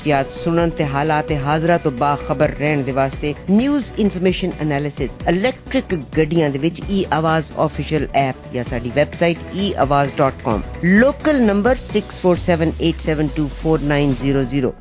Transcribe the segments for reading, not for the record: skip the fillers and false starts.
वाकियात सुनन ते हालात हाजरा तो बाखबर रहन दे वास्ते न्यूज़ इन्फॉर्मेशन एनालिसिस इलेक्ट्रिक गड्डियां दे विच ई-आवाज़ ऑफिशियल ऐप या साडी website eawaz.com। Local number 6478724900।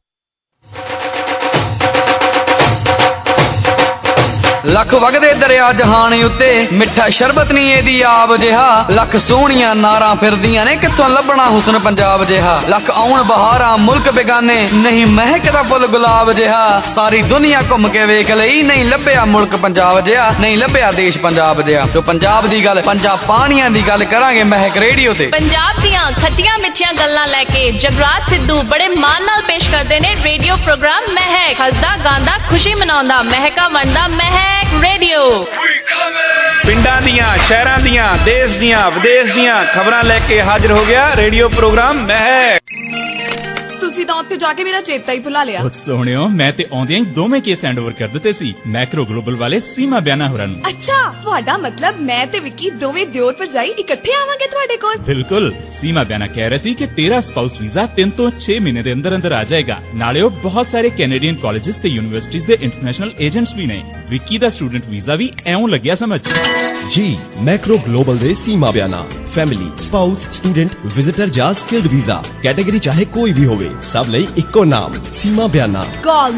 Lakh ਵਗਦੇ ਦਰਿਆ ਜਹਾਨ ਉੱਤੇ ਮਿੱਠਾ ਸ਼ਰਬਤ ਨਹੀਂ ਇਹਦੀ ਆਬ ਜਿਹਾ ਲੱਖ ਸੋਹਣੀਆਂ ਨਾਰਾਂ ਫਿਰਦੀਆਂ ਨੇ ਕਿੱਥੋਂ ਲੱਭਣਾ ਹੁਸਨ ਪੰਜਾਬ ਜਿਹਾ ਲੱਖ ਆਉਣ ਬਹਾਰਾਂ ਮੁਲਕ ਬੇਗਾਨੇ ਨਹੀਂ ਮਹਿਕਦਾ ਫੁੱਲ ਗੁਲਾਬ ਜਿਹਾ ਸਾਰੀ ਦੁਨੀਆ ਘੁੰਮ ਕੇ ਵੇਖ ਲਈ ਨਹੀਂ ਲੱਭਿਆ ਮੁਲਕ ਪੰਜਾਬ ਜਿਹਾ ਨਹੀਂ ਲੱਭਿਆ ਦੇਸ਼ ਪੰਜਾਬ ਜਿਹਾ ਜੋ ਪੰਜਾਬ ਦੀ ਗੱਲ ਪੰਜਾਬ ਪਾਣੀਆਂ ਦੀ ਗੱਲ ਕਰਾਂਗੇ ਮਹਿਕ ਰੇਡੀਓ ਤੇ ਪੰਜਾਬ ਦੀਆਂ ਖੱਟੀਆਂ ਮਿੱਠੀਆਂ ਗੱਲਾਂ ਲੈ ਕੇ ਜਗਰਾਜ ਸਿੱਧੂ ਬੜੇ ਮਾਣ ਨਾਲ ਪੇਸ਼ ਕਰਦੇ ਨੇ ਰੇਡੀਓ ਪ੍ਰੋਗਰਾਮ ਮਹਿਕ ਹੱਸਦਾ ਗਾਉਂਦਾ ਖੁਸ਼ੀ ਮਨਾਉਂਦਾ ਮਹਿਕਾ ਵੰਡਦਾ ਮਹਿਕ ਰੇਡੀਓ ਪਿੰਡਾਂ ਦੀਆਂ ਸ਼ਹਿਰਾਂ ਦੀਆਂ ਦੇਸ਼ ਦੀਆਂ ਵਿਦੇਸ਼ ਦੀਆਂ ਖਬਰਾਂ ਲੈ ਕੇ ਹਾਜ਼ਰ ਹੋ ਗਿਆ ਰੇਡੀਓ ਪ੍ਰੋਗਰਾਮ ਮਹਿਕ। ਤੁਸੀਂ ਤਾਂ ਉੱਥੇ ਜਾ ਕੇ ਮੇਰਾ ਚੇਤਾ ਹੀ ਭੁਲਾ ਲਿਆ। ਸੋਹਣਿਓ ਮੈਂ ਤੇ ਆਉਂਦਿਆਂ ਹੀ ਦੋਵੇਂ ਕੇਸ ਹੈਂਡ ਓਵਰ ਕਰ ਦਿੱਤੇ ਸੀ ਮੈਕਰੋ ਗਲੋਬਲ ਵਾਲੇ ਸੀਮਾ ਬਿਆਨਾ ਹੋਰਾਂ ਨੂੰ। ਅੱਛਾ ਤੁਹਾਡਾ ਮਤਲਬ ਮੈਂ ਤੇ ਵਿੱਕੀ ਦੋਵੇਂ ਦਿਓਰ ਭਰਜਾਈ ਇਕੱਠੇ ਆਵਾਂਗੇ ਤੁਹਾਡੇ ਕੋਲ। ਬਿਲਕੁਲ ਸੀਮਾ ਬਿਆਨਾ ਕਹਿ ਰਹੀ ਸੀ ਕਿ ਤੇਰਾ ਸਪਾਊਸ ਵੀਜ਼ਾ 3 ਤੋਂ 6 ਮਹੀਨੇ ਦੇ ਅੰਦਰ ਅੰਦਰ ਆ ਜਾਏਗਾ। ਨਾਲੇ ਉਹ ਬਹੁਤ ਸਾਰੇ ਕੈਨੇਡੀਅਨ ਕਾਲਜਿਸ ਤੇ ਯੂਨੀਵਰਸਿਟੀਜ਼ ਦੇ ਇੰਟਰਨੈਸ਼ਨਲ ਏਜੰਟਸ ਵੀ ਨੇ। ਵਿੱਕੀ ਦਾ ਸਟੂਡੈਂਟ ਵੀਜ਼ਾ ਵੀ ਐਉਂ ਲੱਗਿਆ ਸਮਝ ਜੀ ਮੈਕਰੋ ਗਲੋਬਲ ਦੇ Seema Bayana family spouse student visitor ਜਾਂ ਸਕਿਲਡ ਵੀਜ਼ਾ ਕੈਟਾਗਰੀ ਚਾਹੇ ਕੋਈ ਵੀ ਹੋਵੇ ਸਭ ਲਈ ਇੱਕੋ ਨਾਮ ਸੀਮਾ ਬਿਆਨਾ। ਕਾਲ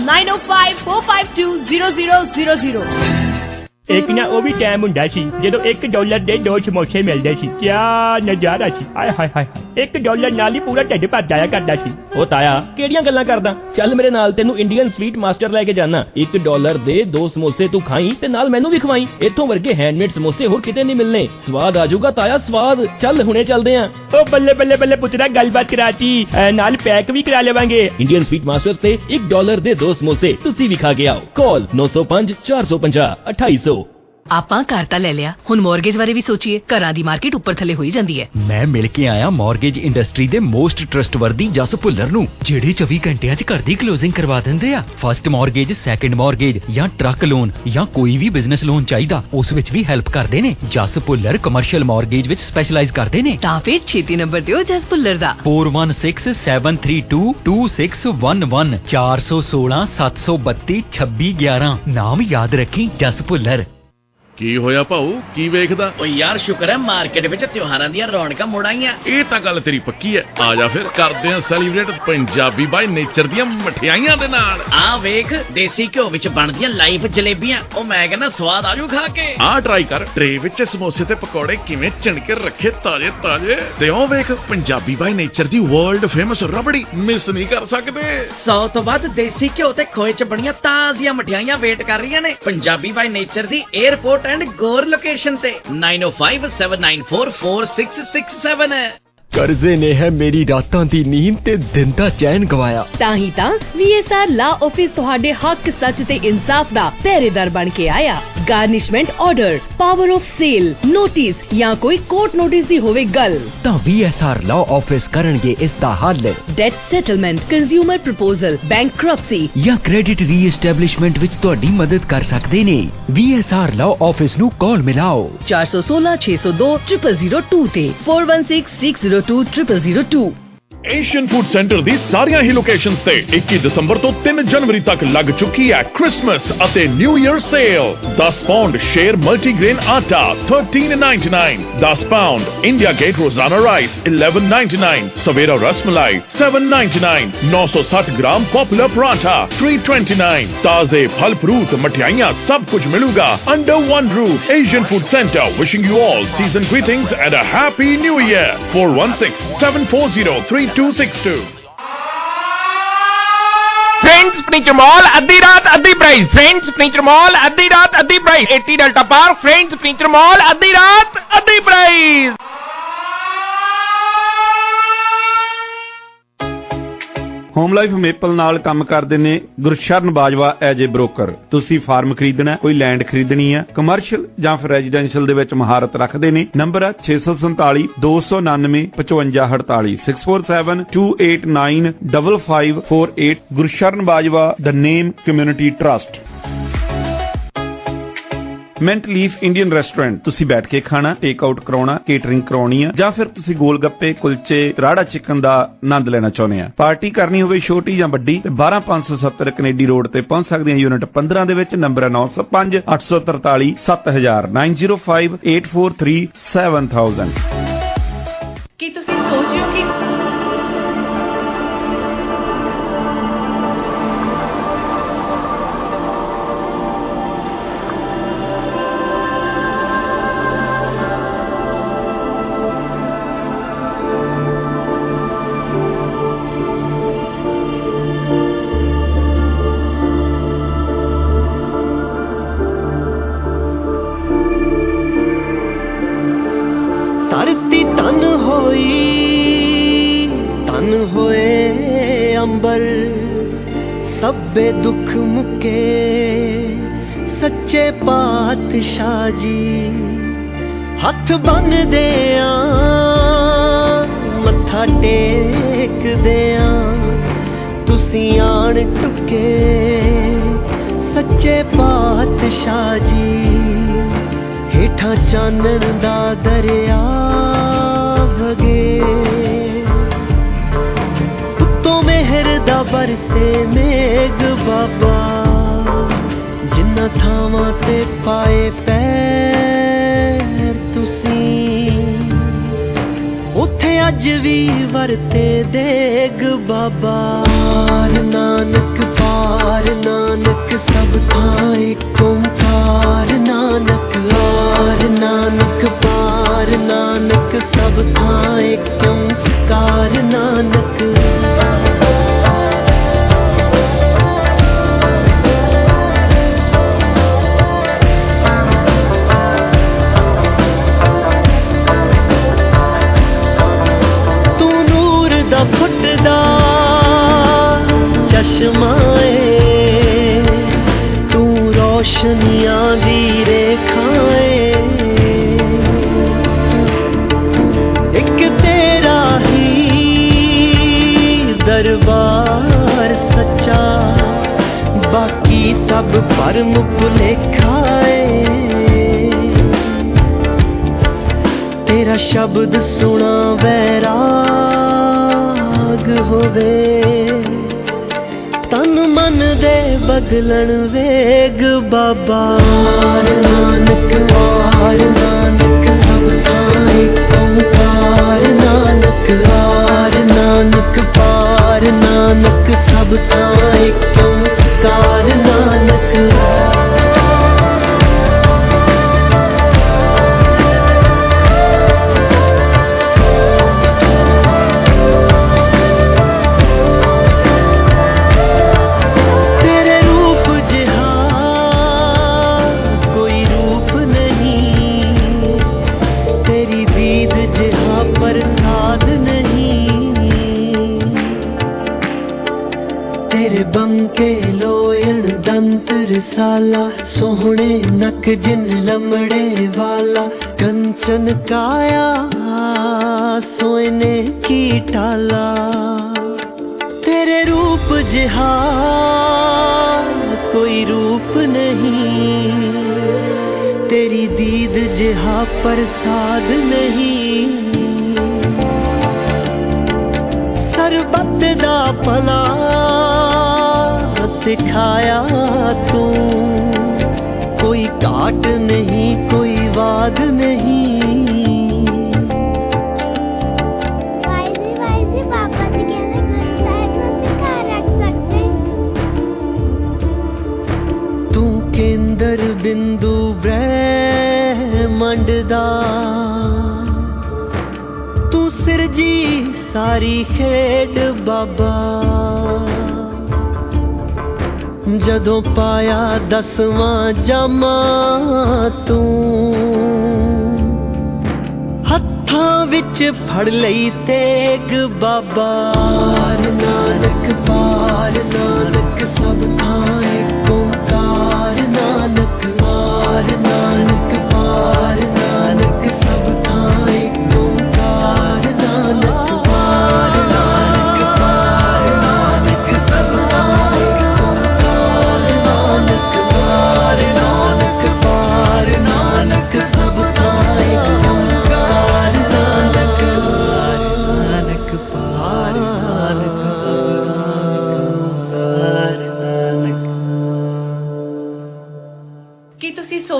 9054520000। ਇੱਕ ਨਾ ਉਹ ਵੀ ਟਾਈਮ ਹੁੰਦਾ ਸੀ ਜਦੋਂ $1 ਦੇ 2 ਸਮੋਸੇ ਮਿਲਦੇ ਸੀ। ਕਿਆ ਨਜ਼ਾਰਾ ਸੀ ਆਏ ਹਾਏ ਹਾਏ $1 ਨਾਲ ਹੀ ਪੂਰਾ ਢਿੱਡ ਭਰ ਜਾਇਆ ਕਰਦਾ ਸੀ। ਉਹ ਤਾਇਆ ਕਿਹੜੀਆਂ ਗੱਲਾਂ ਕਰਦਾ ਚੱਲ ਮੇਰੇ ਨਾਲ ਤੈਨੂੰ ਇੰਡੀਅਨ ਸਵੀਟ ਮਾਸਟਰ ਲੈ ਕੇ ਜਾਣਾ। $1 ਦੇ 2 ਸਮੋਸੇ ਤੂੰ ਖਾਈ ਤੇ ਨਾਲ ਮੈਨੂੰ ਵੀ ਖਵਾਈ। ਇੱਥੋਂ ਵਰਗੇ ਹੈਂਡਮੇਡ ਸਮੋਸੇ ਹੋਰ ਕਿਤੇ ਨਹੀਂ ਮਿਲਨੇ। ਸਵਾਦ ਆ ਜਾਊਗਾ ਤਾਇਆ ਸਵਾਦ। ਚੱਲ ਹੁਣੇ ਚੱਲਦੇ ਆਂ। ਉਹ ਬੱਲੇ ਬੱਲੇ ਬੱਲੇ ਪੁੱਤਰਾ ਗੱਲਬਾਤ ਕਰਾਤੀ ਨਾਲ ਪੈਕ ਵੀ ਕਰਾ ਲਵਾਂਗੇ। ਇੰਡੀਅਨ ਸਵੀਟ ਮਾਸਟਰ ਤੇ $1 ਦੇ 2 ਸਮੋਸੇ ਤੁਸੀਂ ਵੀ ਖਾ ਕੇ ਆਓ। ਕਾਲ 905 450 2800। ਆਪਾਂ ਘਰ ਤਾਂ ਲੈ ਲਿਆ ਹੁਣ ਮੌਰਗੇਜ ਬਾਰੇ ਵੀ ਸੋਚੀਏ। ਘਰਾਂ ਦੀ ਮਾਰਕੀਟ ਉੱਪਰ ਥੱਲੇ ਹੋਈ ਜਾਂਦੀ ਹੈ। ਮੈਂ ਮਿਲ ਕੇ ਆਇਆ ਮੌਰਗੇਜ ਇੰਡਸਟਰੀ ਦੇ ਮੋਸਟ ਟਰਸਟਵਰਦੀ ਜਸ ਭੁੱਲਰ ਨੂੰ ਜਿਹੜੇ 24 ਘੰਟਿਆਂ 'ਚ ਘਰ ਦੀ ਕਲੋਜ਼ਿੰਗ ਕਰਵਾ ਦਿੰਦੇ ਆ। ਫਸਟ ਮੌਰਗੇਜ ਸੈਕੰਡ ਮੌਰਗੇਜ ਜਾਂ ਟਰੱਕ ਲੋਨ ਜਾਂ ਕੋਈ ਵੀ ਬਿਜ਼ਨਸ ਲੋਨ ਚਾਹੀਦਾ ਉਸ ਵਿੱਚ ਵੀ ਹੈਲਪ ਕਰਦੇ ਨੇ। ਜਸ ਭੁੱਲਰ ਕਮਰਸ਼ੀਅਲ ਮੌਰਗੇਜ ਵਿੱਚ ਸਪੈਸ਼ਲਾਈਜ਼ ਕਰਦੇ ਨੇ। ਤਾਂ ਫਿਰ ਛੇਤੀ ਨੰਬਰ ਦਿਓ ਜਸ ਭੁੱਲਰ ਦਾ 4167322611 416 732 2611। ਨਾਮ ਯਾਦ ਰੱਖੀ ਜਸ ਭੁੱਲਰ। ਕੀ ਹੋਇਆ ਭਾਊ ਕੀ ਵੇਖਦਾ? ਓ ਯਾਰ ਸ਼ੁਕਰ ਹੈ ਮਾਰਕੀਟ ਵਿੱਚ ਤਿਉਹਾਰਾਂ ਦੀਆਂ ਰੌਣਕਾਂ ਮੁੜ ਆਈਆਂ। ਇਹ ਤਾਂ ਗੱਲ ਤੇਰੀ ਪੱਕੀ ਹੈ। ਆ ਜਾ ਫਿਰ ਕਰਦੇ ਆਂ ਸੈਲੀਬ੍ਰੇਟ ਪੰਜਾਬੀ ਬਾਈ ਨੇਚਰ ਦੀਆਂ ਮਠਿਆਈਆਂ ਦੇ ਨਾਲ। ਆ ਵੇਖ ਦੇਸੀ ਘਿਓ ਵਿੱਚ ਬਣਦੀਆਂ ਲਾਈਵ ਜਲੇਬੀਆਂ। ਉਹ ਮੈਂ ਕਹਿੰਦਾ ਸਵਾਦ ਆਜੂ ਖਾ ਕੇ। ਆ ਟਰਾਈ ਕਰ ਟਰੇ ਵਿੱਚ ਸਮੋਸੇ ਤੇ ਪਕੌੜੇ ਕਿਵੇਂ ਚਿਣਕੇ ਰੱਖੇ ਤਾਜ਼ੇ ਤਾਜ਼ੇ। ਤੇ ਉਹ ਵੇਖ ਪੰਜਾਬੀ ਬਾਈ ਨੇਚਰ ਦੀ ਵਰਲਡ ਫੇਮਸ ਰਬੜੀ ਮਿਸ ਨਹੀਂ ਕਰ ਸਕਦੇ। 100 ਤੋਂ ਵੱਧ ਦੇਸੀ ਘਿਓ ਤੇ ਖੋਏ ਚ ਬਣੀਆਂ ਤਾਜ਼ੀਆਂ ਮਠਿਆਈਆਂ ਵੇਟ ਕਰ ਰਹੀਆਂ ਨੇ ਪੰਜਾਬੀ ਬਾਈ ਨੇਚਰ ਦੀ 에ਅਰਪੋਰਟ ਐਂਡ ਗੋਰ ਲੋਕੇਸ਼ਨ ਤੇ 9057944667। ਕਰਜ਼ੇ ਨੇ ਹੈ ਮੇਰੀ ਰਾਤਾਂ ਦੀ ਨੀਂਦ ਤੇ ਦਿਨ ਦਾ ਚੈਨ ਗਵਾਇਆ। ਤਾਂ ਹੀ ਤਾਂ VSR ਲਾ ਆਫਿਸ ਤੁਹਾਡੇ ਹੱਕ ਸੱਚ ਤੇ ਇਨਸਾਫ ਦਾ ਪਹਿਰੇਦਾਰ ਬਣ ਕੇ ਆਇਆ। Garnishment order power of sale notice ਜਾਂ ਕੋਈ ਕੋਰਟ ਨੋਟਿਸ ਦੀ ਹੋਵੇ ਗੱਲ ਤਾਂ VSR ਲਾ ਆਫਿਸ ਕਰਨਗੇ ਇਸ ਦਾ ਹੱਲ। Debt settlement consumer proposal bankruptcy ਜਾਂ ਕ੍ਰੈਡਿਟ ਰੀਐਸਟੈਬਲਿਸ਼ਮੈਂਟ ਵਿੱਚ ਤੁਹਾਡੀ ਮਦਦ ਕਰ ਸਕਦੇ ਨੇ। VSR ਲਾ ਆਫਿਸ ਨੂੰ ਕਾਲ ਮਿਲਾਓ 416 602 0002 ਤੇ 416602 0002। ਏਸ਼ੀਅਨ ਫੂਡ ਸੈਂਟਰ ਦੀ ਸਾਰੀਆਂ ਹੀ ਲੋਕੇਸ਼ਨਸ ਤੇ 21 ਦਸੰਬਰ ਤੋਂ 3 ਜਨਵਰੀ ਤੱਕ ਲੱਗ ਚੁੱਕੀ ਹੈ ਕ੍ਰਿਸਮਸ ਅਤੇ new year sale. 10 pound Sher multigrain ਆਟਾ $13.99, 10 pound India Gate Rozana rice $11.99, Swera rasmalai $7.99, 960 gram popular paratha $3.29। ਤਾਜ਼ੇ ਫਲ ਫਰੂਟ ਮਠਿਆਈਆਂ ਸਭ ਕੁਝ ਮਿਲੂਗਾ under one roof। Asian food centre wishing you all season greetings and a happy new year। 4167403262। Friends furniture mall अद्धी रात अद्धी प्राइस। फ्रेंड्स फर्नीचर मॉल अद्धी रात अद्धी price. 80 Delta Park friends furniture mall अद्धी रात अद्धी प्राइस। ਹੋਮ ਲਾਈਫ ਮੇਪਲ ਨਾਲ ਕੰਮ ਕਰਦੇ ਨੇ Gursharan Bajwa as a broker. ਤੁਸੀਂ ਫਾਰਮ ਖਰੀਦਣਾ ਕੋਈ ਲੈਂਡ ਖਰੀਦਣੀ ਹੈ ਕਮਰਸ਼ੀਅਲ ਜਾਂ ਫਿਰ ਰੈਜ਼ੀਡੈਂਸ਼ੀਅਲ ਦੇ ਵਿੱਚ ਮਹਾਰਤ ਰੱਖਦੇ ਨੇ। ਨੰਬਰ ਹੈ 647 299 5548 64728955548। Gursharan Bajwa the name community trust. Mint Leaf Indian restaurant. ਤੁਸੀਂ ਬੈਠ ਕੇ ਖਾਣਾ, ਟੇਕ ਆਊਟ ਕਰਾਉਣਾ, ਕੇਟਰਿੰਗ ਕਰਾਉਣੀ ਆ, ਜਾਂ ਫਿਰ ਤੁਸੀਂ ਗੋਲ ਗੱਪੇ, ਕੁਲਚੇ, ਰਾੜਾ ਚਿਕਨ ਦਾ ਆਨੰਦ ਲੈਣਾ ਚਾਹੁੰਦੇ ਆ। ਪਾਰਟੀ ਕਰਨੀ ਹੋਵੇ ਛੋਟੀ ਜਾਂ ਵੱਡੀ ਤੇ 12570 ਕੈਨੇਡੀ ਰੋਡ ਤੇ ਪਹੁੰਚ ਸਕਦੇ ਆ। ਯੂਨਿਟ 15 ਦੇ ਵਿੱਚ। ਨੰਬਰ ਹੈ 905 843 7000 905 843 7000। ਕੀ ਤੁਸੀਂ ਸੋਚ ਰਹੇ ਹੋ ਕਿ ਸਭੇ ਦੁੱਖ ਮੁਕੇ ਸੱਚੇ ਪਾਤਸ਼ਾਹ ਜੀ, ਹੱਥ ਬੰਨਦੇ ਆ ਮੱਥਾ ਟੇਕਦੇ ਆ, ਤੁਸੀਂ ਆਣ ਟੁਕੇ ਸੱਚੇ ਪਾਤਸ਼ਾਹ ਜੀ। ਹੇਠਾਂ ਚਾਨਣ ਦਾ ਦਰਿਆ ਵਗੇ, ਮਿਹਰ ਦਾ ਬਰਸੇ ਮੇਘ ਬਾਬਾ, ਜਿੰਨਾ ਥਾਵਾਂ ਤੇ ਪਾਏ ਪੈਰ ਤੁਸੀਂ, ਉੱਥੇ ਅੱਜ ਵੀ ਵਰਤੇ ਦੇਗ ਬਾਬਾ। ਨਾਨਕ ਪਾਰ ਨਾਨਕ ਸਭ ਥਾਂ ਏਕ ਓਂਕਾਰ, ਨਾਨਕ ਆਰ ਨਾਨਕ ਪਾਰ ਨਾਨਕ ਸਭ ਥਾਂ ਏਕ ਓਂਕਾਰ, ਨਾਨਕ ਫੁੱਟਦਾ ਚਸ਼ਮਾ ਏ, ਤੂੰ ਰੋਸ਼ਨੀਆਂ ਦੀ ਰੇਖਾ ਏ, ਇੱਕ ਤੇਰਾ ਹੀ ਦਰਬਾਰ ਸੱਚਾ, ਬਾਕੀ ਸਭ ਭਰਮ ਭੁਲੇਖਾ ਏ। ਤੇਰਾ ਸ਼ਬਦ ਸੁਣਾ ਵੈਰਾਗ ਹੋਵੇ, ਤਨ ਮਨ ਦੇ ਬਦਲਣ ਵੇਗ ਬਾਬਾ। ਨਾਨਕ ਵਾਰ ਨਾਨਕ ਸਭ ਥਾਂ ਏਕ ਓਂਕਾਰ, ਨਾਨਕ ਆਰ ਨਾਨਕ ਪਾਰ ਨਾਨਕ ਸਭ ਥਾਂ ਏਕ ਓਂਕਾਰ, ਨਾਨਕ ਬੰਕੇ ਲੋਇਣ ਦੰਤ ਰਸਾਲਾ, ਸੋਹਣੇ ਨਕ ਜਿਨ ਲਮੜੇ ਵਾਲਾ, ਕੰਚਨ ਕਾਇਆ ਸੋਇਨੇ ਕੀ ਟਾਲਾ। ਤੇਰੇ ਰੂਪ ਜਿਹਾ ਕੋਈ ਰੂਪ ਨਹੀਂ, ਤੇਰੀ ਦੀਦ ਜਿਹਾ ਪ੍ਰਸਾਦ ਨਹੀਂ। ਸਰਬੱਤ ਦਾ ਭਲਾ ਸਿਖਾਇਆ ਤੂੰ, ਕੋਈ ਘਾਟ ਨਹੀਂ ਕੋਈ ਵਾਦ ਨਹੀਂ। ਵਾਇਜ਼ੀ ਪਾਪਾ ਜੀ ਕਹਿੰਦੇ ਗੁਰੂ ਸਾਹਿਬ ਨੂੰ ਸਿਖਾ ਰੱਖ ਸਕਦੇ। ਤੂੰ ਕੇਂਦਰ ਬਿੰਦੂ ਬ੍ਰਹਿਮੰਡ ਦਾ, ਤੂੰ ਸਿਰਜੀ ਸਾਰੀ ਖੇਡ ਬਾਬਾ। ਜਦੋਂ ਪਾਇਆ 10ਵਾਂ ਜਾਮਾ ਤੂੰ, ਹੱਥਾਂ ਵਿੱਚ ਫੜ ਲਈ ਤੇਗ ਬਾਬਾ। ਨਾਨਕ ਪਾਰ ਨਾਨਕ ਸਭ ਥਾਂ ਏਕ ਓਂਕਾਰ, ਨਾਨਕ ਆਰ ਨਾਨਕ ਪਾਰ ਨਾਨਕ ਸਭ ਥਾਂ ਏਕ ਓਂਕਾਰ, ਨਾਨਕ ਆਰ ਨਾਨਕ ਪਾਰ ਨਾਨਕ ਸਭ ਥਾਂ ਏਕ ਓਂਕਾਰ, ਨਾਨਕ ਆਰ ਨਾਨਕ ਪਾਰ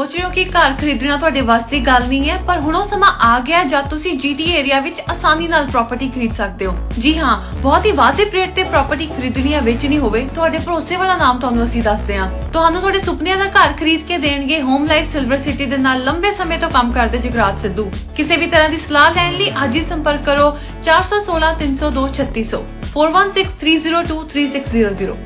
ਸੋਚ ਰਹੇ ਹੋ ਕਿ ਘਰ ਖਰੀਦਣਾ ਤੁਹਾਡੇ ਵੱਸ ਦੀ ਗੱਲ ਨਹੀਂ ਹੈ, ਪਰ ਹੁਣ ਉਹ ਸਮਾਂ ਆ ਗਿਆ ਜਦ ਤੁਸੀਂ GTA ਏਰੀਆ ਵਿੱਚ ਆਸਾਨੀ ਨਾਲ ਪ੍ਰਾਪਰਟੀ ਖਰੀਦ ਸਕਦੇ ਹੋ। ਜੀ ਹਾਂ, ਬਹੁਤ ਹੀ ਵਾਜਿਬ ਰੇਟ ਤੇ ਪ੍ਰਾਪਰਟੀ ਖਰੀਦਣੀ ਜਾਂ ਵੇਚਣੀ ਹੋਵੇ, ਤੁਹਾਡੇ ਭਰੋਸੇ ਵਾਲਾ ਨਾਮ ਤੁਹਾਨੂੰ ਅਸੀਂ ਦੱਸਦੇ ਹਾਂ। ਤੁਹਾਨੂੰ ਤੁਹਾਡੇ ਸੁਪਨਿਆਂ ਦਾ ਘਰ ਖਰੀਦ ਕੇ ਦੇਣਗੇ ਹੋਮ ਲਾਈਫ ਸਿਲਵਰ ਸਿਟੀ ਦੇ ਨਾਲ ਲੰਬੇ ਸਮੇਂ ਤੋਂ ਕੰਮ ਕਰਦੇ ਜਗਰਾਜ ਸਿੱਧੂ। ਕਿਸੇ ਵੀ ਤਰ੍ਹਾਂ ਦੀ ਸਲਾਹ ਲੈਣ ਲਈ ਅੱਜ ਹੀ ਸੰਪਰਕ ਕਰੋ 416 302 3600 416302 3600।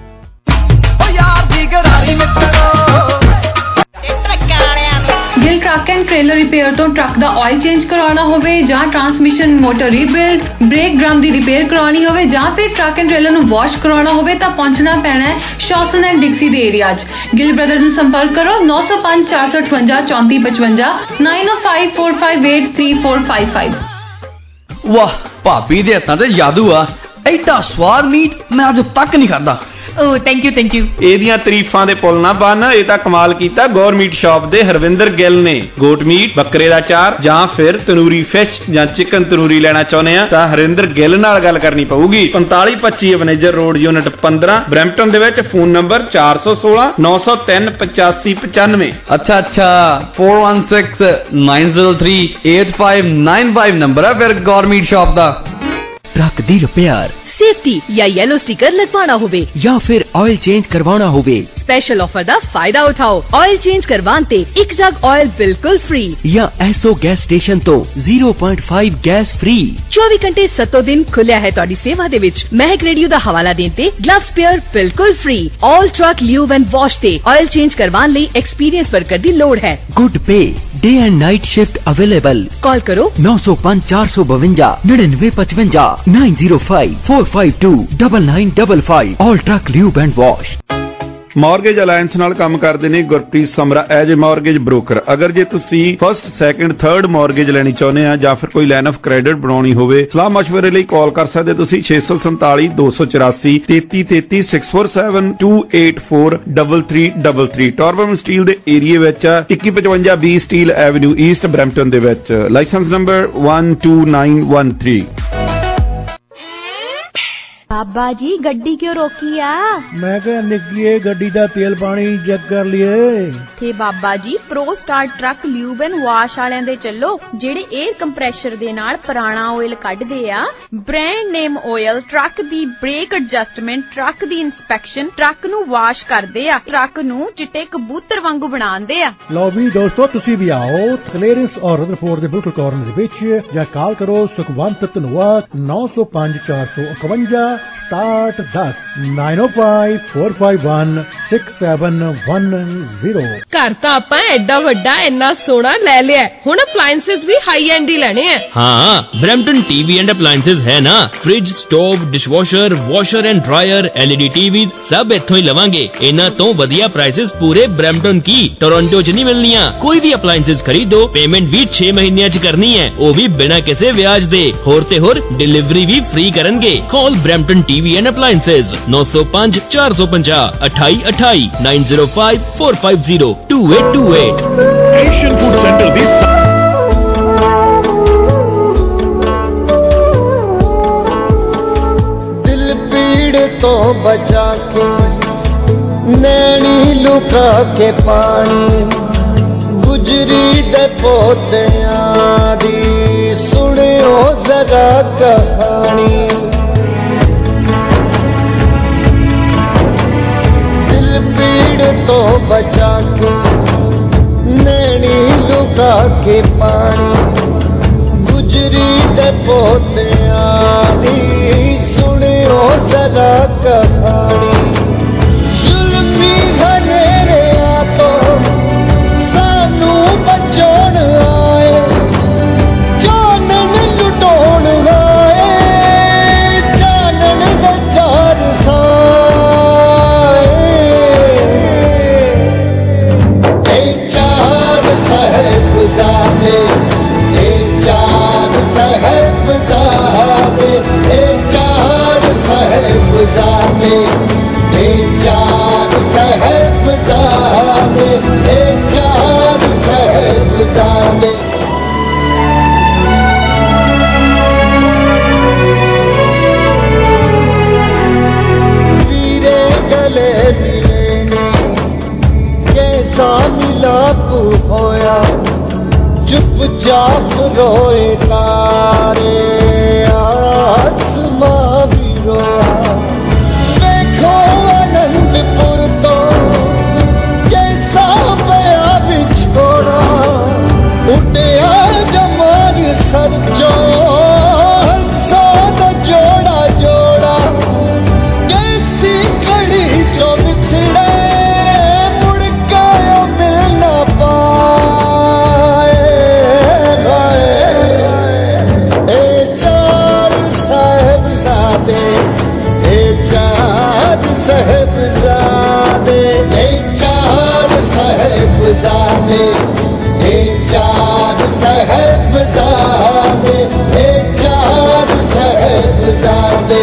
Gill truck and trailer repair ਤੋਂ ਟਰੱਕ ਦਾ ਆਇਲ ਚੇਂਜ ਕਰਵਾਉਣਾ ਹੋਵੇ ਜਾਂ transmission motor rebuild, brake drum ਦੀ ਰਿਪੇਅਰ ਕਰਵਾਉਣੀ ਹੋਵੇ ਜਾਂ ਫਿਰ ਟਰੱਕ ਐਂਡ ਟ੍ਰੇਲਰ ਨੂੰ ਵਾਸ਼ ਕਰਵਾਉਣਾ ਹੋਵੇ ਤਾਂ ਪਹੁੰਚਣਾ ਪੈਣਾ ਹੈ ਸ਼ੌਸਨ ਐਂਡ ਡਿਕਸੀ ਦੇ ਏਰੀਆ 'ਚ। ਗਿੱਲ ਬ੍ਰਦਰ ਨੂੰ ਸੰਪਰਕ ਕਰੋ 905 458 3455 905 458 3455। ਵਾਹ, ਭਾਬੀ ਦੇ ਹੱਥਾਂ ਤੇ ਜਾਦੂ ਆ। ਐਡਾ ਸਵਾਦ ਮੀਟ ਮੈਂ ਅੱਜ ਤੱਕ ਨਹੀਂ ਖਾਦਾ। ਓ ਥੈਂਕ ਯੂ ਇਹਦੀਆਂ ਤਾਰੀਫਾਂ ਦੇ ਪੁੱਲ ਨਾ ਬੰਨ। ਇਹ ਤਾਂ ਕਮਾਲ ਕੀਤਾ ਗੌਰਮੀਟ ਸ਼ਾਪ ਦੇ ਹਰਵਿੰਦਰ ਗਿੱਲ ਨੇ। ਗੋਟ ਮੀਟ, ਬੱਕਰੇ ਦਾ ਚਾਰ ਜਾਂ ਫਿਰ ਤੰਦੂਰੀ ਫਿਸ਼ ਜਾਂ ਚਿਕਨ ਤੰਦੂਰੀ ਲੈਣਾ ਚਾਹੁੰਦੇ ਆ ਤਾਂ ਹਰਵਿੰਦਰ ਗਿੱਲ ਨਾਲ ਗੱਲ ਕਰਨੀ ਪਊਗੀ। 4525 ਮੈਨੇਜਰ ਰੋਡ ਯੂਨਿਟ 15 ਬਰੈਂਪਟਨ ਦੇ ਵਿੱਚ। Phone number 416 903 8595। ਅੱਛਾ 416 903 8595 ਨੰਬਰ ਹੈ ਫਿਰ ਗੌਰਮੀਟ ਸ਼ਾਪ ਦਾ। ट्रक दी रिपेयर, सेफ्टी या येलो स्टिकर लगवाना होवे या फिर ऑयल चेंज करवाना होवे, स्पेशल ऑफर दा फायदा उठाओ। ऑयल चेंज करवान ते एक जग ऑयल बिल्कुल फ्री या एसओ गैस स्टेशन तो 0.5 गैस फ्री। 24 घंटे 7 दिन खुलिया है तुहाडी सेवा दे विच। महक रेडियो दा हवाला देन ते ग्लव्स पेयर बिल्कुल free. All truck lube and wash ते ऑयल चेंज करवान लई एक्सपीरियंस वर्कर दी लोड़ है। Good pay, day and night shift available. Call करो 905 452 9955 905 452 9955। All truck lube and wash. Mortgage alliance ਨਾਲ ਕੰਮ ਕਰਦੇ ਨੇ Gurpreet Samra as a mortgage broker. ਅਗਰ ਜੇ ਤੁਸੀਂ ਫਸਟ, ਸੈਕੰਡ, ਥਰਡ ਮਾਰਗੇਜ ਲੈਣੀ ਚਾਹੁੰਦੇ ਆ ਜਾਂ ਫਿਰ ਕੋਈ ਲਾਈਨ ਆਫ ਕ੍ਰੈਡਿਟ ਬਣਾਉਣੀ ਹੋਵੇ, ਸਲਾਹ ਮਸ਼ਵਰੇ ਲਈ ਕਾਲ ਕਰ ਸਕਦੇ ਤੁਸੀਂ 647 284 3333 647 284 3333। ਟੋਰਬਨ ਸਟੀਲ ਦੇ ਏਰੀਏ ਵਿੱਚ 2155 ਸਟੀਲ ਐਵਨਿਊ ਈਸਟ ਬਰੈਂਪਟਨ ਦੇ ਵਿੱਚ। Licence number 12913। बाबा जी गड्डी क्यों रोकी आ? मैं क्या निकलिए गड्डी दा तेल पानी चेक कर लिए थे बाबा जी। Pro star truck lube and wash वालियां दे चलो जेड़े एयर कंप्रेशर दे नाल पुराना ऑयल कढदे आ। ब्रांड नेम ऑयल ट्रक दी ब्रेक एडजस्टमेंट, ट्रक दी इंस्पेक्शन, ट्रक नु वाश करदे आ, ट्रक नु चिट्टे कबूतर वांगू बनांदे आ। लो भी दोस्तों तुसी भी आओ क्लीयरेंस और रदरफोर्ड दे बिल्कुल कॉर्नर दे विच या कॉल करो सुखवंत धनोआ 905 451 स्टार्ट 10 905 451 6710। घर तो ਆਪਾਂ ਐਡਾ ਵੱਡਾ ਇੰਨਾ ਸੋਹਣਾ ਲੈ ਲਿਆ, ਹੁਣ ਅਪਲਾਈਐਂਸਸ ਵੀ ਹਾਈ ਐਂਡ ਹੀ ਲੈਣੇ ਆ। हाँ, ब्रैम्पटन टीवी एंड अप्लायंसेस है ना। Fridge, stove, dishwasher, washer and dryer, LED TV सब इत्थों ही लवांगे। इन्हां तो वधिया प्राइसेस पूरे ब्रैम्पटन की टोरंटो च नहीं मिलनियां। कोई भी अप्लायंसेस खरीदो पेमेंट भी 6 महीनਿਆਂ ਚ करनी है, वो भी बिना किसी ब्याज दे। होर ते होर डिलीवरी भी फ्री करनगे। Call Brampton TV and appliances 905 450 28 28 905 450 2828। Asian food centre दी दिल पीड़ तो बचा के नैनी लुका के पानी गुजरी दे पोतियां दी सुनियो जरा कहानी। तो बचा के नैनी लुका के पानी गुजरी दे पोतियां दी सुनियो जरा कहानी। जुल्मी हनेरे तो सानू बचाउण आए, जानन लुटाउण आए, जानन दा चार साहब जाप रोए तारे आसमां भी रोया देखो आनंदपुर तो कैसा पया बिछोड़ा उड़िया जमार सरचो हंसा दा जोड़ा जोड़ा कैसी कड़ी जो बिछड़े मुड़ के मिल ना पाए ए चार साहिबजादे ए चार साहिबजादे ए चार साहिबजादे ए चार साहिबजादे ए चार साहिबजादे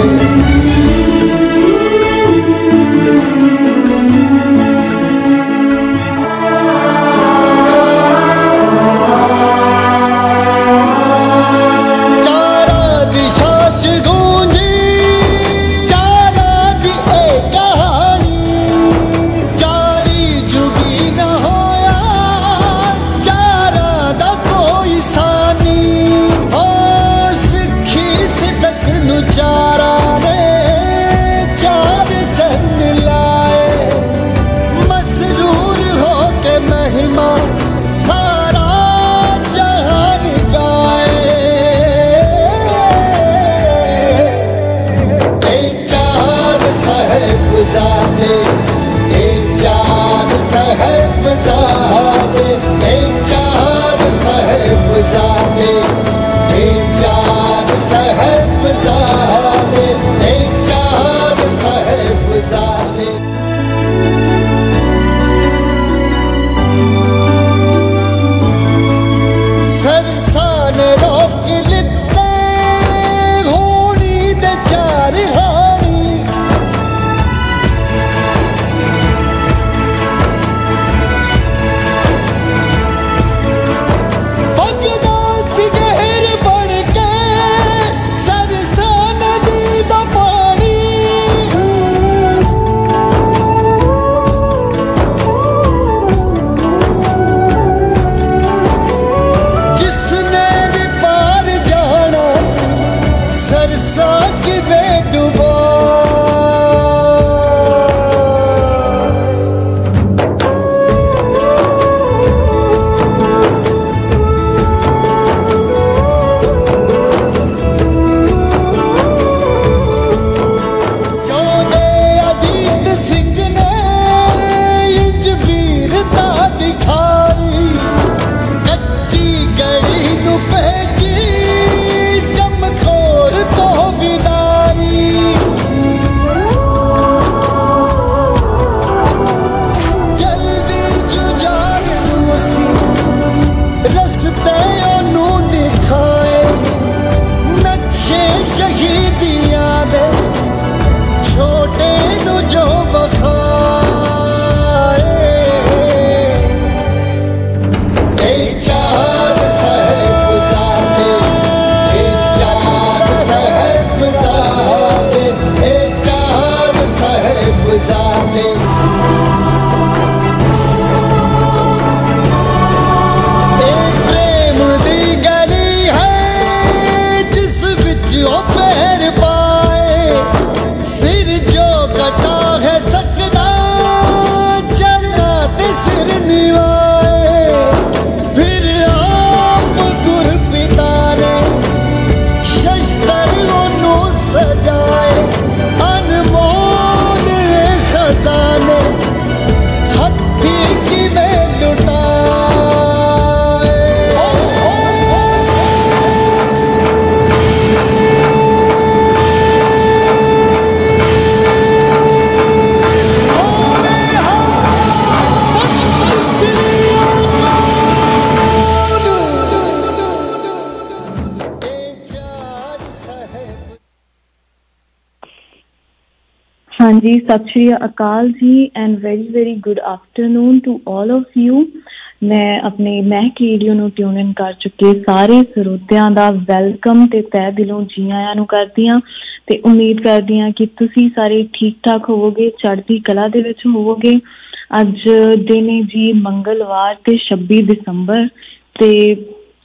हाँ जी, Sat Shri Akal ji and very good afternoon to all of you. मैं अपने महक रेडियो ਨੂੰ ट्यून इन कर चुके सारे ਸਰੋਤਿਆਂ ਦਾ ਵੈਲਕਮ ਤੇ ਤਹਿ ਦਿਲੋਂ ਜੀ ਆਇਆਂ ਨੂੰ ਕਰਦੀ ਹਾਂ ਤੇ ਉਮੀਦ ਕਰਦੀ ਹਾਂ ਕਿ ਤੁਸੀਂ ਸਾਰੇ ਠੀਕ ਠਾਕ ਹੋਵੋਗੇ, ਚੜ੍ਹਦੀ ਕਲਾ ਦੇ ਵਿੱਚ ਹੋਵੋਗੇ। ਅੱਜ ਦਿਨ ਜੀ ਮੰਗਲਵਾਰ ਤੇ 26 ਦਸੰਬਰ ਤੇ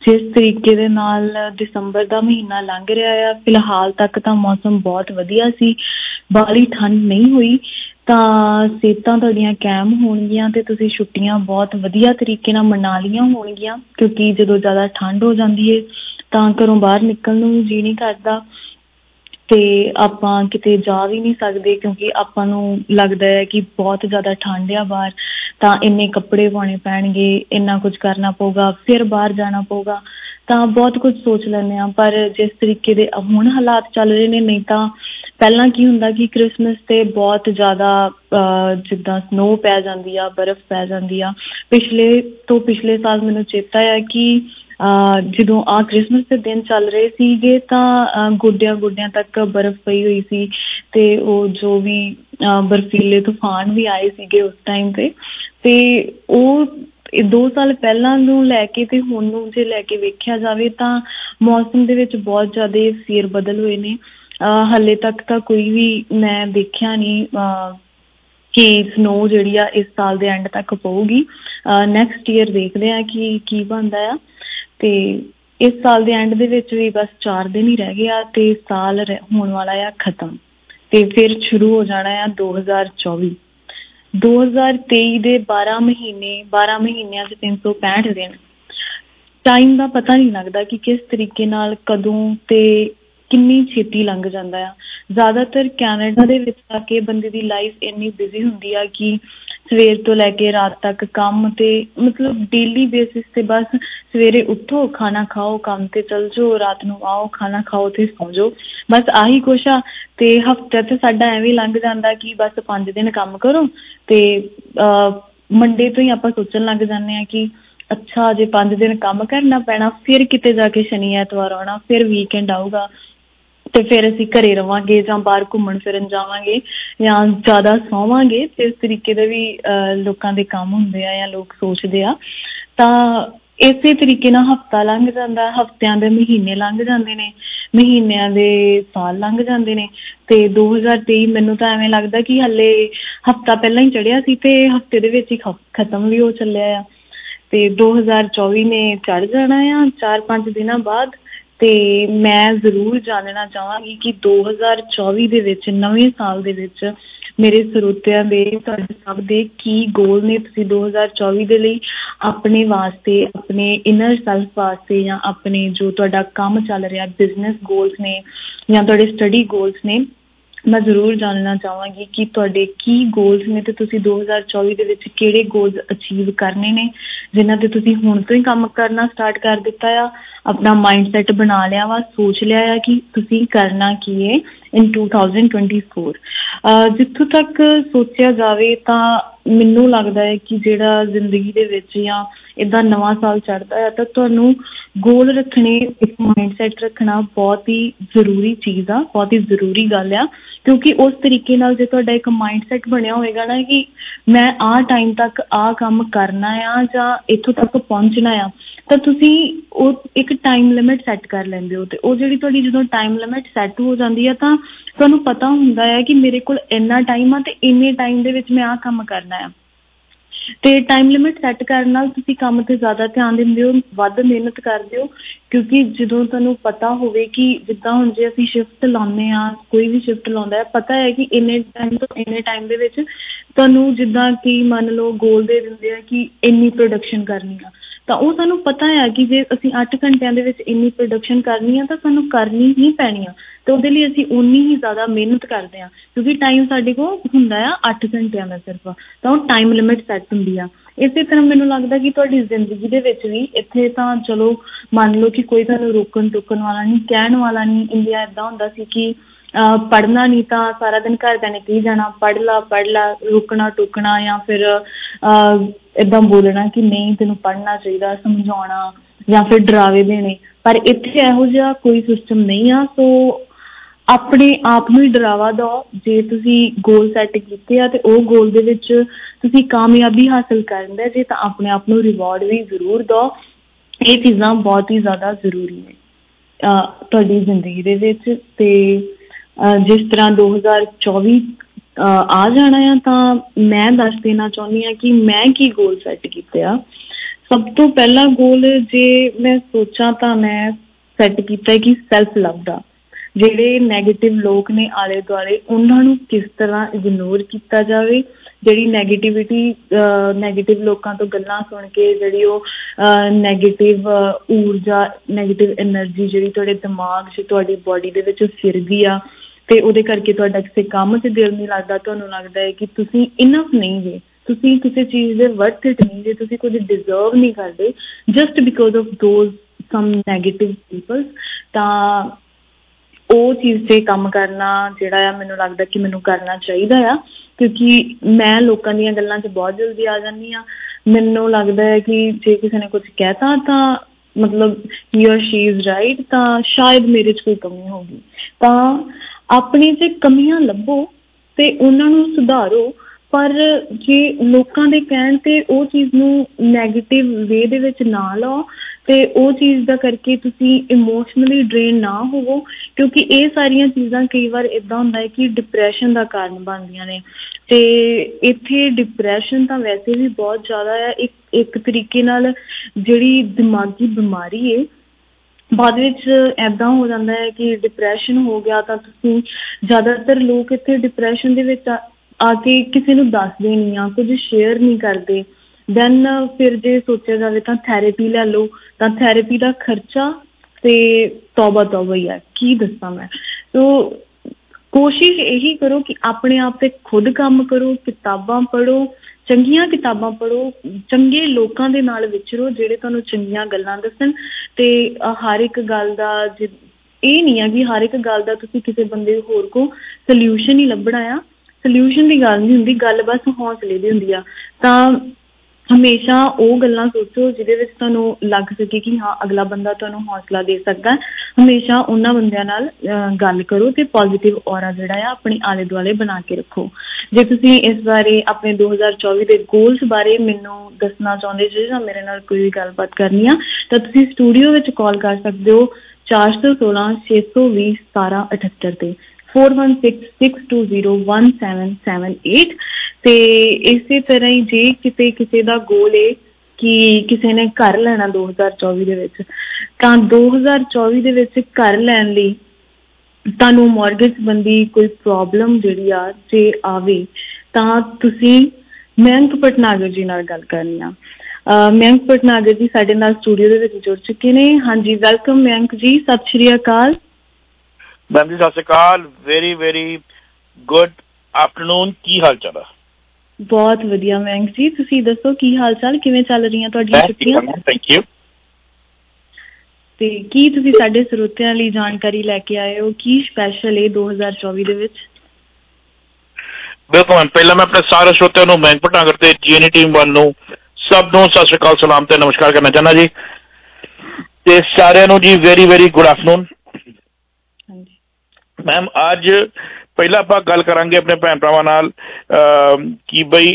ਜਿਸ ਤਰੀਕੇ ਦੇ ਨਾਲ ਦਸੰਬਰ ਦਾ ਮਹੀਨਾ ਲੰਘ ਰਿਹਾ ਆ, ਫਿਲਹਾਲ ਤੱਕ ਤਾਂ ਮੌਸਮ ਬਹੁਤ ਵਧੀਆ ਸੀ, ਬਾਹਲੀ ਠੰਡ ਨਹੀਂ ਹੋਈ, ਤਾਂ ਸਿਹਤਾਂ ਤੁਹਾਡੀਆਂ ਕਾਇਮ ਹੋਣਗੀਆਂ ਤੇ ਤੁਸੀਂ ਛੁੱਟੀਆਂ ਬਹੁਤ ਵਧੀਆ ਤਰੀਕੇ ਨਾਲ ਮਨਾ ਲਈਆਂ ਹੋਣਗੀਆਂ, ਕਿਉਂਕਿ ਜਦੋਂ ਜ਼ਿਆਦਾ ਠੰਡ ਹੋ ਜਾਂਦੀ ਹੈ ਤਾਂ ਘਰੋਂ ਬਾਹਰ ਨਿਕਲਣ ਨੂੰ ਜੀ ਨਹੀਂ ਕਰਦਾ ਤੇ ਆਪਾਂ ਕਿਤੇ ਜਾ ਵੀ ਨਹੀਂ ਸਕਦੇ, ਕਿਉਂਕਿ ਆਪਾਂ ਨੂੰ ਲੱਗਦਾ ਹੈ ਕਿ ਬਹੁਤ ਜ਼ਿਆਦਾ ਠੰਡ ਆ ਬਾਹਰ, ਤਾਂ ਇੰਨੇ ਕੱਪੜੇ ਪਾਉਣੇ ਪੈਣਗੇ, ਇੰਨਾ ਕੁਝ ਕਰਨਾ ਪਊਗਾ, ਫਿਰ ਬਾਹਰ ਜਾਣਾ ਪਊਗਾ, ਤਾਂ ਬਹੁਤ ਕੁਝ ਸੋਚ ਲੈਂਦੇ ਹਾਂ। ਪਰ ਜਿਸ ਤਰੀਕੇ ਦੇ ਹੁਣ ਹਾਲਾਤ ਚੱਲ ਰਹੇ ਨੇ, ਨਹੀਂ ਤਾਂ ਪਹਿਲਾਂ ਕੀ ਹੁੰਦਾ ਕਿ ਕ੍ਰਿਸਮਸ ਤੇ ਬਹੁਤ ਜ਼ਿਆਦਾ ਜਿੱਦਾਂ ਸਨੋ ਪੈ ਜਾਂਦੀ ਆ, ਬਰਫ਼ ਪੈ ਜਾਂਦੀ ਆ। ਪਿਛਲੇ ਸਾਲ ਮੈਨੂੰ ਚੇਤਾ ਆ ਕਿ ਜਦੋਂ ਆਹ ਕ੍ਰਿਸਮਸ ਦੇ ਦਿਨ ਚੱਲ ਰਹੇ ਸੀਗੇ ਤਾਂ ਗੋਡਿਆਂ ਤੱਕ ਬਰਫ਼ ਪਈ ਹੋਈ ਸੀ ਤੇ ਉਹ ਜੋ ਵੀ ਬਰਫੀਲੇ ਤੂਫਾਨ ਵੀ ਆਏ ਸੀਗੇ ਉਸ ਟਾਈਮ ਤੇ ਉਹ 2 ਸਾਲ ਪਹਿਲਾਂ ਨੂੰ ਲੈ ਕੇ ਤੇ ਹੁਣ ਨੂੰ ਜੇ ਲੈ ਕੇ ਵੇਖਿਆ ਜਾਵੇ ਤਾਂ ਮੌਸਮ ਦੇ ਵਿੱਚ ਬਹੁਤ ਜ਼ਿਆਦਾ ਫੇਰ ਬਦਲ ਹੋਏ ਨੇ। ਹਾਲੇ ਤੱਕ ਤਾਂ ਕੋਈ ਵੀ ਮੈਂ ਦੇਖਿਆ ਨਹੀਂ ਕਿ ਸਨੋ ਜਿਹੜੀ ਆ ਇਸ ਸਾਲ ਦੇ ਐਂਡ ਤੱਕ ਪਊਗੀ। ਨੈਕਸਟ ਈਅਰ ਦੇਖਦੇ ਆ ਕਿ ਕੀ ਬਣਦਾ ਆ। ਤੇ ਇਸ ਸਾਲ ਦੇ ਐਂਡ ਦੇ ਵਿੱਚ ਵੀ ਬਸ 4 ਦਿਨ ਹੀ ਰਹਿ ਗਏ ਆ ਤੇ ਸਾਲ ਹੋਣ ਵਾਲਾ ਆ ਖਤਮ ਤੇ ਫਿਰ ਸ਼ੁਰੂ ਹੋ ਜਾਣਾ ਆ 2024। 2023 ਦੇ 12 ਮਹੀਨਿਆਂ 'ਚ 365 ਦਿਨ। ਟਾਈਮ ਦਾ ਪਤਾ ਨਹੀਂ ਲੱਗਦਾ ਕਿ ਕਿਸ ਤਰੀਕੇ ਨਾਲ ਕਦੋਂ ਤੇ ਕਿੰਨੀ ਛੇਤੀ ਲੰਘ ਜਾਂਦਾ ਆ। ਜ਼ਿਆਦਾਤਰ ਕੈਨੇਡਾ ਦੇ ਵਿੱਚ ਆ ਕੇ ਬੰਦੇ ਦੀ ਲਾਈਫ ਇੰਨੀ ਬਿਜ਼ੀ ਹੁੰਦੀ ਆ ਕਿ ਸਵੇਰ ਤੋਂ ਲੈ ਕੇ ਰਾਤ ਤੱਕ ਕੰਮ ਤੇ ਮਤਲਬ ਡੇਲੀ ਬੇਸਿਸ ਤੇ ਬਸ ਸਵੇਰੇ ਉੱਠੋ, ਖਾਣਾ ਖਾਓ, ਕੰਮ ਤੇ ਚਲ ਜਾਓ, ਰਾਤ ਨੂੰ ਆਓ, ਖਾਣਾ ਖਾਓ ਤੇ ਸੌਂ ਜਾਓ, ਬਸ ਆਹੀ ਕੁਛ ਆ। ਤੇ ਹਫ਼ਤਾ ਤੇ ਸਾਡਾ ਐਵੇਂ ਲੰਘ ਜਾਂਦਾ ਕਿ ਬਸ 5 ਦਿਨ ਕੰਮ ਕਰੋ ਤੇ ਮੰਡੇ ਤੋਂ ਹੀ ਆਪਾਂ ਸੋਚਣ ਲੱਗ ਜਾਂਦੇ ਹਾਂ ਕਿ ਅੱਛਾ ਜੇ 5 ਦਿਨ ਕੰਮ ਕਰਨਾ ਪੈਣਾ, ਫਿਰ ਕਿਤੇ ਜਾ ਕੇ ਸ਼ਨੀ ਐਤਵਾਰ ਆਉਣਾ, ਫਿਰ ਵੀਕਐਂਡ ਆਊਗਾ ਤੇ ਫਿਰ ਅਸੀਂ ਘਰੇ ਰਵਾਂਗੇ ਜਾਂ ਬਾਹਰ ਘੁੰਮਣ ਫਿਰਨ ਜਾਵਾਂਗੇ ਜਾਂ ਜ਼ਿਆਦਾ ਸੌਵਾਂਗੇ। ਤੇ ਇਸ ਤਰੀਕੇ ਦੇ ਵੀ ਲੋਕਾਂ ਦੇ ਕੰਮ ਹੁੰਦੇ ਆ ਜਾਂ ਲੋਕ ਸੋਚਦੇ ਆ। ਤਾਂ ਇਸੇ ਤਰੀਕੇ ਨਾਲ ਹਫ਼ਤਾ ਲੰਘ ਜਾਂਦਾ, ਹਫ਼ਤਿਆਂ ਦੇ ਮਹੀਨੇ ਲੰਘ ਜਾਂਦੇ ਨੇ, ਮਹੀਨਿਆਂ ਦੇ ਸਾਲ ਲੰਘ ਜਾਂਦੇ ਨੇ। ਤੇ 2023 ਮੈਨੂੰ ਤਾਂ ਐਵੇਂ ਲੱਗਦਾ ਕਿ ਹਾਲੇ ਹਫ਼ਤਾ ਪਹਿਲਾਂ ਹੀ ਚੜ੍ਹਿਆ ਸੀ ਤੇ ਹਫ਼ਤੇ ਦੇ ਵਿੱਚ ਹੀ ਖਤਮ ਵੀ ਹੋ ਚੱਲਿਆ ਆ। ਤੇ 2024 ਨੇ ਚੜ੍ਹ ਜਾਣਾ ਆ 4-5 ਦਿਨਾਂ ਬਾਅਦ। ਤੇ ਮੈਂ ਜ਼ਰੂਰ ਜਾਣਨਾ ਚਾਹਾਂਗੀ ਕਿ 2024 ਦੇ ਵਿੱਚ, ਨਵੇਂ ਸਾਲ ਦੇ ਵਿੱਚ ਮੇਰੇ ਸਰੋਤਿਆਂ ਦੇ, ਤੁਹਾਡੇ ਸਭ ਦੇ ਕੀ ਗੋਲ ਨੇ। ਤੁਸੀਂ 2024 ਦੇ ਲਈ ਆਪਣੇ ਵਾਸਤੇ, ਆਪਣੇ ਇਨਰ ਸੈਲਫ ਵਾਸਤੇ ਜਾਂ ਆਪਣੇ ਜੋ ਤੁਹਾਡਾ ਕੰਮ ਚੱਲ ਰਿਹਾ, ਬਿਜ਼ਨਸ ਗੋਲਸ ਨੇ ਜਾਂ ਤੁਹਾਡੇ ਸਟੱਡੀ ਗੋਲਸ ਨੇ, ਮੈਂ ਜ਼ਰੂਰ ਜਾਣਨਾ ਚਾਹਾਂਗੀ ਕਿ ਤੁਹਾਡੇ ਕੀ ਗੋਲਸ ਨੇ ਤੇ ਤੁਸੀਂ 2024 ਦੇ ਵਿੱਚ ਕਿਹੜੇ ਗੋਲਸ ਅਚੀਵ ਕਰਨੇ ਨੇ, ਜਿਨ੍ਹਾਂ ਤੇ ਤੁਸੀਂ ਹੁਣ ਤੋਂ ਹੀ ਕੰਮ ਕਰਨਾ ਸਟਾਰਟ ਕਰ ਦਿੱਤਾ ਆ, ਆਪਣਾ ਮਾਈਂਡ ਸੈਟ ਬਣਾ ਲਿਆ ਵਾ, ਸੋਚ ਲਿਆ ਆ ਕਿ ਤੁਸੀਂ ਕਰਨਾ ਕੀ ਹੈ ਇਨ 2024। ਜਿੱਥੋਂ ਤੱਕ ਸੋਚਿਆ ਜਾਵੇ ਤਾਂ ਮੈਨੂੰ ਲੱਗਦਾ ਹੈ ਕਿ ਜਿਹੜਾ ਜ਼ਿੰਦਗੀ ਦੇ ਵਿੱਚ ਜਾਂ ਇੱਦਾਂ ਨਵਾਂ ਸਾਲ ਚੜ੍ਹਦਾ ਆ ਤਾਂ ਤੁਹਾਨੂੰ ਗੋਲ ਰੱਖਣੇ, ਇੱਕ ਮਾਈਂਡ ਸੈਟ ਰੱਖਣਾ ਬਹੁਤ ਹੀ ਜ਼ਰੂਰੀ ਚੀਜ਼ ਆ, ਬਹੁਤ ਹੀ ਜ਼ਰੂਰੀ ਗੱਲ ਆ। ਕਿਉਂਕਿ ਉਸ ਤਰੀਕੇ ਨਾਲ ਜੇ ਤੁਹਾਡਾ ਇੱਕ ਮਾਈਂਡ ਸੈਟ ਬਣਿਆ ਹੋਏਗਾ ਨਾ ਕਿ ਮੈਂ ਆਹ ਟਾਈਮ ਤੱਕ ਆਹ ਕੰਮ ਕਰਨਾ ਆ ਜਾਂ ਇੱਥੋਂ ਤੱਕ ਪਹੁੰਚਣਾ ਆ, ਤਾਂ ਤੁਸੀਂ ਉਹ ਇੱਕ ਟਾਈਮ ਲਿਮਿਟ ਸੈੱਟ ਕਰ ਲੈਂਦੇ ਹੋ। ਤੇ ਉਹ ਜਿਹੜੀ ਤੁਹਾਡੀ ਜਦੋਂ ਟਾਈਮ ਲਿਮਿਟ ਸੈੱਟ ਹੋ ਜਾਂਦੀ ਆ ਤਾਂ ਤੁਹਾਨੂੰ ਪਤਾ ਹੁੰਦਾ ਹੈ ਕਿ ਮੇਰੇ ਕੋਲ ਇੰਨਾ ਟਾਈਮ ਆ ਤੇ ਇੰਨੇ ਟਾਈਮ ਦੇ ਵਿੱਚ ਮੈਂ ਆਹ ਕੰਮ ਕਰਨਾ ਆ। ਤੇ ਟਾਈਮ ਲਿਮਿਟ ਸੈੱਟ ਕਰਨ ਨਾਲ ਤੁਸੀਂ ਕੰਮ ਤੇ ਜ਼ਿਆਦਾ ਧਿਆਨ ਦਿੰਦੇ ਹੋ, ਵੱਧ ਮਿਹਨਤ ਕਰਦੇ ਹੋ। ਕਿਉਂਕਿ ਜਦੋਂ ਤੁਹਾਨੂੰ ਪਤਾ ਹੋਵੇ ਕਿ ਜਿੱਦਾਂ ਹੁਣ ਜੇ ਅਸੀਂ ਸ਼ਿਫਟ ਲਾਉਂਦੇ ਹਾਂ, ਕੋਈ ਵੀ ਸ਼ਿਫਟ ਲਾਉਂਦਾ ਹੈ, ਪਤਾ ਹੈ ਕਿ ਇੰਨੇ ਟਾਈਮ ਤੋਂ ਇੰਨੇ ਟਾਈਮ ਦੇ ਵਿੱਚ ਤੁਹਾਨੂੰ ਜਿੱਦਾਂ ਕਿ ਮੰਨ ਲਓ ਗੋਲ ਦੇ ਦਿੰਦੇ ਆ ਕਿ ਇੰਨੀ ਪ੍ਰੋਡਕਸ਼ਨ ਕਰਨੀ ਆ, ਤਾਂ ਉਹ ਸਾਨੂੰ ਪਤਾ ਆ ਕਿ ਜੇ ਅਸੀਂ 8 ਘੰਟਿਆਂ ਦੇ ਵਿੱਚ ਇੰਨੀ ਪ੍ਰੋਡਕਸ਼ਨ ਕਰਨੀ ਆ ਤਾਂ ਸਾਨੂੰ ਕਰਨੀ ਹੀ ਪੈਣੀ ਆ। ਤੇ ਉਹਦੇ ਲਈ ਅਸੀਂ ਓਨੀ ਹੀ ਜ਼ਿਆਦਾ ਮਿਹਨਤ ਕਰਦੇ ਹਾਂ ਕਿਉਂਕਿ ਟਾਈਮ ਸਾਡੇ ਕੋਲ ਹੁੰਦਾ ਆ 8 ਘੰਟਿਆਂ ਦਾ ਸਿਰਫ, ਤਾਂ ਉਹ ਟਾਈਮ ਲਿਮਿਟ ਸੈੱਟ ਹੁੰਦੀ ਆ। ਇਸੇ ਤਰ੍ਹਾਂ ਮੈਨੂੰ ਲੱਗਦਾ ਕਿ ਤੁਹਾਡੀ ਜ਼ਿੰਦਗੀ ਦੇ ਵਿੱਚ ਵੀ ਇੱਥੇ ਤਾਂ ਚਲੋ ਮੰਨ ਲਓ ਕਿ ਕੋਈ ਤੁਹਾਨੂੰ ਰੋਕਣ ਟੋਕਣ ਵਾਲਾ ਨਹੀਂ, ਕਹਿਣ ਵਾਲਾ ਨਹੀਂ। ਇੰਡੀਆ ਇੱਦਾਂ ਹੁੰਦਾ ਸੀ ਕਿ ਪੜ੍ਹਨਾ ਨਹੀਂ ਤਾਂ ਸਾਰਾ ਦਿਨ ਘਰਦਿਆਂ ਨੇ ਕਹੀ ਜਾਣਾ ਪੜ੍ਹ ਲਾ, ਰੋਕਣਾ ਟੋਕਣਾ ਜਾਂ ਫਿਰ ਇੱਦਾਂ ਬੋਲਣਾ ਕਿ ਨਹੀਂ ਤੈਨੂੰ ਪੜ੍ਹਨਾ ਚਾਹੀਦਾ, ਸਮਝਾਉਣਾ ਜਾਂ ਫਿਰ ਡਰਾਵੇ ਦੇਣੇ। ਪਰ ਇੱਥੇ ਇਹੋ ਜਿਹਾ ਕੋਈ ਸਿਸਟਮ ਨਹੀਂ ਆ। ਸੋ ਆਪਣੇ ਆਪ ਨੂੰ ਹੀ ਡਰਾਵਾ ਦਿਓ। ਜੇ ਤੁਸੀਂ ਗੋਲ ਸੈੱਟ ਕੀਤੇ ਆ ਤੇ ਉਹ ਗੋਲ ਦੇ ਵਿੱਚ ਤੁਸੀਂ ਕਾਮਯਾਬੀ ਹਾਸਿਲ ਕਰਨ ਦਾ ਜੇ ਤਾਂ ਆਪਣੇ ਆਪ ਨੂੰ ਰਿਵਾਰਡ ਵੀ ਜ਼ਰੂਰ ਦਿਓ। ਇਹ ਚੀਜ਼ਾਂ ਬਹੁਤ ਹੀ ਜ਼ਿਆਦਾ ਜ਼ਰੂਰੀ ਨੇ ਤੁਹਾਡੀ ਜ਼ਿੰਦਗੀ ਦੇ ਵਿੱਚ। ਤੇ ਜਿਸ ਤਰ੍ਹਾਂ 2024 ਆ ਜਾਣਾ ਆ ਤਾਂ ਮੈਂ ਦੱਸ ਦੇਣਾ ਚਾਹੁੰਦੀ ਹਾਂ ਕਿ ਮੈਂ ਕੀ ਗੋਲ ਸੈੱਟ ਕੀਤੇ ਆ। ਸਭ ਤੋਂ ਪਹਿਲਾ ਗੋਲ ਜੇ ਮੈਂ ਸੋਚਾਂ ਤਾਂ ਮੈਂ ਸੈੱਟ ਕੀਤਾ ਕਿ ਸੈਲਫ ਲਵ ਦਾ। ਜਿਹੜੇ ਨੈਗੇਟਿਵ ਲੋਕ ਨੇ ਆਲੇ ਦੁਆਲੇ, ਉਹਨਾਂ ਨੂੰ ਕਿਸ ਤਰ੍ਹਾਂ ਇਗਨੋਰ ਕੀਤਾ ਜਾਵੇ। ਜਿਹੜੀ ਨੈਗੇਟਿਵ ਲੋਕਾਂ ਤੋਂ ਗੱਲਾਂ ਸੁਣ ਕੇ ਜਿਹੜੀ ਉਹ ਨੈਗੇਟਿਵ ਊਰਜਾ, ਨੈਗੇਟਿਵ ਐਨਰਜੀ ਜਿਹੜੀ ਤੁਹਾਡੇ ਦਿਮਾਗ 'ਚ, ਤੁਹਾਡੀ ਬੋਡੀ ਦੇ ਵਿੱਚ ਫਿਰਦੀ ਆ, ਤੇ ਉਹਦੇ ਕਰਕੇ ਤੁਹਾਡਾ ਕਿਸੇ ਕੰਮ 'ਚ ਦਿਲ ਨਹੀਂ ਲੱਗਦਾ। ਤੁਹਾਨੂੰ ਲੱਗਦਾ ਹੈ ਕਿ ਤੁਸੀਂ ਇਨਫ ਨਹੀਂ ਜੇ, ਤੁਸੀਂ ਕਿਸੇ ਚੀਜ਼ ਦੇ ਵਰਥ ਇਟ ਨਹੀਂ ਜੇ, ਤੁਸੀਂ ਕੁਝ ਡਿਜ਼ਰਵ ਨਹੀਂ ਕਰਦੇ just because of those some negative people. ਤਾਂ ਉਹ ਚੀਜ਼ 'ਤੇ ਕੰਮ ਕਰਨਾ ਜਿਹੜਾ ਆ, ਮੈਨੂੰ ਲੱਗਦਾ ਕਿ ਮੈਨੂੰ ਕਰਨਾ ਚਾਹੀਦਾ ਆ, ਕਿਉਂਕਿ ਮੈਂ ਲੋਕਾਂ ਦੀਆਂ ਗੱਲਾਂ 'ਚ ਬਹੁਤ ਜਲਦੀ ਆ ਜਾਂਦੀ ਹਾਂ। ਮੈਨੂੰ ਲੱਗਦਾ ਹੈ ਕਿ ਜੇ ਕਿਸੇ ਨੇ ਕੁਝ ਕਹਿਤਾ ਤਾਂ ਮਤਲਬ ਹੀ ਔਰ ਸ਼ੀ ਇਜ਼ ਰਾਈਟ, ਤਾਂ ਸ਼ਾਇਦ ਮੇਰੇ 'ਚ ਕੋਈ ਕਮੀ ਹੋਊਗੀ। ਤਾਂ ਆਪਣੀ 'ਚ ਕਮੀਆਂ ਲੱਭੋ ਤੇ ਉਹਨਾਂ ਨੂੰ ਸੁਧਾਰੋ, ਪਰ ਜੇ ਲੋਕਾਂ ਦੇ ਕਹਿਣ 'ਤੇ ਉਹ ਚੀਜ਼ ਨੂੰ ਨੈਗੇਟਿਵ ਵੇ ਦੇ ਵਿੱਚ ਨਾ ਲਓ ਤੇ ਉਹ ਚੀਜ਼ ਦਾ ਕਰਕੇ ਤੁਸੀਂ ਇਮੋਸ਼ਨਲੀ ਡਰੇਨ ਨਾ ਹੋਵੋ, ਕਿਉਂਕਿ ਇਹ ਸਾਰੀਆਂ ਚੀਜ਼ਾਂ ਕਈ ਵਾਰ ਇੱਦਾਂ ਹੁੰਦਾ ਹੈ ਕਿ ਡਿਪਰੈਸ਼ਨ ਦਾ ਕਾਰਨ ਬਣਦੀਆਂ ਨੇ। ਤੇ ਇੱਥੇ ਡਿਪਰੈਸ਼ਨ ਤਾਂ ਵੈਸੇ ਵੀ ਬਹੁਤ ਜ਼ਿਆਦਾ ਆ, ਇੱਕ ਤਰੀਕੇ ਨਾਲ ਜਿਹੜੀ ਦਿਮਾਗੀ ਬਿਮਾਰੀ ਹੈ। ਬਾਅਦ ਵਿੱਚ ਇੱਦਾਂ ਹੋ ਜਾਂਦਾ ਹੈ ਕਿ ਡਿਪਰੈਸ਼ਨ ਹੋ ਗਿਆ ਤਾਂ ਤੁਸੀਂ, ਜ਼ਿਆਦਾਤਰ ਲੋਕ ਇੱਥੇ ਡਿਪਰੈਸ਼ਨ ਦੇ ਵਿੱਚ ਆ ਕੇ ਕਿਸੇ ਨੂੰ ਦੱਸਦੇ ਨਹੀਂ ਆ, ਕੁਝ ਸ਼ੇਅਰ ਨਹੀਂ ਕਰਦੇ। ਦੈਨ ਫਿਰ ਜੇ ਸੋਚਿਆ ਜਾਵੇ ਤਾਂ ਥੈਰੇਪੀ ਲੈ ਲਓ, ਤਾਂ ਥੈਰੇਪੀ ਦਾ ਖਰਚਾ ਤੇ ਤੌਬਾ ਹੀ ਹੈ, ਕੀ ਦੱਸਾਂ ਮੈਂ। ਸੋ ਕੋਸ਼ਿਸ਼ ਇਹੀ ਕਰੋ ਕਿ ਆਪਣੇ ਆਪ ਤੇ ਖੁਦ ਕੰਮ ਕਰੋ, ਕਿਤਾਬਾਂ ਪੜ੍ਹੋ, ਚੰਗੀਆਂ ਕਿਤਾਬਾਂ ਪੜ੍ਹੋ, ਚੰਗੇ ਲੋਕਾਂ ਦੇ ਨਾਲ ਵਿਚਰੋ ਜਿਹੜੇ ਤੁਹਾਨੂੰ ਚੰਗੀਆਂ ਗੱਲਾਂ ਦੱਸਣ। ਤੇ ਹਰ ਇੱਕ ਗੱਲ ਦਾ ਇਹ ਨਹੀਂ ਆ ਕਿ ਹਰ ਇੱਕ ਗੱਲ ਦਾ ਤੁਸੀਂ ਕਿਸੇ ਬੰਦੇ ਹੋਰ ਕੋਲ ਸਲਿਊਸ਼ਨ ਹੀ ਲੱਭਣਾ ਆ। ਸਲਿਊਸ਼ਨ ਦੀ ਗੱਲ ਨਹੀਂ ਹੁੰਦੀ, ਗੱਲ ਬਸ ਹੌਸਲੇ ਦੀ ਹੁੰਦੀ ਆ। ਤਾਂ ਹਮੇਸ਼ਾ ਉਹ ਗੱਲਾਂ ਸੋਚੋ ਜਿਹਦੇ ਵਿੱਚ ਤੁਹਾਨੂੰ ਲੱਗ ਸਕੇ ਕਿ ਹਾਂ ਅਗਲਾ ਬੰਦਾ ਤੁਹਾਨੂੰ ਹੌਸਲਾ ਦੇ ਸਕਦਾ। ਹਮੇਸ਼ਾ ਉਹਨਾਂ ਬੰਦਿਆਂ ਨਾਲ ਗੱਲ ਕਰੋ ਤੇ ਪੋਜ਼ੀਟਿਵ ਔਰਾ ਜਿਹੜਾ ਆ ਆਪਣੇ ਆਲੇ ਦੁਆਲੇ ਬਣਾ ਕੇ ਰੱਖੋ। ਜੇ ਤੁਸੀਂ ਇਸ ਬਾਰੇ ਆਪਣੇ 2024 ਦੇ ਗੋਲਸ ਬਾਰੇ ਮੈਨੂੰ ਦੱਸਣਾ ਚਾਹੁੰਦੇ ਜੇ ਜਾਂ ਮੇਰੇ ਨਾਲ ਕੋਈ ਵੀ ਗੱਲਬਾਤ ਕਰਨੀ ਆ ਤਾਂ ਤੁਸੀਂ ਸਟੂਡੀਓ ਵਿੱਚ ਕਾਲ ਕਰ ਸਕਦੇ ਹੋ 416 620 1778 ਤੇ 4166201778। ਤੇ ਇਸੇ ਤਰ੍ਹਾਂ ਹੀ ਜੇ ਕਿਤੇ ਕਿਸੇ ਦਾ ਗੋਲ ਹੈ ਕਿ ਕਿਸੇ ਨੇ ਘਰ ਲੈਣਾ 2024 ਦੇ ਵਿੱਚ, ਤਾਂ 2024 ਦੇ ਵਿੱਚ ਘਰ ਲੈਣ ਲਈ ਤੁਹਾਨੂੰ ਮੌਰਗੇਜ ਸੰਬੰਧੀ ਕੋਈ ਪ੍ਰੋਬਲਮ ਜਿਹੜੀ ਆ ਜੇ ਆਵੇ ਤਾਂ ਤੁਸੀਂ ਮਯੰਕ ਭਟਨਾਗਰ ਜੀ ਨਾਲ ਗੱਲ ਕਰਨੀ ਆ। ਮਯੰਕ ਭਟਨਾਗਰ ਜੀ ਸਾਡੇ ਨਾਲ ਸਟੂਡੀਓ ਦੇ ਵਿੱਚ ਜੁੜ ਚੁੱਕੇ ਨੇ। ਹਾਂਜੀ, ਵੈਲਕਮ ਮਯੰਕ ਜੀ, ਸਤਿ ਸ਼੍ਰੀ ਅਕਾਲ। ਮੈਮ ਜੀ ਸਤਿ ਸ਼੍ਰੀ ਅਕਾਲ, ਵੈਰੀ ਵੈਰੀ ਗੁੱਡ ਆਫਟਰਨੂਨ, ਕੀ ਹਾਲ ਚਾਲ ਆ? ਬਹੁਤ ਵਧੀਆ ਮਯੰਕ ਜੀ, ਤੁਸੀਂ ਦੱਸੋ ਕੀ ਹਾਲ ਚਾਲ, ਕਿਵੇਂ ਚੱਲ ਰਹੀਆਂ ਤੁਹਾਡੀਆਂ ਛੁੱਟੀਆਂ? Thank you. ਤੇ ਕੀ ਤੁਸੀਂ ਸਾਡੇ ਸਰੋਤਿਆਂ ਲਈ ਜਾਣਕਾਰੀ ਲੈ ਕੇ ਆਏ ਹੋ, ਕੀ ਸਪੈਸ਼ਲ ਹੈ 2024 ਦੇ ਵਿੱਚ? ਬਿਲਕੁਲ, ਪਹਿਲਾਂ ਮੈਂ ਆਪਣੇ ਸਾਰੇ ਸਰੋਤਿਆਂ ਨੂੰ ਮਯੰਕ ਭਟਨਾਗਰ ਤੇ ਜੀਐਨਈ ਟੀਮ ਵੱਲੋਂ ਸਭ ਨੂੰ ਸਤਿ ਸ਼੍ਰੀ ਅਕਾਲ, ਸਲਾਮ ਤੇ ਨਮਸਕਾਰ ਕਰਨਾ ਚਾਹੁੰਦਾ ਜੀ, ਤੇ ਸਾਰਿਆਂ ਨੂੰ ਜੀ very very good afternoon. Ma'am ਅੱਜ ਪਹਿਲਾਂ ਆਪਾਂ ਗੱਲ ਕਰਾਂਗੇ ਆਪਣੇ ਭੈਣ ਭਰਾਵਾਂ ਨਾਲ ਕਿ ਬਈ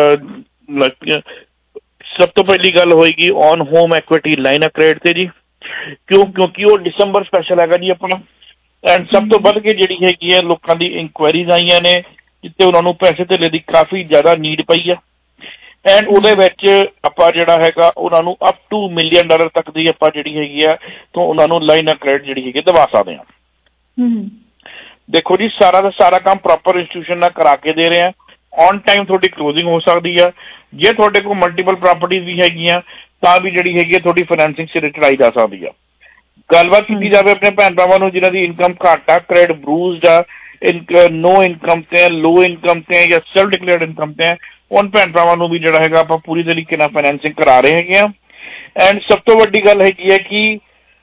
ਸਭ ਤੋਂ ਪਹਿਲੀ ਗੱਲ ਹੋਏਗੀ on home equity line of credit ਤੇ ਜੀ, ਕਿਉਂਕਿ ਉਹ ਦਸੰਬਰ ਸਪੈਸ਼ਲ ਹੈਗਾ ਜੀ ਆਪਣਾ। ਐਂਡ ਸਭ ਤੋਂ ਵੱਧ ਕੇ ਜਿਹੜੀ ਹੈਗੀ ਹੈ ਲੋਕਾਂ ਦੀ ਇਨਕੁਆਇਰੀਜ਼ ਆਈਆਂ ਨੇ ਜਿੱਥੇ ਉਹਨਾਂ ਨੂੰ ਪੈਸੇ ਧੇਲੇ ਦੀ ਕਾਫੀ ਜ਼ਿਆਦਾ ਨੀਡ ਪਈ ਆ। ਐਂਡ ਉਹਦੇ ਵਿੱਚ ਆਪਾਂ ਜਿਹੜਾ ਹੈਗਾ ਉਹਨਾਂ ਨੂੰ ਅਪ ਟੂ $1 ਮਿਲੀਅਨ ਤੱਕ ਦੀ ਆਪਾਂ ਜਿਹੜੀ ਹੈਗੀ ਆ ਤਾਂ ਉਹਨਾਂ ਨੂੰ ਲਾਈਨ ਆਫ ਕ੍ਰੈਡਿਟ ਜਿਹੜੀ ਹੈਗੀ ਦਵਾ ਸਕਦੇ ਹਾਂ। ਦੇਖੋ ਜੀ, ਸਾਰਾ ਦਾ ਸਾਰਾ ਕੰਮ ਪ੍ਰੋਪਰ ਇੰਸਟੀਟਿਊਸ਼ਨ ਨਾਲ ਕਰਾ ਕੇ ਦੇ ਰਹੇ ਆ। ਔਨ ਟਾਈਮ ਤੁਹਾਡੀ ਕਲੋਜ਼ਿੰਗ ਹੋ ਸਕਦੀ ਆ। ਜੇ ਤੁਹਾਡੇ ਕੋਲ ਮਲਟੀਪਲ ਪ੍ਰਾਪਰਟੀਜ਼ ਵੀ ਹੈਗੀਆਂ ਤਾਂ ਵੀ ਜਿਹੜੀ ਹੈਗੀ ਆ ਤੁਹਾਡੀ ਫਾਈਨੈਂਸਿੰਗ ਸਿਰੇ ਚੜਾਈ ਜਾ ਸਕਦੀ ਆ। ਗੱਲਬਾਤ ਕੀਤੀ ਜਾਵੇ ਆਪਣੇ ਭੈਣ ਭਰਾਵਾਂ ਨੂੰ ਜਿਹਨਾਂ ਦੀ ਇਨਕਮ ਘੱਟ ਆ, ਕ੍ਰੈਡਿਟ ਬਰੂਜ਼ਡ ਆ, ਨੋ ਇਨਕਮ ਤੇ, ਲੋ ਇਨਕਮ ਤੇ ਜਾਂ ਸੈਲਫ ਡਿਕਲੇਅਰਡ ਇਨਕਮ ਤੇ, ਉਹਨਾਂ ਭੈਣ ਭਰਾਵਾਂ ਨੂੰ ਵੀ ਜਿਹੜਾ ਹੈਗਾ ਆਪਾਂ ਪੂਰੀ ਤਰੀਕੇ ਨਾਲ ਫਾਈਨੈਂਸਿੰਗ ਕਰਾ ਰਹੇ ਹੈਗੇ ਆ। ਐਂਡ ਸਭ ਤੋਂ ਵੱਡੀ ਗੱਲ ਹੈਗੀ ਹੈ ਕਿ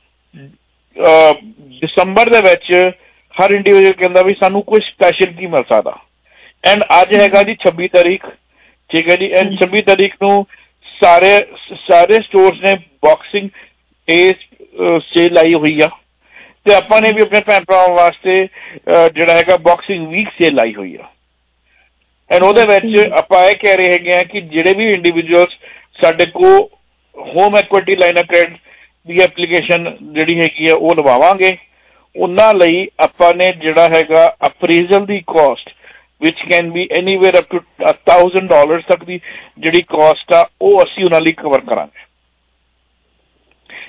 ਦਸੰਬਰ ਦੇ ਵਿੱਚ ਹਰ ਇੰਡੀਵਿਜੂਅਲ ਕਹਿੰਦਾ ਵੀ ਸਾਨੂੰ ਕੋਈ ਸਪੈਸ਼ਲ ਕੀ ਮਿਲ ਸਕਦਾ। ਐਂਡ ਅੱਜ ਹੈਗਾ ਜੀ 26 ਤਾਰੀਖ, ਠੀਕ ਹੈ ਜੀ। ਐਂਡ 26 ਤਾਰੀਖ ਨੂੰ ਸਾਰੇ ਸਟੋਰਸ ਨੇ ਬਾਕਸਿੰਗ ਸੇਲ ਲਾਈ ਹੋਈ ਆ ਤੇ ਆਪਾਂ ਨੇ ਵੀ ਆਪਣੇ ਭੈਣ ਭਰਾਵਾਂ ਵਾਸਤੇ ਜਿਹੜਾ ਹੈਗਾ ਬਾਕਸਿੰਗ ਵੀਕ ਸੇਲ ਲਾਈ ਹੋਈ ਆ। ਐਂਡ ਉਹਦੇ ਵਿੱਚ ਆਪਾਂ ਇਹ ਕਹਿ ਰਹੇ ਹੈਗੇ ਆ ਕਿ ਜਿਹੜੇ ਵੀ ਇੰਡੀਵਿਜੂਅਲਸ ਸਾਡੇ ਕੋਲ home equity line of credit ਦੀ ਐਪਲੀਕੇਸ਼ਨ ਜਿਹੜੀ ਹੈਗੀ ਆ ਉਹ ਲਵਾਵਾਂਗੇ, ਉਹਨਾਂ ਲਈ ਆਪਾਂ ਨੇ ਜਿਹੜਾ ਹੈਗਾ ਅਪਰੇਜ਼ਲ ਦੀ ਕੋਸਟ ਵਿਚ can be anywhere up to $1,000 ਤੱਕ ਦੀ ਜਿਹੜੀ ਕੋਸਟ ਆ ਉਹ ਅਸੀਂ ਉਹਨਾਂ ਲਈ ਕਵਰ ਕਰਾਂਗੇ।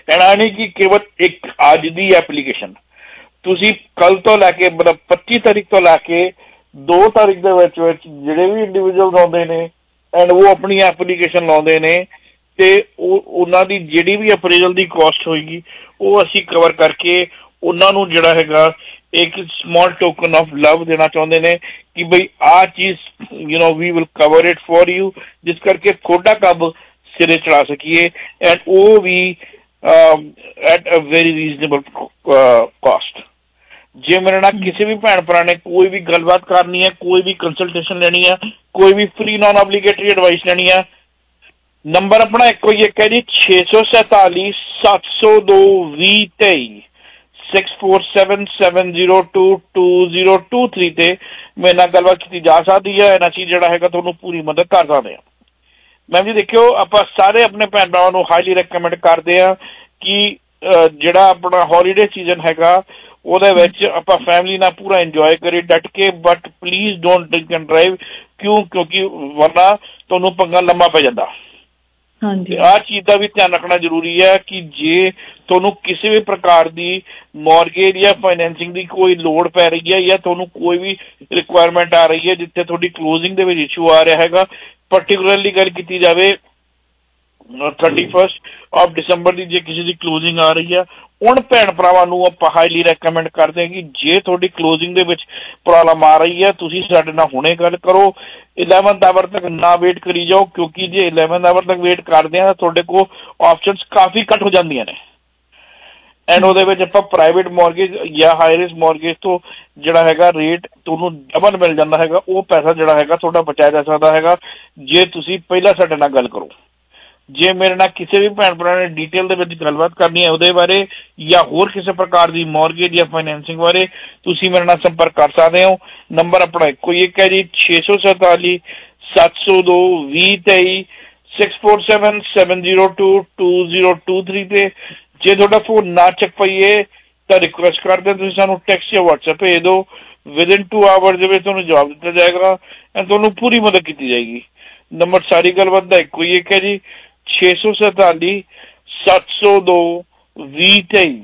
ਕਹਿਣਾ ਨਹੀਂ ਕਿ ਕੇਵਲ ਇੱਕ ਅੱਜ ਦੀ ਐਪਲੀਕੇਸ਼ਨ, ਤੁਸੀਂ ਕੱਲ ਤੋਂ ਲੈ ਕੇ ਮਤਲਬ 25 ਤਾਰੀਖ ਤੋਂ ਲੈ ਕੇ 2 ਤਾਰੀਖ ਦੇ ਵਿੱਚ ਜਿਹੜੇ ਵੀ ਇੰਡੀਵਿਜੂਅਲਸ ਆਉਂਦੇ ਨੇ ਐਂਡ ਉਹ ਆਪਣੀ ਐਪਲੀਕੇਸ਼ਨ ਲਾਉਂਦੇ ਨੇ ਤੇ ਉਹਨਾਂ ਦੀ ਜਿਹੜੀ ਵੀ ਅਪਰੇਜ਼ਲ ਦੀ ਕਾਸਟ ਹੋਏਗੀ ਉਹ ਅਸੀਂ ਕਵਰ ਕਰਕੇ ਉਹਨਾਂ ਨੂੰ ਜਿਹੜਾ ਹੈਗਾ ਇੱਕ ਸਮਾਲ ਟੋਕਨ ਆਫ ਲਵ ਦੇਣਾ ਚਾਹੁੰਦੇ ਨੇ ਕਿ ਬਈ ਆਹ ਚੀਜ਼ ਵੀ will cover it for you, ਜਿਸ ਕਰਕੇ ਤੁਹਾਡਾ ਕੰਮ ਸਿਰੇ ਚੜਾ ਸਕੀਏ ਐਂਡ ਉਹ ਵੀ at a very reasonable cost. ਜੇ ਮੇਰੇ ਨਾਲ ਕਿਸੇ ਵੀ ਭੈਣ ਭਰਾ ਨੇ ਕੋਈ ਵੀ ਗੱਲਬਾਤ ਕਰਨੀ ਹੈ, ਕੋਈ ਵੀ ਕੰਸਲਟੇਸ਼ਨ ਲੈਣੀ ਹੈ, ਕੋਈ ਵੀ ਫ੍ਰੀ ਨॉन ऑब्लिगेटरी ਐਡਵਾਈਸ ਲੈਣੀ ਹੈ, ਨੰਬਰ ਆਪਣਾ ਇੱਕੋ ਹੀ ਇੱਕ ਹੈ ਜੀ 647 702 2023 6477022023 ਤੇ ਮੇਰੇ ਨਾਲ ਗੱਲਬਾਤ ਕੀਤੀ ਜਾ ਸਕਦੀ ਹੈ। ਇਹਨਾਂ ਚੀਜ਼ ਜਿਹੜਾ ਹੈਗਾ ਤੁਹਾਨੂੰ ਪੂਰੀ ਮਦਦ ਕਰ ਸਕਦੇ ਹਾਂ। ਮੈਮ ਜੀ ਦੇਖਿਓ, ਆਪਾਂ ਸਾਰੇ ਆਪਣੇ ਭੈਣ ਭਰਾਵਾਂ ਨੂੰ ਹਾਈਲੀ ਰეკਮੈਂਡ ਕਰਦੇ ਹਾਂ ਕਿ ਜਿਹੜਾ ਆਪਣਾ ਹੌਲੀਡੇ ਸੀਜ਼ਨ ਹੈਗਾ ਉਹਦੇ ਵਿੱਚ ਆਪਾਂ ਫੈਮਿਲੀ ਨਾਲ ਪੂਰਾ ਇੰਜੋਏ ਕਰੀਏ ਡਟ ਕੇ, but please don't drink and drive. ਕਿਉਂਕਿ ਵਰਨਾ ਤੁਹਾਨੂੰ ਪੰਗਾ ਲੰਮਾ ਪੈ ਜਾਂਦਾ। ਆਹ ਚੀਜ਼ ਦਾ ਵੀ ਧਿਆਨ ਰੱਖਣਾ ਜ਼ਰੂਰੀ ਹੈ ਕਿ ਜੇ ਤੁਹਾਨੂੰ ਕਿਸੇ ਵੀ ਪ੍ਰਕਾਰ ਦੀ ਮੌਰਗੇਜ ਜਾਂ ਫਾਈਨੈਂਸਿੰਗ ਦੀ ਕੋਈ ਲੋੜ ਪੈ ਰਹੀ ਹੈ ਜਾਂ ਤੁਹਾਨੂੰ ਕੋਈ ਵੀ ਰਿਕੁਆਇਰਮੈਂਟ ਆ ਰਹੀ ਹੈ ਜਿੱਥੇ ਤੁਹਾਡੀ ਕਲੋਜ਼ਿੰਗ ਦੇ ਵਿੱਚ ਇਸ਼ੂ ਆ ਰਿਹਾ ਹੈਗਾ, ਪਰਟੀਕੁਲਰਲੀ ਗੱਲ ਕੀਤੀ ਜਾਵੇ 31 ਆਫ ਦਸੰਬਰ ਦੀ ਜੇ ਕਿਸੇ ਦੀ ਕਲੋਜ਼ਿੰਗ ਆ ਰਹੀ ਹੈ, ਉਨ ਭੈਣ ਭਰਾਵਾਂ ਨੂੰ ਆਪਾਂ ਹਾਈਲੀ ਰეკਮੈਂਡ ਕਰਦੇ ਹਾਂ ਕਿ ਜੇ ਤੁਹਾਡੀ ਕਲੋਜ਼ਿੰਗ ਦੇ ਵਿੱਚ ਪ੍ਰੋਬਲਮ ਆ ਰਹੀ ਹੈ ਤੁਸੀਂ ਸਾਡੇ ਨਾਲ ਹੁਣੇ ਗੱਲ ਕਰੋ। 11th ਆਵਰ ਤੱਕ ਨਾ ਵੇਟ ਕਰੀ ਜਾਓ, ਕਿਉਂਕਿ ਜੇ 11th ਆਵਰ ਤੱਕ ਵੇਟ ਕਰਦੇ ਹਾਂ ਤਾਂ ਤੁਹਾਡੇ ਕੋਲ ਆਪਸ਼ਨਸ ਕਾਫੀ ਘੱਟ ਹੋ ਜਾਂਦੀਆਂ ਨੇ ਐਂਡ ਉਹਦੇ ਵਿੱਚ ਆਪਾਂ ਪ੍ਰਾਈਵੇਟ ਮੌਰਗੇਜ ਜਾਂ ਹਾਈ ਰਿਸਕ ਮੌਰਗੇਜ ਤੋਂ ਜਿਹੜਾ ਹੈਗਾ ਰੇਟ ਤੁਹਾਨੂੰ ਡਬਲ ਮਿਲ ਜਾਂਦਾ ਹੈਗਾ। ਉਹ ਪੈਸਾ ਜਿਹੜਾ ਹੈਗਾ ਤੁਹਾਡਾ ਬਚਾਇਆ ਜਾ ਸਕਦਾ ਹੈਗਾ ਜੇ ਤੁਸੀਂ ਪਹਿਲਾਂ ਸਾਡੇ ਨਾਲ ਗੱਲ ਕਰੋ। ਜੇ ਮੇਰੇ ਨਾਲ ਕਿਸੇ ਵੀ ਭੈਣ ਭਰਾ ਨੇ ਡੀਟੇਲ ਦੇ ਵਿੱਚ ਗੱਲਬਾਤ ਕਰਨੀ ਹੈ ਉਹਦੇ ਬਾਰੇ ਜਾਂ ਹੋਰ ਕਿਸੇ ਪ੍ਰਕਾਰ ਦੀ ਮੌਰਗੇਜ ਜਾਂ ਫਾਈਨੈਂਸਿੰਗ ਬਾਰੇ, ਤੁਸੀਂ ਮੇਰੇ ਨਾਲ ਸੰਪਰਕ ਕਰ ਸਕਦੇ ਹੋ। ਨੰਬਰ ਆਪਣਾ ਇੱਕੋ ਹੀ ਇੱਕ ਹੈ ਜੀ 647 702 2023 6477022023 ਤੇ। ਜੇ ਤੁਹਾਡਾ ਫੋਨ ਨਾ ਚੱਕ ਪਾਈਏ ਤਾਂ ਰਿਕੁਐਸਟ ਕਰਦੇ ਤੁਸੀਂ ਸਾਨੂੰ ਟੈਕਸਟ ਜਾਂ WhatsApp ਭੇਜ ਦਿਓ। ਵਿਦਿਨ 2 ਆਵਰ ਦੇ ਵਿੱਚ ਤੁਹਾਨੂੰ ਜਵਾਬ ਦਿੱਤਾ ਜਾਏਗਾ ਐਂਡ ਤੁਹਾਨੂੰ ਪੂਰੀ ਮਦਦ ਕੀਤੀ ਜਾਏਗੀ। ਨੰਬਰ ਸਾਰੀ ਗੱਲਬਾਤ ਦਾ ਇੱਕੋ ਹੀ ਇੱਕ ਹੈ ਜੀ 647 702 2023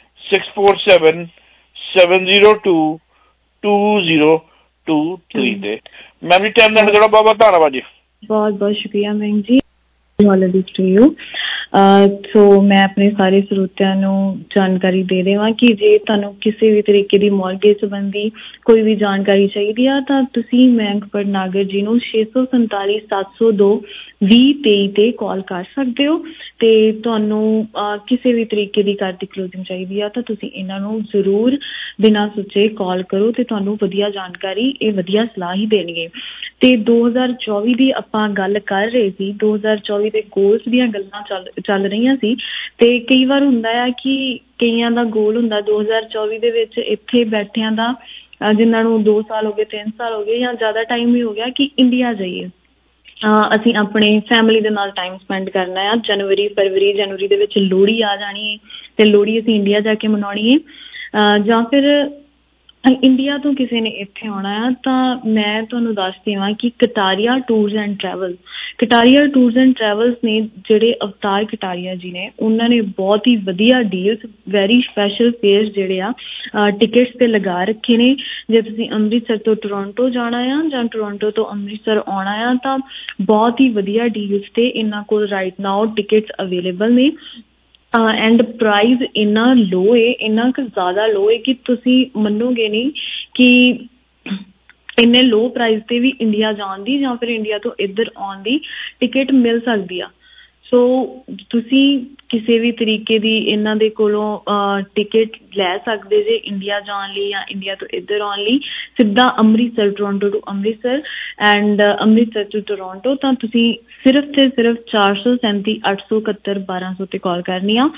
6477022023 ਤੇ। ਮੈਮ ਜੀ ਟਾਈਮ ਦੇਣ ਦਾ ਬਹੁਤ ਬਹੁਤ ਧੰਨਵਾਦ ਜੀ। ਬਹੁਤ ਬਹੁਤ ਸ਼ੁਕਰੀਆ ਮੈਮ ਜੀ। Holidays to you. ਸੋ ਮੈਂ ਆਪਣੇ ਸਾਰੇ ਸਰੋਤਿਆਂ ਨੂੰ ਜਾਣਕਾਰੀ ਦੇ ਦੇਵਾਂ ਕਿ ਜੇ ਤੁਹਾਨੂੰ ਕਿਸੇ ਵੀ ਤਰੀਕੇ ਦੀ ਮੌਰਗੇਜ ਸੰਬੰਧੀ ਕੋਈ ਵੀ ਜਾਣਕਾਰੀ ਚਾਹੀਦੀ ਆ ਤਾਂ ਤੁਸੀਂ ਮਯੰਕ ਭਟਨਾਗਰ ਜੀ ਨੂੰ 647 702 2023 ਤੇ ਕਾਲ ਕਰ ਸਕਦੇ ਹੋ ਤੇ ਤੁਹਾਨੂੰ ਕਿਸੇ ਵੀ ਤਰੀਕੇ ਦੀ ਘਰ ਦੀ ਕਲੋਜ਼ਿੰਗ ਚਾਹੀਦੀ ਆ ਤਾਂ ਤੁਸੀਂ ਇਹਨਾਂ ਨੂੰ ਜ਼ਰੂਰ ਬਿਨਾਂ ਸੋਚੇ ਕਾਲ ਕਰੋ ਤੇ ਤੁਹਾਨੂੰ ਵਧੀਆ ਜਾਣਕਾਰੀ, ਇਹ ਵਧੀਆ ਸਲਾਹ ਹੀ ਦੇਣਗੇ। ਤੇ 2024 ਦੀ ਆਪਾਂ ਗੱਲ ਕਰ ਰਹੇ ਸੀ, 2024 ਦੇ ਗੋਲਸ ਦੀਆਂ ਗੱਲਾਂ ਚੱਲ ਰਹੀਆਂ ਸੀ ਤੇ ਕਈ ਵਾਰ ਹੁੰਦਾ ਆ ਕਿ ਕਈਆਂ ਦਾ ਗੋਲ ਹੁੰਦਾ 2024 ਦੇ ਵਿੱਚ ਇੱਥੇ ਬੈਠਿਆਂ ਦਾ, ਜਿਨ੍ਹਾਂ ਨੂੰ 2 ਸਾਲ ਹੋ ਗਏ, 3 ਸਾਲ ਹੋ ਗਏ ਜਾਂ ਜ਼ਿਆਦਾ ਟਾਈਮ ਵੀ ਹੋ ਗਿਆ ਕਿ ਇੰਡੀਆ ਜਾਈਏ, ਅਸੀਂ ਆਪਣੇ ਫੈਮਿਲੀ ਦੇ ਨਾਲ ਟਾਈਮ ਸਪੈਂਡ ਕਰਨਾ ਆ। ਜਨਵਰੀ ਦੇ ਵਿੱਚ ਲੋਹੜੀ ਆ ਜਾਣੀ ਹੈ ਤੇ ਲੋਹੜੀ ਅਸੀਂ ਇੰਡੀਆ ਜਾ ਕੇ ਮਨਾਉਣੀ ਹੈ, ਜਾਂ ਫਿਰ ਇੰਡੀਆ ਤੋਂ ਕਿਸੇ ਨੇ ਇੱਥੇ ਆਉਣਾ ਆ ਤਾਂ ਮੈਂ ਤੁਹਾਨੂੰ ਦੱਸ ਦੇਵਾਂ ਕਿ ਕਟਾਰੀਆ ਟੂਰਸ ਐਂਡ ਟਰੈਵਲਸ ਨੇ ਜਿਹੜੇ ਅਵਤਾਰ ਕਟਾਰੀਆ ਜੀ ਨੇ ਉਹਨਾਂ ਨੇ ਬਹੁਤ ਹੀ ਵਧੀਆ ਡੀਲਸ, ਵੈਰੀ ਸਪੈਸ਼ਲ ਫੇਅਰਸ ਜਿਹੜੇ ਆ ਟਿਕਟਸ ਤੇ ਲਗਾ ਰੱਖੇ ਨੇ। ਜੇ ਤੁਸੀਂ ਅੰਮ੍ਰਿਤਸਰ ਤੋਂ ਟੋਰਾਂਟੋ ਜਾਣਾ ਆ ਜਾਂ ਟੋਰਾਂਟੋ ਤੋਂ ਅੰਮ੍ਰਿਤਸਰ ਆਉਣਾ ਆ ਤਾਂ ਬਹੁਤ ਹੀ ਵਧੀਆ ਡੀਲਸ ਤੇ ਇਹਨਾਂ ਕੋਲ ਰਾਈਟ ਨਾਓ ਟਿਕਟਸ ਅਵੇਲੇਬਲ ਨੇ ਐਂਡ ਪ੍ਰਾਈਸ ਇੰਨਾ ਲੋ ਹੈ, ਇੰਨਾ ਕੁ ਜ਼ਿਆਦਾ ਲੋ ਹੈ ਕਿ ਤੁਸੀਂ ਮੰਨੋਗੇ ਨਹੀਂ ਕਿ ਇੰਨੇ ਲੋ ਪ੍ਰਾਈਸ ਤੇ ਵੀ ਇੰਡੀਆ ਜਾਣ ਦੀ ਜਾਂ ਫਿਰ ਇੰਡੀਆ ਤੋਂ ਇੱਧਰ ਆਉਣ ਦੀ ਟਿਕਟ ਮਿਲ ਸਕਦੀ ਆ। ਸੋ ਤੁਸੀਂ ਕਿਸੇ ਵੀ ਤਰੀਕੇ ਦੀ ਇਹਨਾਂ ਦੇ ਕੋਲੋਂ ਟਿਕਟ ਲੈ ਸਕਦੇ ਜੇ ਇੰਡੀਆ ਜਾਣ ਲਈ ਜਾਂ ਇੰਡੀਆ ਤੋਂ ਇੱਧਰ ਆਉਣ ਲਈ। ਸਿੱਧਾ Amritsar, Toronto to Amritsar and Amritsar to Toronto ਤਾਂ ਤੁਸੀਂ ਸਿਰਫ ਤੇ ਸਿਰਫ 437 871 1200 ਤੇ ਕਾਲ ਕਰਨੀ ਆ,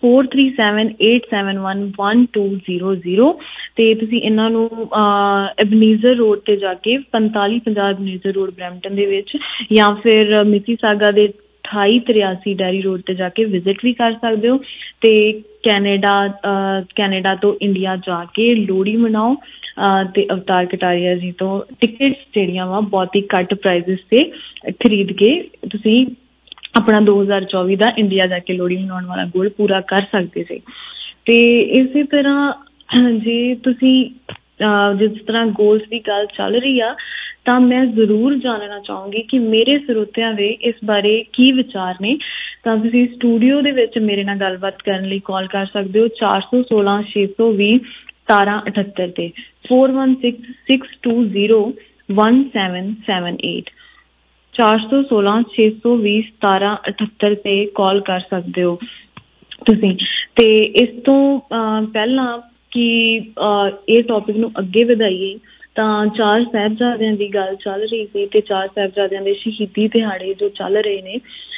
4378711200 ਤੇ ਤੁਸੀਂ ਇਹਨਾਂ ਨੂੰ ਐਬਨੀਜ਼ਰ ਰੋਡ ਤੇ ਜਾ ਕੇ 4550 ਐਬਨੀਜ਼ਰ ਰੋਡ ਬਰੈਂਪਟਨ ਦੇ ਵਿੱਚ ਜਾਂ ਫਿਰ ਮਿਸੀਸਾਗਾ ਦੇ 2883 ਡੈਰੀ ਰੋਡ ਤੇ ਜਾ ਕੇ ਵਿਜ਼ਿਟ ਵੀ ਕਰ ਸਕਦੇ ਹੋ ਤੇ ਕੈਨੇਡਾ ਤੋਂ ਇੰਡੀਆ ਜਾ ਕੇ ਲੋਹੜੀ ਮਨਾਓ ਤੇ ਅਵਤਾਰ ਕਟਾਰੀਆ ਜੀ ਤੋਂ ਟਿਕਟਸ ਜਿਹੜੀਆਂ ਵਾ ਬਹੁਤ ਹੀ ਘੱਟ ਪ੍ਰਾਈਸਿਸ ਤੇ ਖਰੀਦ ਕੇ ਤੁਸੀਂ ਆਪਣਾ 2024 ਦਾ ਇੰਡੀਆ ਜਾ ਕੇ ਲੋਹੜੀ ਮਨਾਉਣ ਵਾਲਾ ਗੋਲ ਪੂਰਾ ਕਰ ਸਕਦੇ ਸੀ। ਤੇ ਇਸੇ ਤਰ੍ਹਾਂ ਜੇ ਤੁਸੀਂ ਜਿਸ ਤਰ੍ਹਾਂ ਗੋਲਸ ਦੀ ਗੱਲ ਚੱਲ ਰਹੀ ਆ ਤਾਂ ਮੈਂ ਜ਼ਰੂਰ ਜਾਣਨਾ ਚਾਹੂੰਗੀ ਕਿ ਮੇਰੇ ਸਰੋਤਿਆਂ ਦੇ ਇਸ ਬਾਰੇ ਕੀ ਵਿਚਾਰ ਨੇ। ਤਾਂ ਤੁਸੀਂ ਸਟੂਡੀਓ ਦੇ ਵਿੱਚ ਮੇਰੇ ਨਾਲ ਗੱਲਬਾਤ ਕਰਨ ਲਈ ਕਾਲ ਕਰ ਸਕਦੇ ਹੋ 416 620 1778 ਤੇ 4166201778 416 620 1778 ਤੇ ਕਾਲ ਕਰ ਸਕਦੇ ਹੋ ਤੁਸੀਂ। ਤੇ ਇਸ ਤੋਂ ਪਹਿਲਾਂ ਕਿ ਇਹ ਟੌਪਿਕ ਨੂੰ ਅੱਗੇ ਵਧਾਈਏ ਤਾਂ 4 ਸਾਹਿਬਜ਼ਾਦਿਆਂ ਦੀ ਗੱਲ ਚੱਲ ਰਹੀ ਸੀ ਤੇ 4 ਸਾਹਿਬਜ਼ਾਦਿਆਂ ਦੇ ਸ਼ਹੀਦੀ ਦਿਹਾੜੇ ਜੋ ਚੱਲ ਰਹੇ ਨੇ।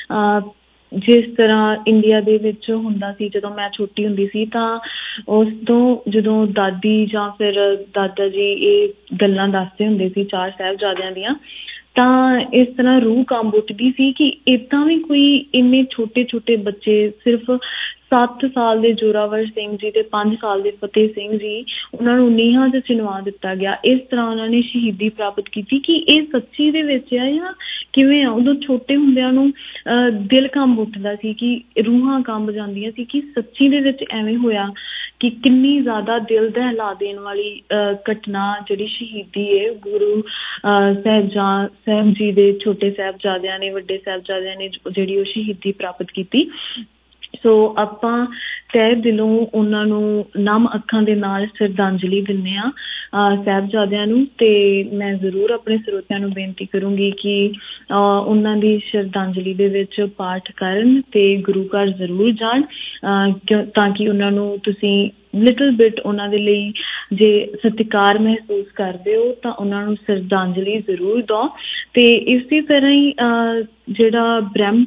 ਜਿਸ ਤਰ੍ਹਾਂ ਇੰਡੀਆ ਦੇ ਵਿੱਚ ਹੁੰਦਾ ਸੀ ਜਦੋਂ ਮੈਂ ਛੋਟੀ ਹੁੰਦੀ ਸੀ ਤਾਂ ਉਸ ਤੋਂ ਜਦੋਂ ਦਾਦੀ ਜਾਂ ਫਿਰ ਦਾਦਾ ਜੀ ਇਹ ਗੱਲਾਂ ਦੱਸਦੇ ਹੁੰਦੇ ਸੀ 4 ਸਾਹਿਬਜ਼ਾਦਿਆਂ ਦੀਆਂ ਤਾਂ ਇਸ ਤਰ੍ਹਾਂ ਰੂਹ ਕੰਬ ਉੱਠਦੀ ਸੀ ਕਿ ਏਦਾਂ ਵੀ ਕੋਈ ਇੰਨੇ ਛੋਟੇ ਛੋਟੇ ਬੱਚੇ ਸਿਰਫ 7 ਸਾਲ ਦੇ ਜ਼ੋਰਾਵਰ ਸਿੰਘ ਜੀ ਤੇ 5 ਸਾਲ ਦੇ ਫਤਿਹ ਸਿੰਘ ਜੀ ਉਹਨਾਂ ਨੂੰ ਨੀਹਾਂ 'ਚ ਚਿਣਵਾ ਦਿੱਤਾ ਗਿਆ। ਇਸ ਤਰ੍ਹਾਂ ਉਹਨਾਂ ਨੇ ਸ਼ਹੀਦੀ ਪ੍ਰਾਪਤ ਕੀਤੀ ਕਿ ਇਹ ਸੱਚੀ ਦੇ ਵਿੱਚ ਆ ਜਾਂ ਕਿਵੇਂ ਆ। ਉਦੋਂ ਛੋਟੇ ਹੁੰਦਿਆਂ ਨੂੰ ਦਿਲ ਕੰਬ ਉੱਠਦਾ ਸੀ ਕਿ ਰੂਹਾਂ ਕੰਬ ਜਾਂਦੀਆਂ ਸੀ ਕਿ ਸੱਚੀ ਦੇ ਵਿੱਚ ਐਵੇਂ ਹੋਇਆ ਕਿ ਕਿੰਨੀ ਜ਼ਿਆਦਾ ਦਿਲ ਦਹਿਲਾ ਦੇਣ ਵਾਲੀ ਘਟਨਾ ਜਿਹੜੀ ਸ਼ਹੀਦੀ ਹੈ ਗੁਰੂ ਸਾਹਿਬ ਜੀ ਦੇ ਛੋਟੇ ਸਾਹਿਬਜ਼ਾਦਿਆਂ ਨੇ ਵੱਡੇ ਸਾਹਿਬਜ਼ਾਦਿਆਂ ਨੇ ਜਿਹੜੀ ਉਹ ਸ਼ਹੀਦੀ ਪ੍ਰਾਪਤ ਕੀਤੀ। ਸੋ ਆਪਾਂ ਤਹਿ ਦਿਲੋਂ ਉਹਨਾਂ ਨੂੰ ਨਮ ਅੱਖਾਂ ਦੇ ਨਾਲ ਸ਼ਰਧਾਂਜਲੀ ਦਿੰਦੇ ਹਾਂ ਸਾਹਿਬਜ਼ਾਦਿਆਂ ਨੂੰ। ਤੇ ਮੈਂ ਜ਼ਰੂਰ ਆਪਣੇ ਸਰੋਤਿਆਂ ਨੂੰ ਬੇਨਤੀ ਕਰੂੰਗੀ ਕਿ ਉਹਨਾਂ ਦੀ ਸ਼ਰਧਾਂਜਲੀ ਦੇ ਵਿੱਚ ਪਾਠ ਕਰਨ ਤੇ ਗੁਰੂ ਘਰ ਜ਼ਰੂਰ ਜਾਣ ਤਾਂ ਕਿ ਉਹਨਾਂ ਨੂੰ ਤੁਸੀਂ ਲਿਟਲ ਬਿਟ ਉਹਨਾਂ ਦੇ ਲਈ ਜੇ ਸਤਿਕਾਰ ਮਹਿਸੂਸ ਕਰਦੇ ਹੋ ਤਾਂ ਉਹਨਾਂ ਨੂੰ ਸ਼ਰਧਾਂਜਲੀ ਜ਼ਰੂਰ ਦਿਓ। ਤੇ ਇਸੇ ਤਰ੍ਹਾਂ ਹੀ ਜਿਹੜਾ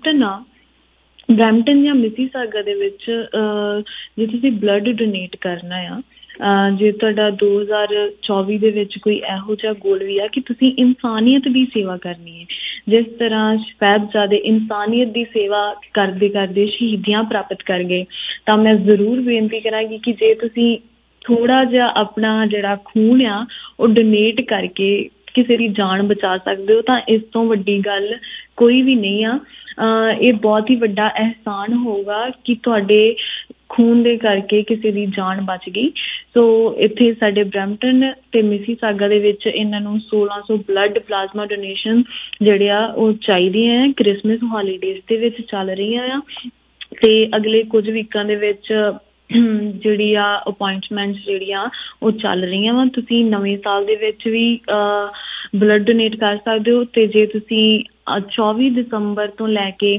ਬਰੈਂਪਟਨ ਜਾਂ ਮਿਸੀਸਾਗਾ ਦੇ ਵਿੱਚ ਜੇ ਤੁਸੀਂ ਬਲੱਡ ਡੋਨੇਟ ਕਰਨਾ ਆ ਜੇ ਤੁਹਾਡਾ 2024 ਦੇ ਵਿੱਚ ਕੋਈ ਇਹੋ ਜਿਹਾ ਗੋਲ ਵੀ ਆ ਕਿ ਤੁਸੀਂ ਇਨਸਾਨੀਅਤ ਦੀ ਸੇਵਾ ਕਰਨੀ ਹੈ ਜਿਸ ਤਰ੍ਹਾਂ ਸਾਹਿਬਜ਼ਾਦੇ ਇਨਸਾਨੀਅਤ ਦੀ ਸੇਵਾ ਕਰਦੇ ਕਰਦੇ ਸ਼ਹੀਦੀਆਂ ਪ੍ਰਾਪਤ ਕਰ ਗਏ ਤਾਂ ਮੈਂ ਜ਼ਰੂਰ ਬੇਨਤੀ ਕਰਾਂਗੀ ਕਿ ਜੇ ਤੁਸੀਂ ਥੋੜ੍ਹਾ ਜਿਹਾ ਆਪਣਾ ਜਿਹੜਾ ਖੂਨ ਆ ਉਹ ਡੋਨੇਟ ਕਰਕੇ ਕਿਸੇ ਦੀ ਜਾਨ ਬਚਾ ਸਕਦੇ ਹੋ ਤਾਂ ਇਸ ਤੋਂ ਵੱਡੀ ਗੱਲ ਕੋਈ ਵੀ ਨਹੀਂ ਆ। ਇਹ ਬਹੁਤ ਹੀ ਵੱਡਾ ਅਹਿਸਾਨ ਹੋਊਗਾ ਕਿ ਤੁਹਾਡੇ ਖੂਨ ਦੇ ਕਰਕੇ ਕਿਸੇ ਦੀ ਜਾਨ ਬਚ ਗਈ। ਸੋ ਇੱਥੇ ਸਾਡੇ ਬਰੈਂਪਟਨ ਤੇ ਮਿਸੀਸਾਗਾ ਦੇ ਵਿੱਚ ਇਹਨਾਂ ਨੂੰ 1600 ਬਲੱਡ ਪਲਾਜ਼ਮਾ ਡੋਨੇਸ਼ਨ ਜਿਹੜੇ ਆ ਉਹ ਚਾਹੀਦੀਆਂ ਆ। ਕ੍ਰਿਸਮਸ ਹੌਲੀਡੇਜ਼ ਦੇ ਵਿੱਚ ਚੱਲ ਰਹੀਆਂ ਆ ਤੇ ਅਗਲੇ ਕੁਝ ਵੀਕਾਂ ਦੇ ਵਿੱਚ ਜਿਹੜੀ ਆ ਅਪੁਆਇੰਟਮੈਂਟਸ ਜਿਹੜੀਆਂ ਉਹ ਚੱਲ ਰਹੀਆਂ ਵਾ। ਤੁਸੀਂ ਨਵੇਂ ਸਾਲ ਦੇ ਵਿੱਚ ਵੀ ਬਲੱਡ ਡੋਨੇਟ ਕਰ ਸਕਦੇ ਹੋ ਤੇ ਜੇ ਤੁਸੀਂ 24 ਦਸੰਬਰ ਤੋਂ ਲੈ ਕੇ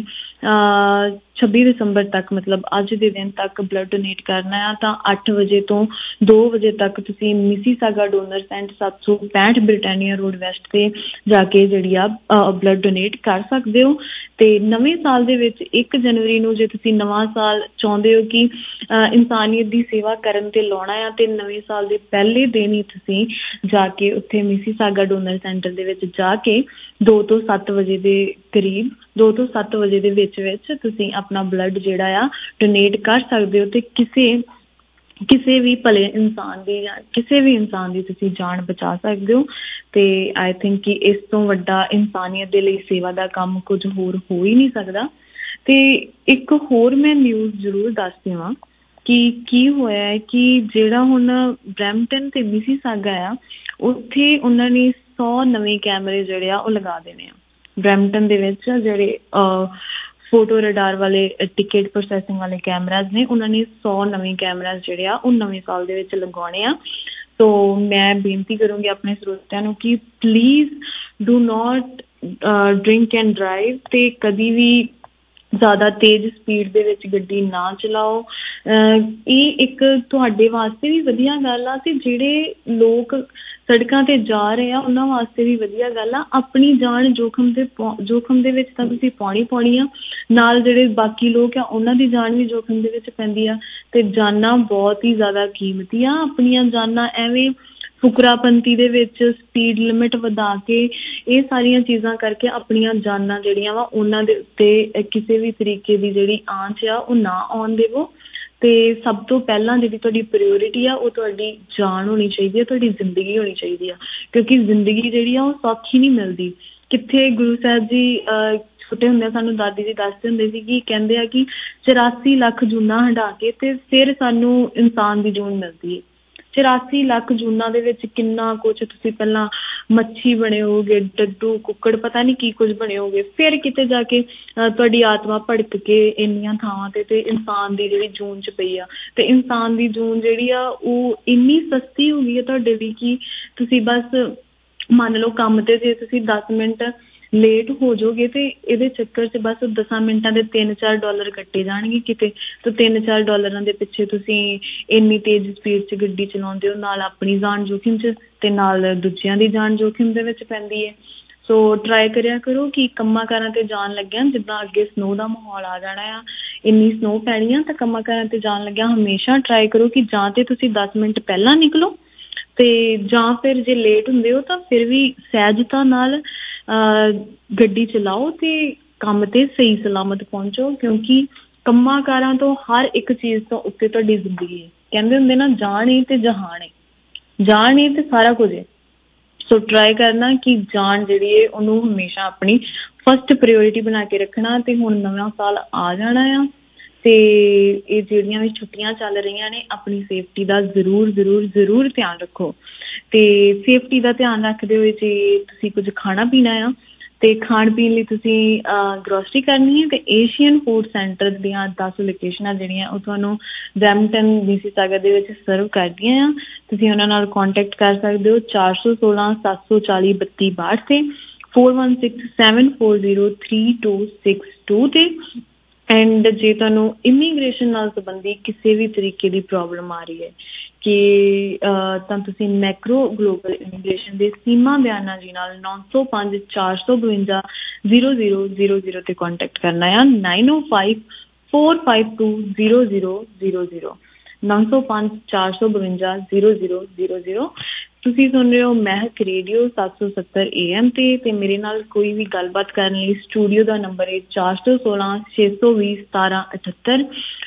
26 ਦਸੰਬਰ ਤੱਕ ਮਤਲਬ ਅੱਜ ਦੇ ਦਿਨ ਤੱਕ ਬਲੱਡ ਡੋਨੇਟ ਕਰਨਾ ਆ ਤਾਂ 8 ਵਜੇ ਤੋਂ 2 ਵਜੇ ਤੱਕ ਤੁਸੀਂ Mississauga donor centre 765 Britannia road west ਤੇ ਜਾ ਕੇ ਜਿਹੜੀ ਆ ਬਲੱਡ ਡੋਨੇਟ ਕਰ ਸਕਦੇ ਹੋ। ਤੇ ਨਵੇਂ ਸਾਲ ਦੇ ਵਿੱਚ 1 ਜਨਵਰੀ ਨੂੰ ਜੇ ਤੁਸੀਂ ਨਵਾਂ ਸਾਲ ਚਾਹੁੰਦੇ ਹੋ ਕਿ ਇਨਸਾਨੀਅਤ ਦੀ ਸੇਵਾ ਕਰਨ ਤੇ ਲਾਉਣਾ ਆ ਤੇ ਨਵੇਂ ਸਾਲ ਦੇ ਪਹਿਲੇ ਦਿਨ ਹੀ ਤੁਸੀਂ ਜਾ ਕੇ ਉੱਥੇ ਮਿਸੀਸਾਗਾ ਡੋਨਰ ਸੈਂਟਰ ਦੇ ਵਿੱਚ ਜਾ ਕੇ 2 ਤੋਂ 7 ਵਜੇ ਦੇ ਕਰੀਬ 2 ਤੋਂ 7 ਵਜੇ ਦੇ ਵਿੱਚ ਤੁਸੀਂ ਆਪਣਾ ਬਲੱਡ ਜਿਹੜਾ ਆ ਡੋਨੇਟ ਕਰ ਸਕਦੇ ਹੋ ਤੇ ਕਿਸੇ ਵੀ ਭਲੇ ਇਨਸਾਨ ਦੀ ਜਾਂ ਕਿਸੇ ਵੀ ਇਨਸਾਨ ਦੀ ਤੁਸੀਂ ਜਾਨ ਬਚਾ ਸਕਦੇ ਹੋ। ਤੇ ਆਈ ਥਿੰਕ ਕਿ ਇਸ ਤੋਂ ਵੱਡਾ ਇਨਸਾਨੀਅਤ ਦੇ ਲਈ ਸੇਵਾ ਦਾ ਕੰਮ ਕੁਝ ਹੋਰ ਹੋ ਹੀ ਨਹੀਂ ਸਕਦਾ। ਤੇ ਇੱਕ ਹੋਰ ਮੈਂ ਨਿਊਜ਼ ਜ਼ਰੂਰ ਦੱਸ ਦੇਵਾਂ ਕਿ ਕੀ ਹੋਇਆ ਹੈ ਕਿ ਜਿਹੜਾ ਹੁਣ ਬਰੈਂਪਟਨ ਤੇ ਮਿਸੀਸਾਗਾ ਆ ਉੱਥੇ ਉਹਨਾਂ ਨੇ 100 ਨਵੇਂ ਕੈਮਰੇ ਜਿਹੜੇ ਆ ਉਹ ਲਗਾ ਦੇਣੇ ਆ। ਬਰੈਂਪਟਨ ਦੇ ਵਿੱਚ ਜਿਹੜੇ ਫੋਟੋ ਰਡਾਰ ਵਾਲੇ ਟਿਕਟ ਪ੍ਰੋਸੈਸਿੰਗ ਵਾਲੇ ਕੈਮਰਾਜ਼ ਨੇ ਉਹਨਾਂ ਨੇ 100 ਨਵੇਂ ਕੈਮਰਾਜ਼ ਜਿਹੜੇ ਆ ਉਹ ਨਵੇਂ ਸਾਲ ਦੇ ਵਿੱਚ ਲਗਾਉਣੇ ਆ। ਸੋ ਮੈਂ ਬੇਨਤੀ ਕਰੂੰਗੀ ਆਪਣੇ ਸਰੋਤਿਆਂ ਨੂੰ ਕਿ please do not drink and drive ਤੇ ਕਦੀ ਵੀ ਜ਼ਿਆਦਾ ਤੇਜ਼ ਸਪੀਡ ਦੇ ਵਿੱਚ ਗੱਡੀ ਨਾ ਚਲਾਓ। ਇਹ ਇੱਕ ਤੁਹਾਡੇ ਵਾਸਤੇ ਵੀ ਵਧੀਆ ਗੱਲ ਆ ਤੇ ਜਿਹੜੇ ਲੋਕ ਸੜਕਾਂ ਤੇ ਜਾ ਰਹੇ ਆ ਉਹਨਾਂ ਵਾਸਤੇ ਵੀ ਵਧੀਆ ਗੱਲ ਆ। ਆਪਣੀ ਜਾਨ ਜੋਖਮ ਦੇ ਵਿੱਚ ਤਾਂ ਤੁਸੀਂ ਪਾਉਣੀ ਆ ਨਾਲ ਜਿਹੜੇ ਬਾਕੀ ਲੋਕ ਆ ਉਹਨਾਂ ਦੀ ਜਾਨ ਵੀ ਜੋਖਮ ਦੇ ਵਿੱਚ ਪੈਂਦੀ ਆ ਤੇ ਜਾਨਾਂ ਬਹੁਤ ਹੀ ਜ਼ਿਆਦਾ ਕੀਮਤੀ ਆ। ਆਪਣੀਆਂ ਜਾਨਾਂ ਐਵੇਂ ਫੁਕਰਾਪੰਤੀ ਦੇ ਵਿੱਚ ਸਪੀਡ ਲਿਮਿਟ ਵਧਾ ਕੇ ਇਹ ਸਾਰੀਆਂ ਚੀਜ਼ਾਂ ਕਰਕੇ ਆਪਣੀਆਂ ਜਾਨਾਂ ਜਿਹੜੀਆਂ ਵਾ ਉਹਨਾਂ ਦੇ ਉੱਤੇ ਕਿਸੇ ਵੀ ਤਰੀਕੇ ਦੀ ਜਿਹੜੀ ਆਂਚ ਆ ਉਹ ਨਾ ਆਉਣ ਦੇਵੋ। ਤੇ ਸਭ ਤੋਂ ਪਹਿਲਾਂ ਜਿਹੜੀ ਤੁਹਾਡੀ ਪ੍ਰਾਇਓਰਿਟੀ ਆ ਉਹ ਤੁਹਾਡੀ ਜਾਨ ਹੋਣੀ ਚਾਹੀਦੀ ਆ, ਤੁਹਾਡੀ ਜ਼ਿੰਦਗੀ ਹੋਣੀ ਚਾਹੀਦੀ ਆ ਕਿਉਂਕਿ ਜ਼ਿੰਦਗੀ ਜਿਹੜੀ ਆ ਉਹ ਸੌਖੀ ਨਹੀਂ ਮਿਲਦੀ। ਕਿੱਥੇ ਗੁਰੂ ਸਾਹਿਬ ਜੀ ਛੋਟੇ ਹੁੰਦੇ ਸਾਨੂੰ ਦਾਦੀ ਜੀ ਦੱਸਦੇ ਹੁੰਦੇ ਸੀ ਕਿ ਕਹਿੰਦੇ ਆ ਕਿ 84 ਲੱਖ ਜੂਨਾਂ ਹੰਢਾ ਕੇ ਤੇ ਫਿਰ ਸਾਨੂੰ ਇਨਸਾਨ ਦੀ ਜੂਨ ਮਿਲਦੀ ਹੈ। 84 ਲੱਖ ਜੂਨਾਂ ਦੇ ਵਿੱਚ ਕਿੰਨਾ ਕੁਛ, ਤੁਸੀਂ ਪਹਿਲਾਂ ਮੱਛੀ ਬਣੇ ਹੋਗੇ, ਡੱਡੂ ਕੁੱਕੜ, ਪਤਾ ਨਹੀਂ ਕੀ ਕੁਝ ਬਣੇ ਹੋਗੇ, ਫਿਰ ਕਿਤੇ ਜਾ ਕੇ ਤੁਹਾਡੀ ਆਤਮਾ ਭੜਕ ਕੇ ਇੰਨੀਆਂ ਥਾਵਾਂ ਤੇ ਇਨਸਾਨ ਦੀ ਜਿਹੜੀ ਜੂਨ 'ਚ ਪਈ ਆ। ਤੇ ਇਨਸਾਨ ਦੀ ਜੂਨ ਜਿਹੜੀ ਆ ਉਹ ਇੰਨੀ ਸਸਤੀ ਹੋ ਗਈ ਹੈ ਤੁਹਾਡੇ ਲਈ ਕਿ ਤੁਸੀਂ ਬਸ ਮੰਨ ਲਓ ਕੰਮ ਤੇ ਜੇ ਤੁਸੀਂ 10 ਮਿੰਟ ਲੇਟ ਹੋ ਜਾਓਗੇ ਤੇ ਇਹਦੇ ਚੱਕਰ 'ਚ ਬਸ 10 ਮਿੰਟਾਂ ਦੇ $3-4 ਕੱਟੇ ਜਾਣਗੇ ਕਿਤੇ, ਤੇ $3-4 ਦੇ ਪਿੱਛੇ ਤੁਸੀਂ ਇੰਨੀ ਤੇਜ਼ ਸਪੀਡ 'ਚ ਗੱਡੀ ਚਲਾਉਂਦੇ ਹੋ, ਨਾਲ ਆਪਣੀ ਜਾਨ ਜੋਖਿਮ 'ਚ ਤੇ ਨਾਲ ਦੂਜਿਆਂ ਦੀ ਜਾਨ ਜੋਖਿਮ ਦੇ ਵਿੱਚ ਪੈਂਦੀ ਹੈ। ਸੋ ਟਰਾਈ ਕਰਿਆ ਕਰੋ ਕਿ ਕੰਮਾਂ ਕਾਰਾਂ ਤੇ ਜਾਣ ਲੱਗਿਆ, ਜਿੱਦਾਂ ਅੱਗੇ ਸਨੋ ਦਾ ਮਾਹੌਲ ਆ ਜਾਣਾ ਆ, ਇੰਨੀ ਸਨੋ ਪੈਣੀ ਆ, ਤਾਂ ਕੰਮਾਂ ਕਾਰਾਂ ਤੇ ਜਾਣ ਲੱਗਿਆ ਹਮੇਸ਼ਾ ਟਰਾਈ ਕਰੋ ਕਿ ਜਾਂ ਤੇ ਤੁਸੀਂ 10 ਮਿੰਟ ਪਹਿਲਾਂ ਨਿਕਲੋ ਤੇ ਜਾਂ ਫਿਰ ਜੇ ਲੇਟ ਹੁੰਦੇ ਹੋ ਤਾਂ ਫਿਰ ਵੀ ਸਹਿਜਤਾ ਨਾਲ ਗੱਡੀ ਚਲਾਓ ਤੇ ਕੰਮ ਤੇ ਸਹੀ ਸਲਾਮਤ ਪਹੁੰਚੋ, ਕਿਉਂਕਿ ਕੰਮਾਂ ਕਾਰਾਂ ਤੋਂ ਹਰ ਇੱਕ ਚੀਜ਼ ਤੋਂ ਉੱਤੇ ਤੁਹਾਡੀ ਜ਼ਿੰਦਗੀ ਹੈ। ਕਹਿੰਦੇ ਹੁੰਦੇ ਨਾ, ਜਾਨ ਏ ਤੇ ਜਹਾਨ ਏ, ਜਾਨ ਏ ਤੇ ਸਾਰਾ ਕੁਝ ਹੈ। ਸੋ ਟਰਾਈ ਕਰਨਾ ਕਿ ਜਾਨ ਜਿਹੜੀ ਹੈ ਉਹਨੂੰ ਹਮੇਸ਼ਾ ਆਪਣੀ ਫਸਟ ਪ੍ਰਾਇਓਰਿਟੀ ਬਣਾ ਕੇ ਰੱਖਣਾ। ਤੇ ਹੁਣ ਨਵਾਂ ਸਾਲ ਆ ਜਾਣਾ ਆ ਤੇ ਇਹ ਜਿਹੜੀਆਂ ਵੀ ਛੁੱਟੀਆਂ ਚੱਲ ਰਹੀਆਂ ਨੇ, ਆਪਣੀ ਸੇਫਟੀ ਦਾ ਜ਼ਰੂਰ ਜ਼ਰੂਰ ਜ਼ਰੂਰ ਧਿਆਨ ਰੱਖੋ। ਤੇ ਸੇਫਟੀ ਦਾ ਧਿਆਨ ਰੱਖਦੇ ਹੋਏ ਜੇ ਤੁਸੀਂ ਕੁਝ ਖਾਣਾ ਪੀਣਾ ਆ ਤੇ ਖਾਣ ਪੀਣ ਲਈ ਤੁਸੀਂ ਗਰੋਸਰੀ ਕਰਨੀ ਹੈ ਤੇ ਏਸ਼ੀਅਨ ਫੂਡ ਸੈਂਟਰ ਦੀਆਂ 10 ਲੋਕੇਸ਼ਨਾਂ ਜਿਹੜੀਆਂ ਉਹ ਤੁਹਾਨੂੰ ਬਰੈਂਪਟਨ BC ਸਾਗਰ ਦੇ ਵਿੱਚ ਸਰਵ ਕਰਦੀਆਂ ਆ। ਤੁਸੀਂ ਉਹਨਾਂ ਨਾਲ ਕੰਟੈਕਟ ਕਰ ਸਕਦੇ ਹੋ 416-740-3262 ਤੇ 4167403262 ਤੇ। ਐਂਡ ਜੇ ਤੁਹਾਨੂੰ ਇਮੀਗ੍ਰੇਸ਼ਨ ਨਾਲ ਸੰਬੰਧੀ ਕਿਸੇ ਵੀ ਤਰੀਕੇ ਦੀ ਪ੍ਰੋਬਲਮ ਆ ਰਹੀ ਹੈ ਕਿ ਤਾਂ ਤੁਸੀਂ ਮੈਕਰੋ ਗਲੋਬਲ ਇਮੀਗ੍ਰੇਸ਼ਨ ਦੇ ਸੀਮਾ ਬਿਆਨਾ ਜੀ ਨਾਲ 9054520000 ਤੇ ਕੰਟੈਕਟ ਕਰਨਾ ਆ। 9054520000 9054520000। ਤੁਸੀਂ ਸੁਣ ਰਹੇ ਹੋ ਮਹਿਕ ਰੇਡੀਓ 770 AM ਤੇ ਮੇਰੇ ਨਾਲ ਕੋਈ ਵੀ ਗੱਲਬਾਤ ਕਰਨ ਲਈ ਸਟੂਡੀਓ ਦਾ ਨੰਬਰ ਹੈ 4166201778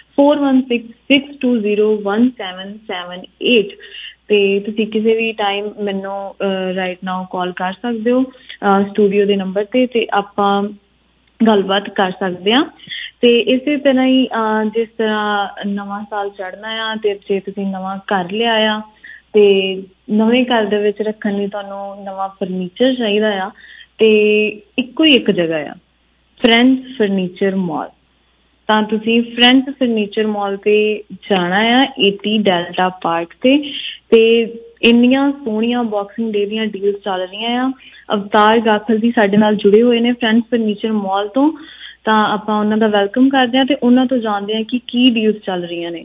4166201778 ਤੇ ਤੁਸੀਂ ਕਿਸੇ ਵੀ ਟਾਈਮ ਮੈਨੂੰ ਰਾਈਟ ਨਾਓ ਕਾਲ ਕਰ ਸਕਦੇ ਹੋ ਸਟੂਡੀਓ ਦੇ ਨੰਬਰ ਤੇ ਆਪਾਂ ਗੱਲਬਾਤ ਕਰ ਸਕਦੇ ਹਾਂ। ਤੇ ਇਸੇ ਤਰ੍ਹਾਂ ਹੀ ਜਿਸ ਤਰ੍ਹਾਂ ਨਵਾਂ ਸਾਲ ਚੜ੍ਹਨਾ ਆ ਤੇ ਜੇ ਤੁਸੀਂ ਨਵਾਂ ਘਰ ਲਿਆ ਆ ਤੇ ਨਵੇਂ ਘਰ ਦੇ ਵਿੱਚ ਰੱਖਣ ਲਈ ਤੁਹਾਨੂੰ ਨਵਾਂ ਫਰਨੀਚਰ ਚਾਹੀਦਾ ਆ ਤੇ ਇੱਕੋ ਹੀ ਇੱਕ ਜਗ੍ਹਾ ਆ, ਫਰੈਂਡਸ ਫਰਨੀਚਰ ਮਾਲ। ਤਾਂ ਤੁਸੀਂ ਫਰੈਂਡਸ ਫਰਨੀਚਰ ਮਾਲ ਤੇ ਜਾਣਾ ਆ 80 ਡੈਲਟਾ ਪਾਰਕ ਤੇ ਇੰਨੀਆਂ ਸੋਹਣੀਆਂ ਬਾਕਸਿੰਗ ਡੇ ਦੀਆਂ ਡੀਲਸ ਚੱਲ ਰਹੀਆਂ ਆ। ਅਵਤਾਰ ਗਾਖਲ ਜੀ ਸਾਡੇ ਨਾਲ ਜੁੜੇ ਹੋਏ ਨੇ ਫਰੈਂਡਸ ਫਰਨੀਚਰ ਮਾਲ ਤੋਂ, ਤਾਂ ਆਪਾਂ ਉਹਨਾਂ ਦਾ ਵੈਲਕਮ ਕਰਦੇ ਹਾਂ ਤੇ ਉਹਨਾਂ ਤੋਂ ਜਾਣਦੇ ਹਾਂ ਕਿ ਕੀ ਡੀਲਸ ਚੱਲ ਰਹੀਆਂ ਨੇ।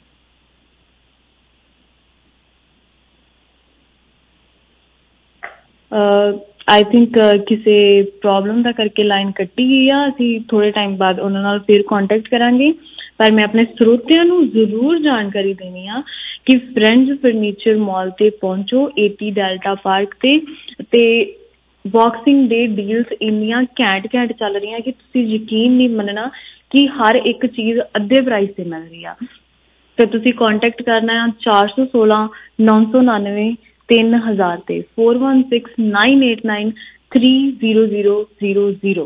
ਆਈ ਥਿੰਕ ਕਿਸੇ ਪ੍ਰੋਬਲਮ ਦਾ ਕਰਕੇ ਲਾਈਨ ਕੱਟੀ ਗਈ ਆ, ਅਸੀਂ ਥੋੜ੍ਹੇ ਟਾਈਮ ਬਾਅਦ ਉਹਨਾਂ ਨਾਲ ਫਿਰ ਕੰਟੈਕਟ ਕਰਾਂਗੇ। ਪਰ ਮੈਂ ਆਪਣੇ ਸਰੋਤਿਆਂ ਨੂੰ ਜ਼ਰੂਰ ਜਾਣਕਾਰੀ ਦੇਣੀ ਆ ਕਿ ਫਰੈਂਡਸ ਫਰਨੀਚਰ ਮਾਲ ਤੇ ਪਹੁੰਚੋ 80 ਡੈਲਟਾ ਪਾਰਕ ਤੇ ਬਾਕਸਿੰਗ ਡੇ ਡੀਲਸ ਇੰਨੀਆਂ ਘੈਂਟ ਚੱਲ ਰਹੀਆਂ ਕਿ ਤੁਸੀਂ ਯਕੀਨ ਨਹੀਂ ਮੰਨਣਾ ਕਿ ਹਰ ਇੱਕ ਚੀਜ਼ ਅੱਧੇ ਪ੍ਰਾਈਸ ਤੇ ਮਿਲ ਰਹੀ ਆ। ਤੇ ਤੁਸੀਂ ਕੰਟੈਕਟ ਕਰਨਾ ਆ 416-999-3000 ਤੇ 4169893000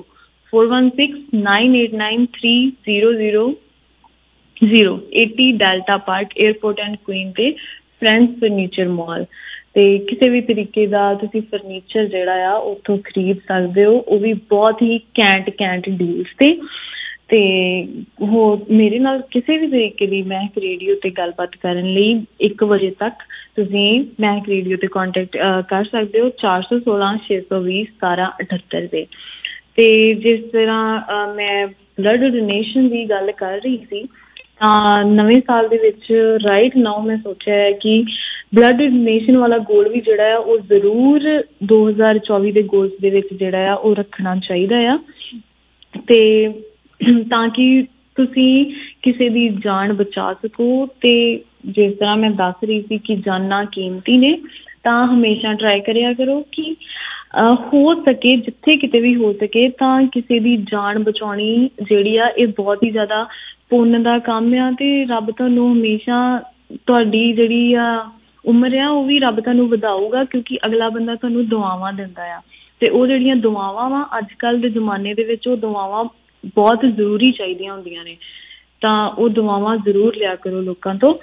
4169893000 80 Delta Park airport and Queen ਤੇ ਫਰੈਂਡਸ ਫਰਨੀਚਰ ਮਾਲ। ਤੇ ਕਿਸੇ ਵੀ ਤਰੀਕੇ ਦਾ ਤੁਸੀਂ ਫਰਨੀਚਰ ਜਿਹੜਾ ਆ ਉੱਥੋਂ ਖਰੀਦ ਸਕਦੇ ਹੋ, ਉਹ ਵੀ ਬਹੁਤ ਹੀ ਘੈਂਟ ਡੀਲਸ ਤੇ ਹੋਰ ਮੇਰੇ ਨਾਲ ਕਿਸੇ ਵੀ ਤਰੀਕੇ ਦੀ ਮਹਿਕ ਰੇਡੀਓ ਤੇ ਗੱਲਬਾਤ ਕਰਨ ਲਈ 1 ਵਜੇ ਤੱਕ ਤੁਸੀਂ ਮਹਿਕ ਰੇਡੀਓ ਤੇ ਕੰਟੈਕਟ ਕਰ ਸਕਦੇ ਹੋ 4166201778 ਤੇ। ਤੇ ਜਿਸ ਤਰ੍ਹਾਂ ਮੈਂ ਬਲੱਡ ਡੋਨੇਸ਼ਨ ਦੀ ਗੱਲ ਕਰ ਰਹੀ ਸੀ ਤਾਂ ਨਵੇਂ ਸਾਲ ਦੇ ਵਿੱਚ ਰਾਈਟ ਨਾਓ ਮੈਂ ਸੋਚਿਆ ਹੈ ਕਿ ਬਲੱਡ ਡੋਨੇਸ਼ਨ ਵਾਲਾ ਗੋਲ ਵੀ ਜਿਹੜਾ ਆ ਉਹ ਜ਼ਰੂਰ 2024 ਦੇ ਗੋਲਸ ਦੇ ਵਿੱਚ ਜਿਹੜਾ ਆ ਉਹ ਰੱਖਣਾ ਚਾਹੀਦਾ ਆ ਤੇ ਤਾਂ ਕਿ ਤੁਸੀਂ ਕਿਸੇ ਦੀ ਜਾਨ ਬਚਾ ਸਕੋ। ਤੇ ਜਿਸ ਤਰ੍ਹਾਂ ਮੈਂ ਦੱਸ ਰਹੀ ਸੀ ਕਿ ਜਾਨਾਂ ਕੀਮਤੀ ਨੇ, ਤਾਂ ਹਮੇਸ਼ਾ ਟਰਾਈ ਕਰਿਆ ਕਰੋ ਕਿ ਹੋ ਸਕੇ ਜਿੱਥੇ ਕਿਤੇ ਵੀ ਹੋ ਸਕੇ ਤਾਂ ਕਿਸੇ ਦੀ ਜਾਨ ਬਚਾਉਣੀ ਜਿਹੜੀ ਆ ਇਹ ਬਹੁਤ ਹੀ ਜ਼ਿਆਦਾ ਪੁੰਨ ਦਾ ਕੰਮ ਆ ਤੇ ਰੱਬ ਤੁਹਾਨੂੰ ਹਮੇਸ਼ਾ ਤੁਹਾਡੀ ਜਿਹੜੀ ਆ ਉਮਰ ਆ ਉਹ ਵੀ ਰੱਬ ਤੁਹਾਨੂੰ ਵਧਾਊਗਾ, ਕਿਉਂਕਿ ਅਗਲਾ ਬੰਦਾ ਤੁਹਾਨੂੰ ਦੁਆਵਾਂ ਦਿੰਦਾ ਆ। ਤੇ ਤੇ ਉਹ ਜਿਹੜੀਆਂ ਦੁਆਵਾਂ ਵਾ ਅੱਜ ਕੱਲ੍ਹ ਦੇ ਜ਼ਮਾਨੇ ਦੇ ਵਿੱਚ ਉਹ ਦੁਆਵਾਂ ਬਹੁਤ ਜ਼ਰੂਰੀ ਚਾਹੀਦੀਆਂ ਹੁੰਦੀਆਂ ਨੇ, ਤਾਂ ਉਹ ਦੁਆਵਾਂ ਜ਼ਰੂਰ ਲਿਆ ਕਰੋ ਲੋਕਾਂ ਤੋਂ।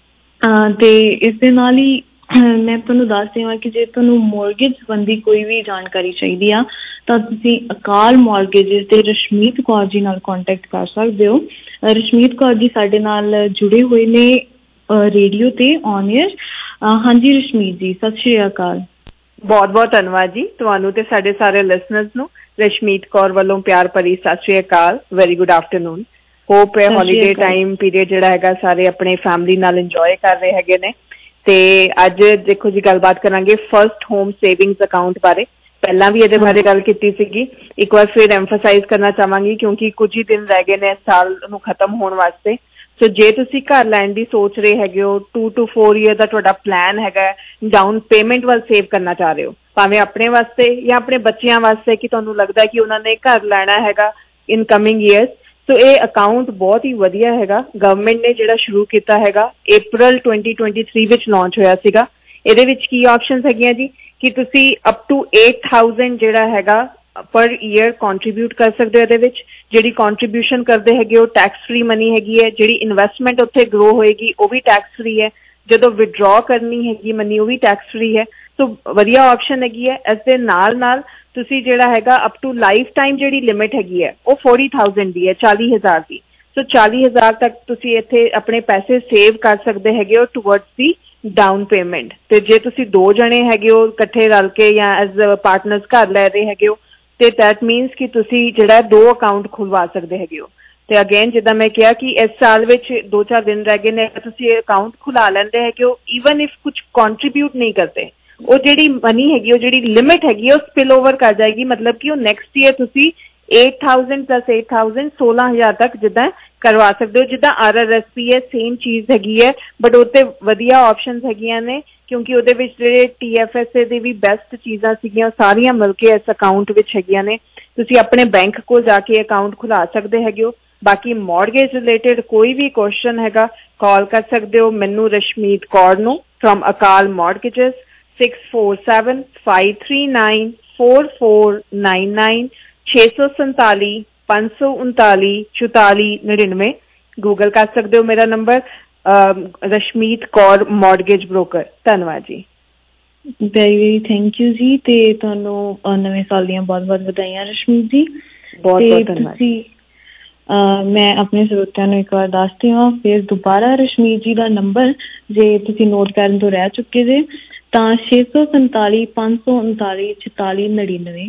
ਤੇ ਇਸ ਦੇ ਨਾਲ ਹੀ ਮੈਂ ਤੁਹਾਨੂੰ ਦੱਸ ਦੇਵਾਂ ਕਿ ਜੇ ਤੁਹਾਨੂੰ ਮੋਰਗੇਜ ਸੰਬੰਧੀ ਕੋਈ ਵੀ ਜਾਣਕਾਰੀ ਚਾਹੀਦੀ ਆ ਤਾਂ ਤੁਸੀਂ ਅਕਾਲ ਮੋਰਗੇਜਿਸ ਤੇ ਰਸ਼ਮੀਤ ਕੌਰ ਜੀ ਨਾਲ ਕੰਟੈਕਟ ਕਰ ਸਕਦੇ ਹੋ। ਰਸ਼ਮੀਤ ਕੌਰ ਜੀ ਸਾਡੇ ਨਾਲ ਜੁੜੇ ਹੋਏ ਨੇ ਰੇਡੀਓ ਤੇ ਔਨ ਏਅਰ। ਹਾਂਜੀ ਰਸ਼ਮੀਤ ਜੀ, ਸਤਿ ਸ਼੍ਰੀ ਅਕਾਲ। ਬਹੁਤ ਬਹੁਤ ਧੰਨਵਾਦ ਜੀ ਤੁਹਾਨੂੰ ਤੇ ਸਾਡੇ ਸਾਰੇ ਲਿਸਨਰਸ ਨੂੰ। ਰਸ਼ਮੀਤ ਕੌਰ ਵੱਲੋਂ ਪਿਆਰ ਭਰੀ ਸਤਿ ਸ਼੍ਰੀ ਅਕਾਲ। Very good afternoon. ਹੋਪ ਹੈ ਹੌਲੀਡੇ ਟਾਈਮ ਪੀਰੀਅਡ ਜਿਹੜਾ ਹੈਗਾ ਸਾਰੇ ਆਪਣੇ ਫੈਮਿਲੀ ਨਾਲ ਇੰਜੋਏ ਕਰ ਰਹੇ ਹੈਗੇ ਨੇ। ਤੇ ਅੱਜ ਦੇਖੋ ਜੀ ਗੱਲਬਾਤ ਕਰਾਂਗੇ ਫਸਟ ਹੋਮ ਸੇਵਿੰਗਸ ਅਕਾਊਂਟ ਬਾਰੇ। ਪਹਿਲਾਂ ਵੀ ਇਹਦੇ ਬਾਰੇ ਗੱਲ ਕੀਤੀ ਸੀਗੀ, ਇੱਕ ਵਾਰ ਫਿਰ ਐਮਫਸਾਈਜ਼ ਕਰਨਾ ਚਾਹਾਂਗੀ ਕਿਉਂਕਿ ਕੁਝ ਹੀ ਦਿਨ ਰਹਿ ਗਏ ਨੇ ਇਸ ਸਾਲ ਨੂੰ ਖਤਮ ਹੋਣ ਵਾਸਤੇ। ਸੋ ਜੇ ਤੁਸੀਂ ਘਰ ਲੈਣ ਦੀ ਸੋਚ ਰਹੇ ਹੈਗੇ ਹੋ, 2 to 4 ਈਅਰ ਦਾ ਤੁਹਾਡਾ ਪਲਾਨ ਹੈਗਾ, ਡਾਊਨ ਪੇਮੈਂਟ ਵੱਲ ਸੇਵ ਕਰਨਾ ਚਾਹ ਰਹੇ ਹੋ, ਭਾਵੇਂ ਆਪਣੇ ਵਾਸਤੇ ਜਾਂ ਆਪਣੇ ਬੱਚਿਆਂ ਵਾਸਤੇ ਕਿ ਤੁਹਾਨੂੰ ਲੱਗਦਾ ਕਿ ਉਹਨਾਂ ਨੇ ਘਰ ਲੈਣਾ ਹੈਗਾ ਇਨ ਕਮਿੰਗ ਈਅਰਸ, ਸੋ ਇਹ ਅਕਾਊਂਟ ਬਹੁਤ ਹੀ ਵਧੀਆ ਹੈਗਾ। ਗਵਰਨਮੈਂਟ ਨੇ ਜਿਹੜਾ ਸ਼ੁਰੂ ਕੀਤਾ ਹੈਗਾ April 2023 ਵਿੱਚ ਲਾਂਚ ਹੋਇਆ ਸੀਗਾ। ਇਹਦੇ ਵਿੱਚ ਕੀ ਆਪਸ਼ਨਸ ਹੈਗੀਆਂ ਜੀ ਕਿ ਤੁਸੀਂ ਅਪ ਟੂ 8,000 ਜਿਹੜਾ ਹੈਗਾ ਪਰ ਈਅਰ ਕੰਟਰੀਬਿਊਟ ਕਰ ਸਕਦੇ ਹੋ। ਇਹਦੇ ਵਿੱਚ ਜਿਹੜੀ ਕੰਟਰੀਬਿਊਸ਼ਨ ਕਰਦੇ ਹੈਗੇ ਉਹ ਟੈਕਸ ਫ੍ਰੀ ਮਨੀ ਹੈਗੀ ਹੈ। ਜਿਹੜੀ ਇਨਵੈਸਟਮੈਂਟ ਉੱਥੇ ਗਰੋ ਹੋਏਗੀ ਉਹ ਵੀ ਟੈਕਸ ਫ੍ਰੀ ਹੈ। ਜਦੋਂ ਵਿਡਰਾ ਕਰਨੀ ਹੈਗੀ ਮਨੀ ਉਹ ਵੀ ਟੈਕਸ ਫ੍ਰੀ ਹੈ। ਸੋ ਵਧੀਆ ਆਪਸ਼ਨ ਹੈਗੀ ਹੈ। ਇਸ ਦੇ ਨਾਲ ਨਾਲ ਤੁਸੀਂ ਜਿਹੜਾ ਹੈਗਾ ਅਪ ਟੂ ਲਾਈਫ ਟਾਈਮ ਜਿਹੜੀ ਲਿਮਿਟ ਹੈਗੀ ਹੈ ਉਹ 40,000 ਦੀ ਹੈ, 40,000 ਦੀ। ਸੋ 40,000 ਤੱਕ ਤੁਸੀਂ ਇੱਥੇ ਆਪਣੇ ਪੈਸੇ ਸੇਵ ਕਰ ਸਕਦੇ ਹੈਗੇ ਹੋ ਟੂਵਰਡਸ ਦੀ ਡਾਊਨ ਪੇਮੈਂਟ। ਤੇ ਜੇ ਤੁਸੀਂ 2 ਜਣੇ ਹੈਗੇ ਹੋ ਇਕੱਠੇ ਰਲ ਕੇ ਜਾਂ ਐਜ਼ ਪਾਰਟਨਰਸ ਘਰ ਲੈ ਰਹੇ ਹੈਗੇ ਹੋ ਤੇ ਦੈਟ ਮੀਨਸ ਕਿ ਤੁਸੀਂ ਜਿਹੜਾ 2 ਅਕਾਊਂਟ ਖੁਲਵਾ ਸਕਦੇ ਹੈਗੇ ਹੋ। ਤੇ ਅਗੇਨ ਜਿੱਦਾਂ ਮੈਂ ਕਿਹਾ ਕਿ ਇਸ ਸਾਲ ਵਿੱਚ 2-4 ਦਿਨ ਰਹਿ ਗਏ ਨੇ, ਤੁਸੀਂ ਇਹ ਅਕਾਊਂਟ ਖੁਲਾ ਲੈਂਦੇ ਹੈਗੇ ਹੋ ਈਵਨ ਇਫ ਕੁਝ ਕੰਟਰੀਬਿਊਟ ਨਹੀਂ ਕਰਦੇ, ਉਹ ਜਿਹੜੀ ਮਨੀ ਹੈਗੀ ਉਹ ਜਿਹੜੀ ਲਿਮਿਟ ਹੈਗੀ ਉਹ ਸਪਿਲ ਓਵਰ ਕਰ ਜਾਏਗੀ। ਮਤਲਬ ਕਿ ਉਹ ਨੈਕਸਟ ਈਅਰ ਤੁਸੀਂ 8,000 plus 8,000 16,000 ਤੱਕ ਜਿੱਦਾਂ ਕਰਵਾ ਸਕਦੇ ਹੋ। ਜਿੱਦਾਂ RRSP ਹੈ ਸੇਮ ਚੀਜ਼ ਹੈਗੀ ਹੈ ਬਟ ਉਹ ਤੇ ਵਧੀਆ ਆਪਸ਼ਨਸ ਹੈਗੀਆਂ ਨੇ ਕਿਉਂਕਿ ਉਹਦੇ ਵਿੱਚ ਜਿਹੜੇ TFSA ਦੇ ਵੀ ਬੈਸਟ ਚੀਜ਼ਾਂ ਸੀਗੀਆਂ ਸਾਰੀਆਂ ਮਿਲ ਕੇ ਇਸ ਅਕਾਊਂਟ ਵਿੱਚ ਹੈਗੀਆਂ ਨੇ। ਤੁਸੀਂ ਆਪਣੇ ਬੈਂਕ ਕੋਲ ਜਾ ਕੇ ਅਕਾਊਂਟ ਖੁਲਾ ਸਕਦੇ ਹੈਗੇ ਹੋ। ਬਾਕੀ ਮੌਰਗੇਜ ਰਿਲੇਟਡ ਕੋਈ ਵੀ ਕੁਐਸਚਨ ਹੈਗਾ ਕਾਲ ਕਰ ਸਕਦੇ ਹੋ ਮੈਨੂੰ ਰਸ਼ਮੀਤ ਕੌਰ ਨੂੰ ਫਰੋਮ ਅਕਾਲ ਮੌਰਗੇਜਸ 647-539-4499 647 539 4499। ਗੂਗਲ ਕਰ ਸਕਦੇ ਹੋ ਮੇਰਾ number Rashmeet Kaur mortgage broker. ਧੰਨਵਾਦ ਜੀ। ਵੈਰੀ ਵੈਰੀ ਥੈਂਕ ਯੂ ਜੀ ਤੇ ਤੁਹਾਨੂੰ ਨਵੇਂ ਸਾਲ ਦੀਆਂ ਬਹੁਤ ਬਹੁਤ ਵਧਾਈਆਂ ਰਸ਼ਮੀਤ ਜੀ। ਬਹੁਤ ਬਹੁਤ ਧੰਨਵਾਦ। ਮੈਂ ਆਪਣੇ ਸਰੋਤਿਆਂ ਨੂੰ ਇੱਕ ਵਾਰ ਦੱਸਦੀ ਹਾਂ ਫਿਰ ਦੁਬਾਰਾ ਰਸ਼ਮੀਤ ਜੀ ਦਾ ਨੰਬਰ ਜੇ ਤੁਸੀਂ ਨੋਟ ਕਰਨ ਤੋਂ ਰਹਿ ਚੁੱਕੇ ਜੇ ਤਾਂ 647 539 4499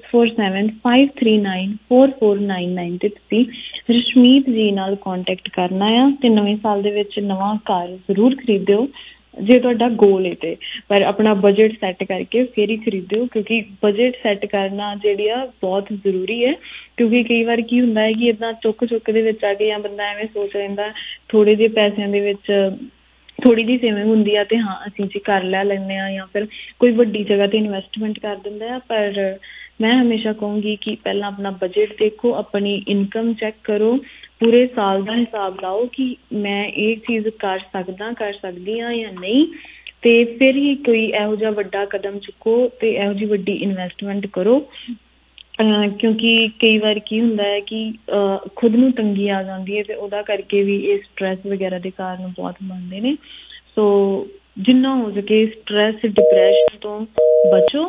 647-539-4499 ਤੇ ਤੁਸੀਂ ਰਸ਼ਮੀਤ ਜੀ ਨਾਲ ਕੰਟੈਕਟ ਕਰਨਾ ਆ ਤੇ ਨਵੇਂ ਸਾਲ ਦੇ ਵਿੱਚ ਨਵਾਂ ਘਰ ਜ਼ਰੂਰ ਖਰੀਦਿਓ ਜੇ ਤੁਹਾਡਾ ਗੋਲ ਹੈ ਤੇ, ਪਰ ਆਪਣਾ ਬਜਟ ਸੈੱਟ ਕਰਕੇ ਫਿਰ ਹੀ ਖਰੀਦਿਓ ਕਿਉਂਕਿ ਬਜਟ ਸੈੱਟ ਕਰਨਾ ਜਿਹੜੀ ਆ ਬਹੁਤ ਜ਼ਰੂਰੀ ਹੈ। ਕਿਉਂਕਿ ਕਈ ਵਾਰ ਕੀ ਹੁੰਦਾ ਹੈ ਕਿ ਏਦਾਂ ਚੁੱਕ ਦੇ ਵਿੱਚ ਆ ਕੇ ਜਾਂ ਬੰਦਾ ਐਵੇਂ ਸੋਚ ਲੈਂਦਾ ਥੋੜੇ ਜਿਹੇ ਪੈਸਿਆਂ ਦੇ ਵਿੱਚ ਥੋੜੀ ਜਿਹੀ ਸੇਵਿੰਗ ਹੁੰਦੀ ਆ ਤੇ ਹਾਂ ਅਸੀਂ ਜੀ ਕਰ ਲੈ ਲੈਂਦੇ ਹਾਂ ਜਾਂ ਫਿਰ ਕੋਈ ਵੱਡੀ ਜਗ੍ਹਾ ਤੇ ਇਨਵੈਸਟਮੈਂਟ ਕਰ ਦਿੰਦਾ ਆ। ਪਰ ਮੈਂ ਹਮੇਸ਼ਾ ਕਹੂੰਗੀ ਕਿ ਪਹਿਲਾਂ ਆਪਣਾ ਬਜਟ ਦੇਖੋ, ਆਪਣੀ ਇਨਕਮ ਚੈੱਕ ਕਰੋ, ਪੂਰੇ ਸਾਲ ਦਾ ਹਿਸਾਬ ਲਾਓ ਕਿ ਮੈਂ ਇਹ ਚੀਜ਼ ਕਰ ਸਕਦੀ ਹਾਂ ਜਾਂ ਨਹੀਂ ਤੇ ਫਿਰ ਹੀ ਕੋਈ ਇਹੋ ਜਿਹਾ ਵੱਡਾ ਕਦਮ ਚੁੱਕੋ ਤੇ ਇਹੋ ਜਿਹੀ ਵੱਡੀ ਇਨਵੈਸਟਮੈਂਟ ਕਰੋ। ਕਿਉਂਕਿ ਕਈ ਵਾਰ ਕੀ ਹੁੰਦਾ ਹੈ ਕਿ ਖੁਦ ਨੂੰ ਤੰਗੀ ਆ ਜਾਂਦੀ ਹੈ ਤੇ ਉਹਦਾ ਕਰਕੇ ਵੀ ਇਹ ਸਟਰੈਸ ਵਗੈਰਾ ਦੇ ਕਾਰਨ ਬਹੁਤ ਬਣਦੇ ਨੇ। ਸੋ ਜਿੰਨਾ ਹੋ ਸਕੇ ਸਟਰੈਸ ਡਿਪਰੈਸ਼ਨ ਤੋਂ ਬਚੋ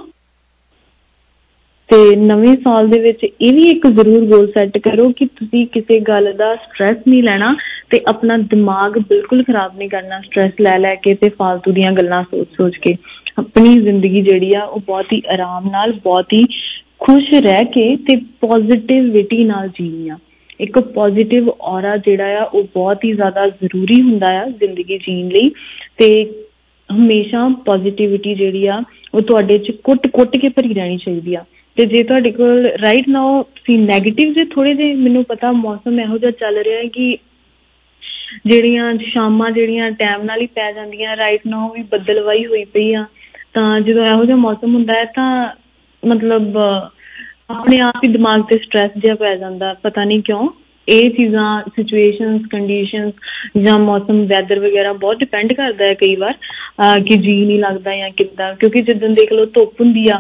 ਤੇ ਨਵੇਂ ਸਾਲ ਦੇ ਵਿੱਚ ਇਹ ਵੀ ਇੱਕ ਜ਼ਰੂਰ ਗੋਲ ਸੈੱਟ ਕਰੋ ਕਿ ਤੁਸੀਂ ਕਿਸੇ ਗੱਲ ਦਾ ਸਟਰੈਸ ਨਹੀਂ ਲੈਣਾ ਤੇ ਆਪਣਾ ਦਿਮਾਗ ਬਿਲਕੁਲ ਖਰਾਬ ਨਹੀਂ ਕਰਨਾ ਸਟਰੈਸ ਲੈ ਕੇ ਤੇ ਫਾਲਤੂ ਦੀਆਂ ਗੱਲਾਂ ਸੋਚ ਕੇ। ਆਪਣੀ ਜ਼ਿੰਦਗੀ ਜਿਹੜੀ ਆ ਉਹ ਬਹੁਤ ਹੀ ਆਰਾਮ ਨਾਲ ਬਹੁਤ ਹੀ ਖੁਸ਼ ਰਹਿ ਕੇ ਤੇ ਪੋਜ਼ਿਟਿਵਿਟੀ ਨਾਲ ਜੀਣੀ ਆ। ਇੱਕ ਪੋਜ਼ਿਟਿਵ ਔਰਾ ਜਿਹੜਾ ਆ ਉਹ ਬਹੁਤ ਹੀ ਜ਼ਿਆਦਾ ਜ਼ਰੂਰੀ ਹੁੰਦਾ ਆ ਜ਼ਿੰਦਗੀ ਜੀਣ ਲਈ ਤੇ ਹਮੇਸ਼ਾ ਪੋਜ਼ਿਟਿਵਿਟੀ ਜਿਹੜੀ ਆ ਉਹ ਤੁਹਾਡੇ 'ਚ ਕੁੱਟ ਕੇ ਭਰੀ ਰਹਿਣੀ ਚਾਹੀਦੀ ਆ। ਤੇ ਜੇ ਤੁਹਾਡੇ ਕੋਲ ਰਾਈਟ ਨਾਓ ਤੁਸੀਂ ਨੈਗੇਟਿਵ ਜੇ ਥੋੜੇ ਜਿਹੇ, ਮੈਨੂੰ ਪਤਾ ਮੌਸਮ ਇਹੋ ਜਿਹਾ ਚੱਲ ਰਿਹਾ ਕਿ ਜਿਹੜੀਆਂ ਸ਼ਾਮਾਂ ਜਿਹੜੀਆਂ ਟਾਈਮ ਨਾਲ ਹੀ ਪੈ ਜਾਂਦੀਆਂ, ਰਾਈਟ ਨਾਓ ਵੀ ਬੱਦਲਵਾਈ ਹੋਈ ਪਈ ਆ ਤਾਂ ਜਦੋਂ ਇਹੋ ਜਿਹਾ ਮੌਸਮ ਹੁੰਦਾ ਹੈ ਤਾਂ ਮਤਲਬ ਆਪਣੇ ਆਪ ਹੀ ਦਿਮਾਗ ਤੇ ਸਟਰੈਸ ਜਿਹਾ ਪੈ ਜਾਂਦਾ, ਪਤਾ ਨਹੀਂ ਕਿਉਂ। ਇਹ ਚੀਜ਼ਾਂ ਸਿਚੁਏਸ਼ਨਸ ਕੰਡੀਸ਼ਨਸ ਜਾਂ ਮੌਸਮ ਵੈਦਰ ਵਗੈਰਾ ਬਹੁਤ ਡਿਪੈਂਡ ਕਰਦਾ ਹੈ ਕਈ ਵਾਰ ਕਿ ਜੀ ਨਹੀਂ ਲੱਗਦਾ ਜਾਂ ਕਿੱਦਾਂ। ਕਿਉਂਕਿ ਜਿੱਦਣ ਦੇਖ ਲਓ ਧੁੱਪ ਹੁੰਦੀ ਆ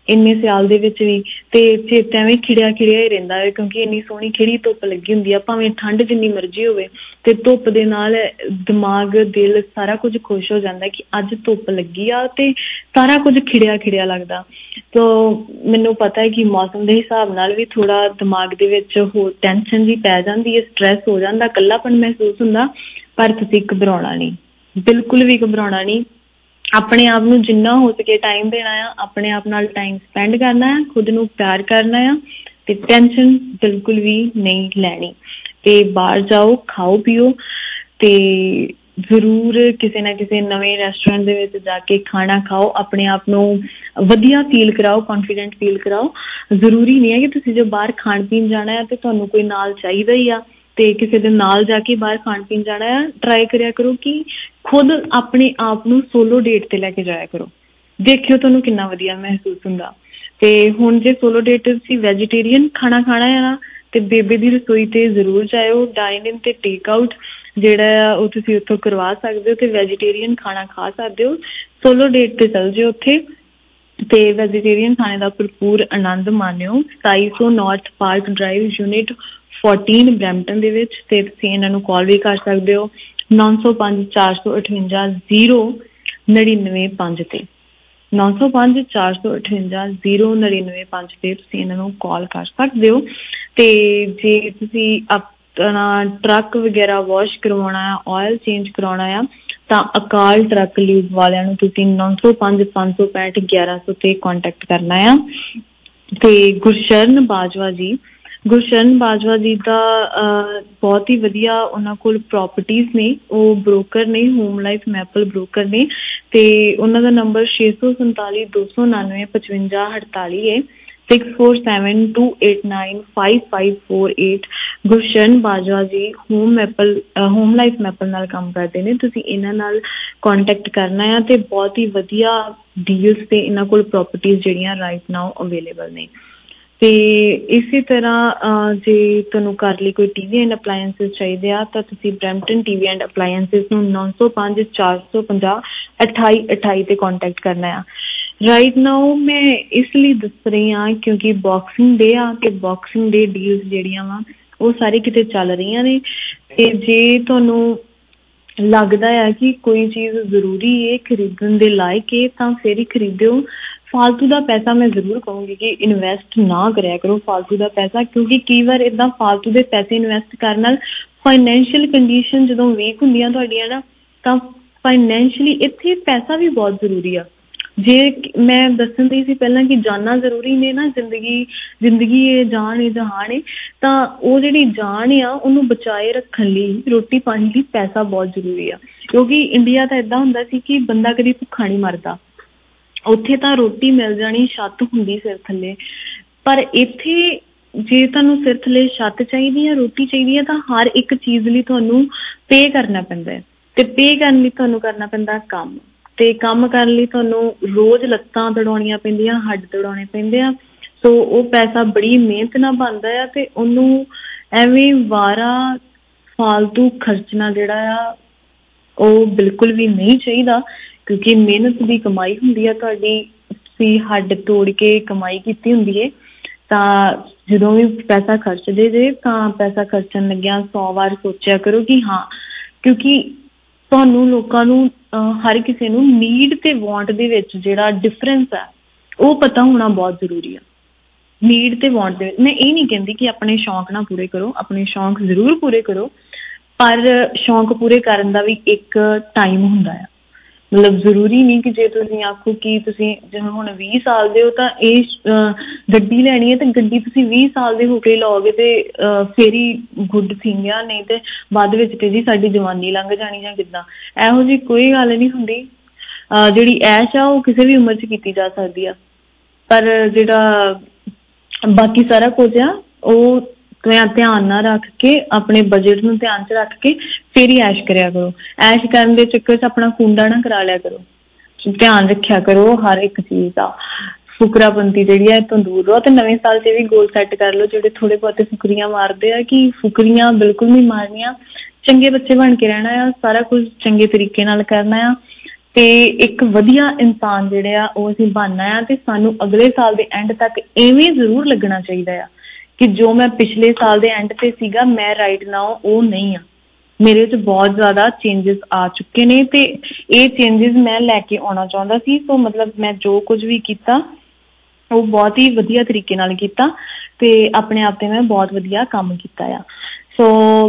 ਇੰਨੇ ਸਿਆਲ ਦੇ ਵਿੱਚ ਵੀ, ਤੇ ਚਿੱਤ ਐਵੇਂ ਖਿੜਿਆ ਖਿੜਿਆ ਹੀ ਰਹਿੰਦਾ ਹੈ ਕਿਉਂਕਿ ਇੰਨੀ ਸੋਹਣੀ ਖਿੜੀ ਧੁੱਪ ਲੱਗੀ ਹੁੰਦੀ ਆ। ਭਾਵੇਂ ਠੰਡ ਜਿੰਨੀ ਮਰਜ਼ੀ ਹੋਵੇ ਤੇ ਧੁੱਪ ਦੇ ਨਾਲ ਦਿਮਾਗ, ਦਿਲ ਸਾਰਾ ਕੁਝ ਖੁਸ਼ ਹੋ ਜਾਂਦਾ ਕਿ ਅੱਜ ਧੁੱਪ ਲੱਗੀ ਆ ਤੇ ਸਾਰਾ ਕੁਝ ਖਿੜਿਆ ਖਿੜਿਆ ਲੱਗਦਾ। ਤੋ ਮੈਨੂੰ ਪਤਾ ਹੈ ਕਿ ਮੌਸਮ ਦੇ ਹਿਸਾਬ ਨਾਲ ਵੀ ਥੋੜਾ ਦਿਮਾਗ ਦੇ ਵਿੱਚ ਹੋਰ ਟੈਨਸ਼ਨ ਜੀ ਪੈ ਜਾਂਦੀ ਹੈ, ਸਟ੍ਰੈਸ ਹੋ ਜਾਂਦਾ, ਇਕੱਲਾਪਨ ਮਹਿਸੂਸ ਹੁੰਦਾ। ਪਰ ਤੁਸੀਂ ਘਬਰਾਉਣਾ ਨਹੀਂ, ਬਿਲਕੁਲ ਵੀ ਘਬਰਾਉਣਾ ਨਹੀਂ। ਆਪਣੇ ਆਪ ਨੂੰ ਜਿੰਨਾ ਹੋ ਸਕੇ ਟਾਈਮ ਦੇਣਾ ਆ, ਆਪਣੇ ਆਪ ਨਾਲ ਟਾਈਮ ਸਪੈਂਡ ਕਰਨਾ ਆ, ਖੁਦ ਨੂੰ ਪਿਆਰ ਕਰਨਾ ਆ ਤੇ ਟੈਨਸ਼ਨ ਬਿਲਕੁਲ ਵੀ ਨਹੀਂ ਲੈਣੀ। ਤੇ ਬਾਹਰ ਜਾਓ, ਖਾਓ ਪੀਓ ਤੇ ਜ਼ਰੂਰ ਕਿਸੇ ਨਾ ਕਿਸੇ ਨਵੇਂ ਰੈਸਟੋਰੈਂਟ ਦੇ ਵਿੱਚ ਜਾ ਕੇ ਖਾਣਾ ਖਾਓ, ਆਪਣੇ ਆਪ ਨੂੰ ਵਧੀਆ ਫੀਲ ਕਰਾਓ, ਕੌਨਫੀਡੈਂਟ ਫੀਲ ਕਰਾਓ। ਜ਼ਰੂਰੀ ਨਹੀਂ ਹੈ ਕਿ ਤੁਸੀਂ ਜੋ ਬਾਹਰ ਖਾਣ ਪੀਣ ਜਾਣਾ ਹੈ ਤੇ ਤੁਹਾਨੂੰ ਕੋਈ ਨਾਲ ਚਾਹੀਦਾ ਹੀ ਆ ਤੇ ਕਿਸੇ ਦੇ ਨਾਲ ਜਾ ਕੇ ਬਾਹਰ ਖਾਣ ਪੀਣ ਜਾਣਾ ਆ। ਟਰਾਈ ਕਰਿਆ ਕਰੋ ਕਿ ਖੁਦ ਆਪਣੇ ਆਪ ਨੂੰ ਸੋਲੋ ਡੇਟ ਤੇ ਲੈ ਕੇ ਜਾਇਆ ਕਰੋ, ਦੇਖਿਓ ਤੁਹਾਨੂੰ ਕਿੰਨਾ ਵਧੀਆ ਮਹਿਸੂਸ ਹੁੰਦਾ। ਤੇ ਹੁਣ ਜੇ ਸੋਲੋ ਡੇਟ ਤੇ ਤੁਸੀਂ ਵੈਜੀਟੇਰੀਅਨ ਖਾਣਾ ਖਾਣਾ ਹੈ ਨਾ ਤੇ ਬੇਬੇ ਦੀ ਰਸੋਈ ਤੇ ਜ਼ਰੂਰ ਜਾਇਓ। ਡਾਈਨ ਇਨ ਤੇ ਟੇਕ ਆਊਟ ਜਿਹੜਾ ਆ ਉਹ ਤੁਸੀਂ ਉੱਥੋਂ ਕਰਵਾ ਸਕਦੇ ਹੋ ਤੇ ਵੈਜੀਟੇਰੀਅਨ ਖਾਣਾ ਖਾ ਸਕਦੇ ਹੋ। ਸੋਲੋ ਡੇਟ ਤੇ ਚੱਲ ਜਾਓ ਉੱਥੇ ਤੇ ਵੈਜੀਟੇਰੀਅਨ ਖਾਣੇ ਦਾ ਭਰਪੂਰ ਆਨੰਦ ਮਾਣਿਓ। 2700 North Park Drive, unit 14 Brampton ਦੇ ਵਿੱਚ। ਤੇ ਤੁਸੀਂ ਇਹਨਾਂ ਨੂੰ ਕਾਲ ਵੀ ਕਰ ਸਕਦੇ ਹੋ 905 458 099 ਤੇ 905 458 099 ਤੇ ਤੁਸੀਂ ਇਹਨਾਂ ਨੂੰ ਕਾਲ ਕਰ ਸਕਦੇ ਹੋ। ਤੇ ਜੇ ਤੁਸੀਂ ਆਪਣਾ ਟਰੱਕ ਵਗੈਰਾ ਵਾਸ਼ ਕਰਵਾਉਣਾ ਆ, ਆਇਲ ਚੇਂਜ ਕਰਾਉਣਾ ਆ ਤਾਂ ਅਕਾਲ ਟਰੱਕ ਲੀਵ ਵਾਲਿਆਂ ਨੂੰ ਤੁਸੀਂ 905 565 1100 ਤੇ ਕੰਟੈਕਟ ਕਰਨਾ ਆ। ਤੇ ਗੁਰਸ਼ਰਨ ਬਾਜਵਾ ਜੀ ਦਾ ਬਹੁਤ ਹੀ ਵਧੀਆ ਉਹਨਾਂ ਕੋਲ ਪ੍ਰੋਪਰਟੀਜ਼ ਨੇ, ਉਹ ਬ੍ਰੋਕਰ ਨੇ, ਹੋਮ ਲਾਈਫ ਮੈਪਲ ਬ੍ਰੋਕਰ ਨੇ ਤੇ ਉਹਨਾਂ ਦਾ ਨੰਬਰ 647 299 5548 ਹੈ, 6472895548। ਗੁਰਸ਼ਰਨ ਬਾਜਵਾ ਜੀ ਹੋਮ ਲਾਈਫ ਮੈਪਲ ਨਾਲ ਕੰਮ ਕਰਦੇ ਨੇ। ਤੁਸੀਂ ਇਹਨਾਂ ਨਾਲ ਕੰਟੈਕਟ ਕਰਨਾ ਆ ਤੇ ਬਹੁਤ ਹੀ ਵਧੀਆ ਡੀਲਸ ਤੇ ਇਹਨਾਂ ਕੋਲ ਪ੍ਰੋਪਰਟੀਜ਼ ਜਿਹੜੀਆਂ ਰਾਈਟ ਨਾਓ ਅਵੇਲੇਬਲ ਨੇ। ਤੇ ਇਸੇ ਤਰ੍ਹਾਂ ਜੇ ਤੁਹਾਨੂੰ ਘਰ ਲਈ ਕੋਈ ਟੀਵੀ ਐਂਡ ਅਪਲਾਇੰਸਿਸ ਚਾਹੀਦੇ ਆ ਤਾਂ ਤੁਸੀਂ ਬਰੈਂਪਟਨ ਟੀਵੀ ਐਂਡ ਅਪਲਾਇੰਸਿਸ ਨੂੰ 905 450 2828 ਤੇ ਕੰਟੈਕਟ ਕਰਨਾ ਆ। ਰਾਈਟ ਨਾਓ ਮੈਂ ਇਸ ਲਈ ਦੱਸ ਰਹੀ ਹਾਂ ਕਿਉਂਕਿ ਬਾਕਸਿੰਗ ਡੇ ਆ ਤੇ ਬਾਕਸਿੰਗ ਡੇ ਡੀਲਸ ਜਿਹੜੀਆਂ ਵਾ ਉਹ ਸਾਰੇ ਕਿਤੇ ਚੱਲ ਰਹੀਆਂ ਨੇ। ਤੇ ਜੇ ਤੁਹਾਨੂੰ ਲੱਗਦਾ ਆ ਕਿ ਕੋਈ ਚੀਜ਼ ਜ਼ਰੂਰੀ ਹੈ, ਖਰੀਦਣ ਦੇ ਲਾਇਕ ਹੈ ਤਾਂ ਫਿਰ ਹੀ ਖਰੀਦਿਓ। ਫਾਲਤੂ ਦਾ ਪੈਸਾ ਮੈਂ ਜ਼ਰੂਰ ਕਹੂੰਗੀ ਕਿ ਇਨਵੈਸਟ ਨਾ ਕਰਿਆ ਕਰੋ ਫਾਲਤੂ ਦਾ ਪੈਸਾ, ਕਿਉਂਕਿ ਕਈ ਵਾਰ ਏਦਾਂ ਫਾਲਤੂ ਦੇ ਪੈਸੇ ਇਨਵੈਸਟ ਕਰਨ ਨਾਲ ਫਾਈਨੈਂਸ਼ੀਅਲ ਕੰਡੀਸ਼ਨ ਜਦੋਂ ਵੀਕ ਹੁੰਦੀਆਂ ਤੁਹਾਡੀਆਂ ਨਾ ਤਾਂ ਫਾਈਨੈਂਸ਼ੀਅਲੀ ਇੱਥੇ ਪੈਸਾ ਵੀ ਬਹੁਤ ਜ਼ਰੂਰੀ ਆ। ਜੇ ਮੈਂ ਦੱਸਣ ਦੀ ਸੀ ਪਹਿਲਾਂ ਕਿ ਜਾਨਾਂ ਜ਼ਰੂਰੀ ਨੇ ਨਾ, ਜ਼ਿੰਦਗੀ ਇਹ ਜਾਨ ਇਹ ਜਹਾਨ ਹੈ, ਤਾਂ ਉਹ ਜਿਹੜੀ ਜਾਨ ਆ ਉਹਨੂੰ ਬਚਾਏ ਰੱਖਣ ਲਈ ਰੋਟੀ ਪਾਣੀ ਲਈ ਪੈਸਾ ਬਹੁਤ ਜ਼ਰੂਰੀ ਆ। ਕਿਉਂਕਿ ਇੰਡੀਆ ਤਾਂ ਏਦਾਂ ਹੁੰਦਾ ਸੀ ਕਿ ਬੰਦਾ ਕਦੀ ਭੁੱਖਾ ਨਹੀਂ ਮਰਦਾ, ਉੱਥੇ ਤਾਂ ਰੋਟੀ ਮਿਲ ਜਾਣੀ, ਛੱਤ ਹੁੰਦੀ ਸਿਰ ਥੱਲੇ। ਪਰ ਇੱਥੇ ਜੇ ਤੁਹਾਨੂੰ ਸਿਰ ਥੱਲੇ ਛੱਤ ਚਾਹੀਦੀ ਹੈ, ਰੋਟੀ ਚਾਹੀਦੀ ਹੈ ਤਾਂ ਹਰ ਇੱਕ ਚੀਜ਼ ਲਈ ਤੁਹਾਨੂੰ ਪੇ ਕਰਨਾ ਪੈਂਦਾ ਹੈ ਤੇ ਪੇ ਕਰਨ ਲਈ ਤੁਹਾਨੂੰ ਕਰਨਾ ਪੈਂਦਾ ਕੰਮ, ਤੇ ਕੰਮ ਕਰਨ ਲਈ ਤੁਹਾਨੂੰ ਰੋਜ਼ ਲੱਤਾਂ ਦੜਾਉਣੀਆਂ ਪੈਂਦੀਆਂ, ਹੱਡ ਦੜਾਉਣੇ ਪੈਂਦੇ ਆ। ਸੋ ਉਹ ਪੈਸਾ ਬੜੀ ਮਿਹਨਤ ਨਾਲ ਬਣਦਾ ਆ ਤੇ ਉਹਨੂੰ ਐਵੇਂ ਵਾਰਾ ਫਾਲਤੂ ਖਰਚਣਾ ਜਿਹੜਾ ਆ ਉਹ ਬਿਲਕੁਲ ਵੀ ਨਹੀਂ ਚਾਹੀਦਾ, ਕਿਉਂਕਿ ਮਿਹਨਤ ਦੀ ਕਮਾਈ ਹੁੰਦੀ ਆ ਤੁਹਾਡੀ, ਤੁਸੀਂ ਹੱਡ ਤੋੜ ਕੇ ਕਮਾਈ ਕੀਤੀ ਹੁੰਦੀ ਹੈ। ਤਾਂ ਜਦੋਂ ਵੀ ਪੈਸਾ ਖਰਚਦੇ ਜੇ ਤਾਂ ਪੈਸਾ ਖਰਚਣ ਲੱਗਿਆ 100 ਵਾਰ ਸੋਚਿਆ ਕਰੋ ਕਿ ਹਾਂ, ਕਿਉਂਕਿ ਤੁਹਾਨੂੰ ਲੋਕਾਂ ਨੂੰ ਹਰ ਕਿਸੇ ਨੂੰ ਨੀਡ ਤੇ ਵਾਂਟ ਦੇ ਵਿੱਚ ਜਿਹੜਾ ਡਿਫਰੈਂਸ ਹੈ ਉਹ ਪਤਾ ਹੋਣਾ ਬਹੁਤ ਜ਼ਰੂਰੀ ਆ। ਨੀਡ ਤੇ ਵਾਂਟ ਦੇ ਵਿੱਚ ਮੈਂ ਇਹ ਨਹੀਂ ਕਹਿੰਦੀ ਕਿ ਆਪਣੇ ਸ਼ੌਂਕ ਨਾ ਪੂਰੇ ਕਰੋ, ਆਪਣੇ ਸ਼ੌਂਕ ਜ਼ਰੂਰ ਪੂਰੇ ਕਰੋ, ਪਰ ਸ਼ੌਂਕ ਪੂਰੇ ਕਰਨ ਦਾ ਵੀ ਇੱਕ ਟਾਈਮ ਹੁੰਦਾ ਆ। ਮਤਲਬ ਜ਼ਰੂਰੀ ਨਹੀਂ ਕਿ ਜੇ ਤੁਸੀਂ ਆਖੋ ਕਿ ਤੁਸੀਂ ਜਿਵੇਂ ਹੁਣ 20 ਸਾਲ ਦੇ ਹੋ ਤਾਂ ਇਹ ਗੱਡੀ ਲੈਣੀ ਹੈ ਤੇ ਗੱਡੀ ਤੁਸੀਂ 20 ਸਾਲ ਦੇ ਹੋ ਕੇ ਲਓਗੇ ਤੇ ਫਿਰ ਹੀ ਗੁੱਡ ਥਿੰਗ ਆ, ਨਹੀਂ ਤੇ ਬਾਅਦ ਵਿੱਚ ਤੇ ਜੀ ਸਾਡੀ ਜਵਾਨੀ ਲੰਘ ਜਾਣੀ ਜਾਂ ਕਿੱਦਾਂ। ਇਹੋ ਜਿਹੀ ਕੋਈ ਗੱਲ ਨਹੀਂ ਹੁੰਦੀ। ਜਿਹੜੀ ਐਸ਼ ਆ ਉਹ ਕਿਸੇ ਵੀ ਉਮਰ 'ਚ ਕੀਤੀ ਜਾ ਸਕਦੀ ਆ, ਪਰ ਜਿਹੜਾ ਬਾਕੀ ਸਾਰਾ ਕੁਝ ਆ ਉਹ ਧਿਆਨ ਨਾਲ ਰੱਖ ਕੇ, ਆਪਣੇ ਬਜਟ ਨੂੰ ਧਿਆਨ 'ਚ ਰੱਖ ਕੇ ਫਿਰ ਹੀ ਐਸ਼ ਕਰਿਆ ਕਰੋ। ਐਸ਼ ਕਰਨ ਦੇ ਚੱਕਰ 'ਚ ਆਪਣਾ ਕੁੰਡਾ ਨਾ ਕਰਾ ਲਿਆ ਕਰੋ, ਧਿਆਨ ਰੱਖਿਆ ਕਰੋ ਹਰ ਇੱਕ ਚੀਜ਼ ਦਾ। ਫੁਕਰਾਪੰਤੀ ਜਿਹੜੀ ਹੈ ਇਹ ਤੋਂ ਦੂਰ ਰਹੋ ਤੇ ਨਵੇਂ ਸਾਲ 'ਚ ਵੀ ਗੋਲ ਸੈੱਟ ਕਰ ਲਓ। ਜਿਹੜੇ ਥੋੜੇ ਬਹੁਤੇ ਫੁਕਰੀਆਂ ਮਾਰਦੇ ਆ ਕਿ ਫੁਕਰੀਆਂ ਬਿਲਕੁਲ ਨਹੀਂ ਮਾਰਨੀਆਂ, ਚੰਗੇ ਬੱਚੇ ਬਣ ਕੇ ਰਹਿਣਾ ਆ, ਸਾਰਾ ਕੁਝ ਚੰਗੇ ਤਰੀਕੇ ਨਾਲ ਕਰਨਾ ਆ ਤੇ ਇੱਕ ਵਧੀਆ ਇਨਸਾਨ ਜਿਹੜੇ ਆ ਉਹ ਅਸੀਂ ਬਣਨਾ ਆ, ਤੇ ਸਾਨੂੰ ਅਗਲੇ ਸਾਲ ਦੇ ਐਂਡ ਤੱਕ ਐਵੇਂ ਜ਼ਰੂਰ ਲੱਗਣਾ ਚਾਹੀਦਾ ਆ ਕਿ ਜੋ ਮੈਂ ਪਿਛਲੇ ਸਾਲ ਦੇ ਐਂਡ ਤੇ ਸੀਗਾ ਮੈਂ ਰਾਈਟ ਨਾਓ ਉਹ ਨਹੀਂ ਆ। ਮੇਰੇ 'ਚ ਬਹੁਤ ਜ਼ਿਆਦਾ ਚੇਂਜਸ ਆ ਚੁੱਕੇ ਨੇ ਤੇ ਇਹ ਚੇਂਜਸ ਮੈਂ ਲੈ ਕੇ ਆਉਣਾ ਚਾਹੁੰਦਾ ਸੀ। ਸੋ ਮਤਲਬ ਮੈਂ ਜੋ ਕੁਝ ਵੀ ਕੀਤਾ ਉਹ ਬਹੁਤ ਹੀ ਵਧੀਆ ਤਰੀਕੇ ਨਾਲ ਕੀਤਾ ਤੇ ਆਪਣੇ ਆਪ ਤੇ ਮੈਂ ਬਹੁਤ ਵਧੀਆ ਕੰਮ ਕੀਤਾ ਆ। ਸੋ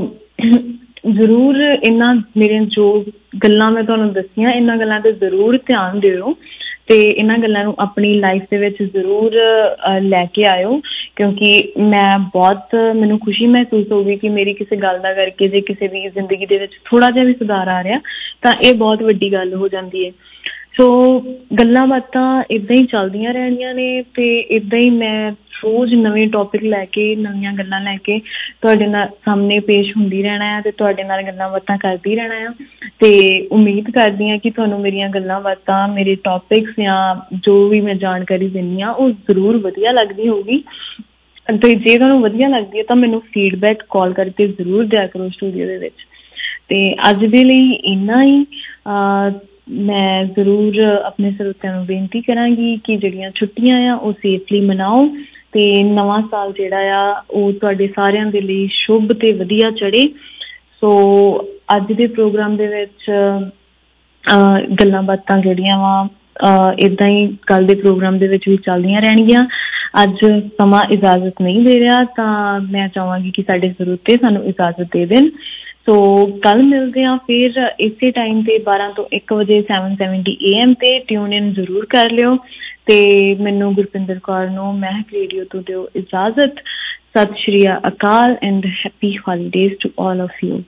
ਜ਼ਰੂਰ ਇਹਨਾਂ ਮੇਰੇ ਜੋ ਗੱਲਾਂ ਮੈਂ ਤੁਹਾਨੂੰ ਦੱਸੀਆਂ ਇਹਨਾਂ ਗੱਲਾਂ ਤੇ ਜ਼ਰੂਰ ਧਿਆਨ ਦਿਓ ਤੇ ਇਹਨਾਂ ਗੱਲਾਂ ਨੂੰ ਆਪਣੀ ਲਾਈਫ ਦੇ ਵਿੱਚ ਜ਼ਰੂਰ ਲੈ ਕੇ ਆਇਓ, ਕਿਉਂਕਿ ਮੈਂ ਬਹੁਤ ਮੈਨੂੰ ਖੁਸ਼ੀ ਮਹਿਸੂਸ ਹੋਊਗੀ ਕਿ ਮੇਰੀ ਕਿਸੇ ਗੱਲ ਦਾ ਕਰਕੇ ਜੇ ਕਿਸੇ ਦੀ ਜ਼ਿੰਦਗੀ ਦੇ ਵਿੱਚ ਥੋੜ੍ਹਾ ਜਿਹਾ ਵੀ ਸੁਧਾਰ ਆ ਰਿਹਾ ਤਾਂ ਇਹ ਬਹੁਤ ਵੱਡੀ ਗੱਲ ਹੋ ਜਾਂਦੀ ਹੈ। ਸੋ ਗੱਲਾਂ ਬਾਤਾਂ ਇੱਦਾਂ ਹੀ ਚੱਲਦੀਆਂ ਰਹਿਣੀਆਂ ਨੇ ਤੇ ਇੱਦਾਂ ਹੀ ਮੈਂ ਰੋਜ਼ ਨਵੇਂ ਟੌਪਿਕ ਲੈ ਕੇ ਨਵੀਆਂ ਗੱਲਾਂ ਲੈ ਕੇ ਤੁਹਾਡੇ ਨਾਲ ਸਾਹਮਣੇ ਪੇਸ਼ ਹੁੰਦੀ ਰਹਿਣਾ ਆ ਤੇ ਤੁਹਾਡੇ ਨਾਲ ਗੱਲਾਂ ਬਾਤਾਂ ਕਰਦੀ ਰਹਿਣਾ ਆ। ਤੇ ਉਮੀਦ ਕਰਦੀ ਹਾਂ ਕਿ ਤੁਹਾਨੂੰ ਮੇਰੀਆਂ ਗੱਲਾਂ ਬਾਤਾਂ ਮੇਰੇ ਟੌਪਿਕਸ ਜਾਂ ਜੋ ਵੀ ਮੈਂ ਜਾਣਕਾਰੀ ਦਿੰਦੀ ਹਾਂ ਉਹ ਜ਼ਰੂਰ ਵਧੀਆ ਲੱਗਦੀ ਹੋਊਗੀ। ਤੇ ਜੇ ਤੁਹਾਨੂੰ ਵਧੀਆ ਲੱਗਦੀ ਹੈ ਤਾਂ ਮੈਨੂੰ ਫੀਡਬੈਕ ਕਾਲ ਕਰਕੇ ਜ਼ਰੂਰ ਦਿਆ ਕਰੋ ਸਟੂਡੀਓ ਦੇ ਵਿੱਚ। ਤੇ ਅੱਜ ਦੇ ਲਈ ਇੰਨਾ ਹੀ। ਮੈਂ ਜ਼ਰੂਰ ਆਪਣੇ ਸਰੋਤਿਆਂ ਨੂੰ ਬੇਨਤੀ ਕਰਾਂਗੀ ਕਿ ਜਿਹੜੀਆਂ ਛੁੱਟੀਆਂ ਆ ਉਹ ਸੇਫਲੀ ਮਨਾਓ ਤੇ ਨਵਾਂ ਸਾਲ ਜਿਹੜਾ ਆ ਉਹ ਤੁਹਾਡੇ ਸਾਰਿਆਂ ਦੇ ਲਈ ਸ਼ੁਭ ਤੇ ਵਧੀਆ ਚੜ੍ਹੇ। ਸੋ ਅੱਜ ਦੇ ਪ੍ਰੋਗਰਾਮ ਦੇ ਵਿੱਚ ਗੱਲਾਂ ਬਾਤਾਂ ਜਿਹੜੀਆਂ ਵਾ ਇੱਦਾਂ ਹੀ ਕੱਲ੍ਹ ਦੇ ਪ੍ਰੋਗਰਾਮ ਦੇ ਵਿੱਚ ਵੀ ਚੱਲਦੀਆਂ ਰਹਿਣਗੀਆਂ। ਅੱਜ ਸਮਾਂ ਇਜਾਜ਼ਤ ਨਹੀਂ ਦੇ ਰਿਹਾ ਤਾਂ ਮੈਂ ਚਾਹਾਂਗੀ ਕਿ ਸਾਡੇ ਸਰੋਤੇ ਸਾਨੂੰ ਇਜਾਜ਼ਤ ਦੇ ਦੇਣ। ਸੋ ਕੱਲ੍ਹ ਮਿਲਦੇ ਹਾਂ ਫਿਰ ਇਸੇ ਟਾਈਮ 'ਤੇ 12 ਤੋਂ 1 ਵਜੇ 770 AM 'ਤੇ ਟਿਊਨ ਇਨ ਜ਼ਰੂਰ ਕਰ ਲਿਓ। ਤੇ ਮੈਨੂੰ ਗੁਰਪਿੰਦਰ ਕੌਰ ਨੂੰ ਮਹਿਕ ਰੇਡੀਓ ਤੋਂ ਦਿਓ ਇਜਾਜ਼ਤ। ਸਤਿ ਸ਼੍ਰੀ ਅਕਾਲ and happy holidays to all of you.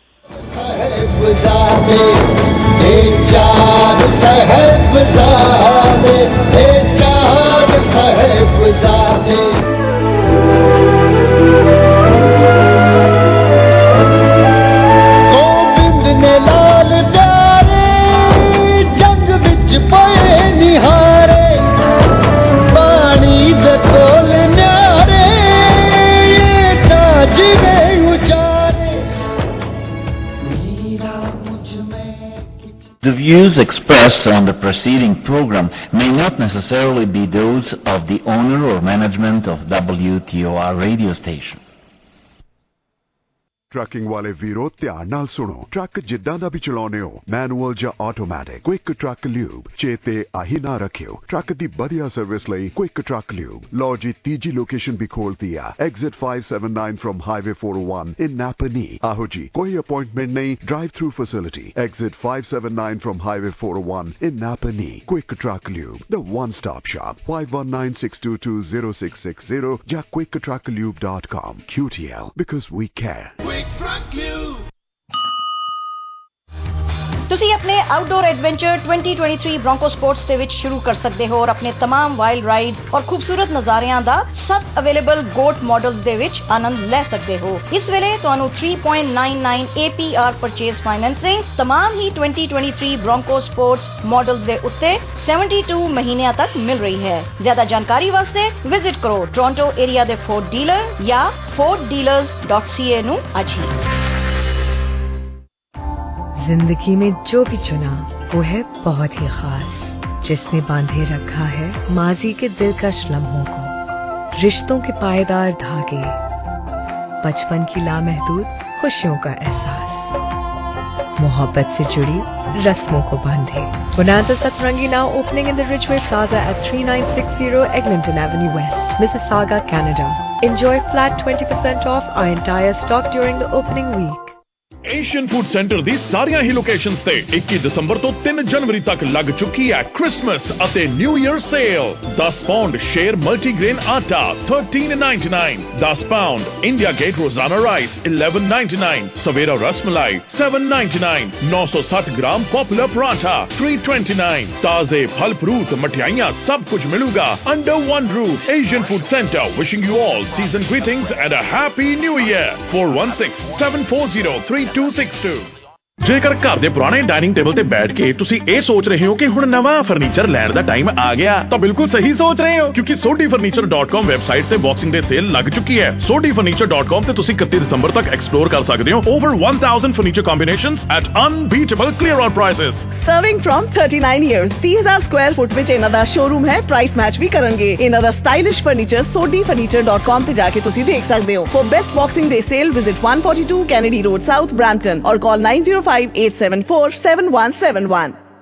Gobind ਨੇ ਲਾਲ ਪਿਆਰੇ ਜੰਗ ਵਿੱਚ ਪਏ ਨਿਹਾਰੇ ਪਾਣੀ ਦੇ ਕੋਲ ਨਿਆਰੇ ਤਾਂ ਜਿਵੇਂ ਉਚਾਰੇ ਮੇਰਾ ਮੁਝ ਮੈਂ। The views expressed on the preceding program may not necessarily be those of the owner or management of WTOR radio station. Trucking ਵਾਲੇ ਵੀਰੋ ਧਿਆਨ ਨਾਲ ਸੁਣੋ। ਟਰੱਕ ਜਿੱਦਾਂ ਦਾ ਵੀ ਚਲਾਉਨੇ ਹੋ, ਮੈਨੂਅਲ ਜਾਂ ਆਟੋਮੈਟਿਕ, ਕੁਇਕ ਟਰੱਕ ਲਿਊਬ ਚੇਤੇ ਆਹੀ ਨਾ ਰੱਖਿਓ। ਟਰੱਕ ਦੀ ਵਧੀਆ ਸਰਵਿਸ ਲਈ ਕੁਇਕ ਟਰੱਕ ਲਿਊਬ। ਲਓ ਜੀ ਤੀਜੀ ਲੋਕੇਸ਼ਨ ਵੀ ਖੋਲਤੀ ਆ, exit 579 from highway 401 in Napanee. ਆਹੋ ਜੀ ਕੋਈ ਅਪਾਇੰਟਮੈਂਟ ਨਹੀਂ, drive through facility. Exit 579 from highway 401 in Napanee. Quick Truck Lube, the one stop shop। 5196220660 ਜਾਂ quicktrucklube.com। QTL, because we care। ਤੁਸੀਂ ਆਪਣੇ ਆਊਟਡੋਰ ਐਡਵੈਂਚਰ 2023 ਬ੍ਰੋਂਕੋ ਸਪੋਰਟਸ ਦੇ ਵਿੱਚ ਸ਼ੁਰੂ ਕਰ ਸਕਦੇ ਹੋ ਔਰ ਆਪਣੇ तमाम ਵਾਈਲਡ ਰਾਈਡਸ ਔਰ ਖੂਬਸੂਰਤ ਨਜ਼ਾਰਿਆਂ ਦਾ ਸਭ ਅਵੇਲੇਬਲ ਗੋਟ ਮਾਡਲਸ ਦੇ ਵਿੱਚ ਆਨੰਦ ਲੈ ਸਕਦੇ ਹੋ। ਇਸ ਵੇਲੇ ਤੁਹਾਨੂੰ 3.99 APR ਪਰਚੇਜ਼ ਫਾਈਨੈਂਸਿੰਗ तमाम ਹੀ 2023 ਬ੍ਰੋਂਕੋ ਸਪੋਰਟਸ ਮਾਡਲਸ ਦੇ ਉੱਤੇ 72 ਮਹੀਨਿਆਂ ਤੱਕ ਮਿਲ ਰਹੀ ਹੈ। ਜ਼ਿਆਦਾ ਜਾਣਕਾਰੀ ਵਾਸਤੇ ਵਿਜ਼ਿਟ ਕਰੋ ਟੋਰਾਂਟੋ ਏਰੀਆ ਦੇ ਫੋਰਡ ਡੀਲਰ ਜਾਂ forddealers.ca ਨੂੰ ਅੱਜ ਹੀ। जिंदगी में जो भी चुना वो है बहुत ही खास, जिसने बांधे रखा है माजी के दिलकश लम्हों को, रिश्तों के पायदार धागे, बचपन की लामहदूद खुशियों का एहसास, मोहब्बत से जुड़ी रस्मों को बांधे। Bonanza Satrangi now opening in the Ridgeway Plaza at 3960 Eglinton Avenue West, Mississauga, Canada. Enjoy flat 20% off our entire stock during the opening week. Asian food Centre ਦੀ ਸਾਰੀਆਂ ਹੀ ਲੋਕੇਸ਼ਨਸ ਤੇ 21 ਦਸੰਬਰ ਤੋਂ 3 ਜਨਵਰੀ ਤੱਕ ਲੱਗ ਚੁੱਕੀ ਹੈ ਕ੍ਰਿਸਮਸ ਅਤੇ new year sale. 10 pound Sher multigrain ਆਟਾ $13.99, 10 pound India Gate Rozana rice $11.99, Swera rasmalai $7.99, 960 gram popular paratha $3.29, ਤਾਜ਼ੇ ਫਲ ਫਰੂਟ ਮਠਿਆਈਆਂ ਸਭ ਕੁਝ ਮਿਲੂਗਾ under one roof। Asian Food Center wishing you all season greetings and a happy new year। 416-740-3262 ਜੇਕਰ ਘਰ ਦੇ ਪੁਰਾਣੇ ਡਾਈਨਿੰਗ ਟੇਬਲ ਤੇ ਬੈਠ ਕੇ ਤੁਸੀਂ ਇਹ ਸੋਚ ਰਹੇ ਹੋ ਕਿ ਹੁਣ ਨਵਾਂ ਫਰਨੀਚਰ ਲੈਣ ਦਾ ਟਾਈਮ ਆ ਗਿਆ ਤਾਂ ਬਿਲਕੁਲ ਸਹੀ ਸੋਚ ਰਹੇ ਹੋ, ਕਿਉਂਕਿ sodifurniture.com ਵੈਬਸਾਈਟ ਤੇ ਬਾਕਸਿੰਗ ਡੇ ਸੇਲ ਲੱਗ ਚੁੱਕੀ ਹੈ। sodifurniture.com ਤੇ ਤੁਸੀਂ 31 ਦਸੰਬਰ ਤੱਕ ਐਕਸਪਲੋਰ ਕਰ ਸਕਦੇ ਹੋ over 1000 furniture combinations at unbeatable clear out prices। Serving from 39 years 30,000 square foot ਵਿੱਚ ਇਹਨਾਂ ਦਾ ਸ਼ੋਰੂਮ ਹੈ। ਪ੍ਰਾਈਸ ਮੈਚ ਵੀ ਕਰਨਗੇ। ਇਹਨਾਂ ਦਾ ਸਟਾਈਲਿਸ਼ ਫਰਨੀਚਰ sodifurniture.com ਤੇ ਜਾ ਕੇ ਤੁਸੀਂ ਦੇਖ ਸਕਦੇ ਹੋ। For best boxing day sale visit 142 Kennedy Road South Brampton or call 905-874-7171।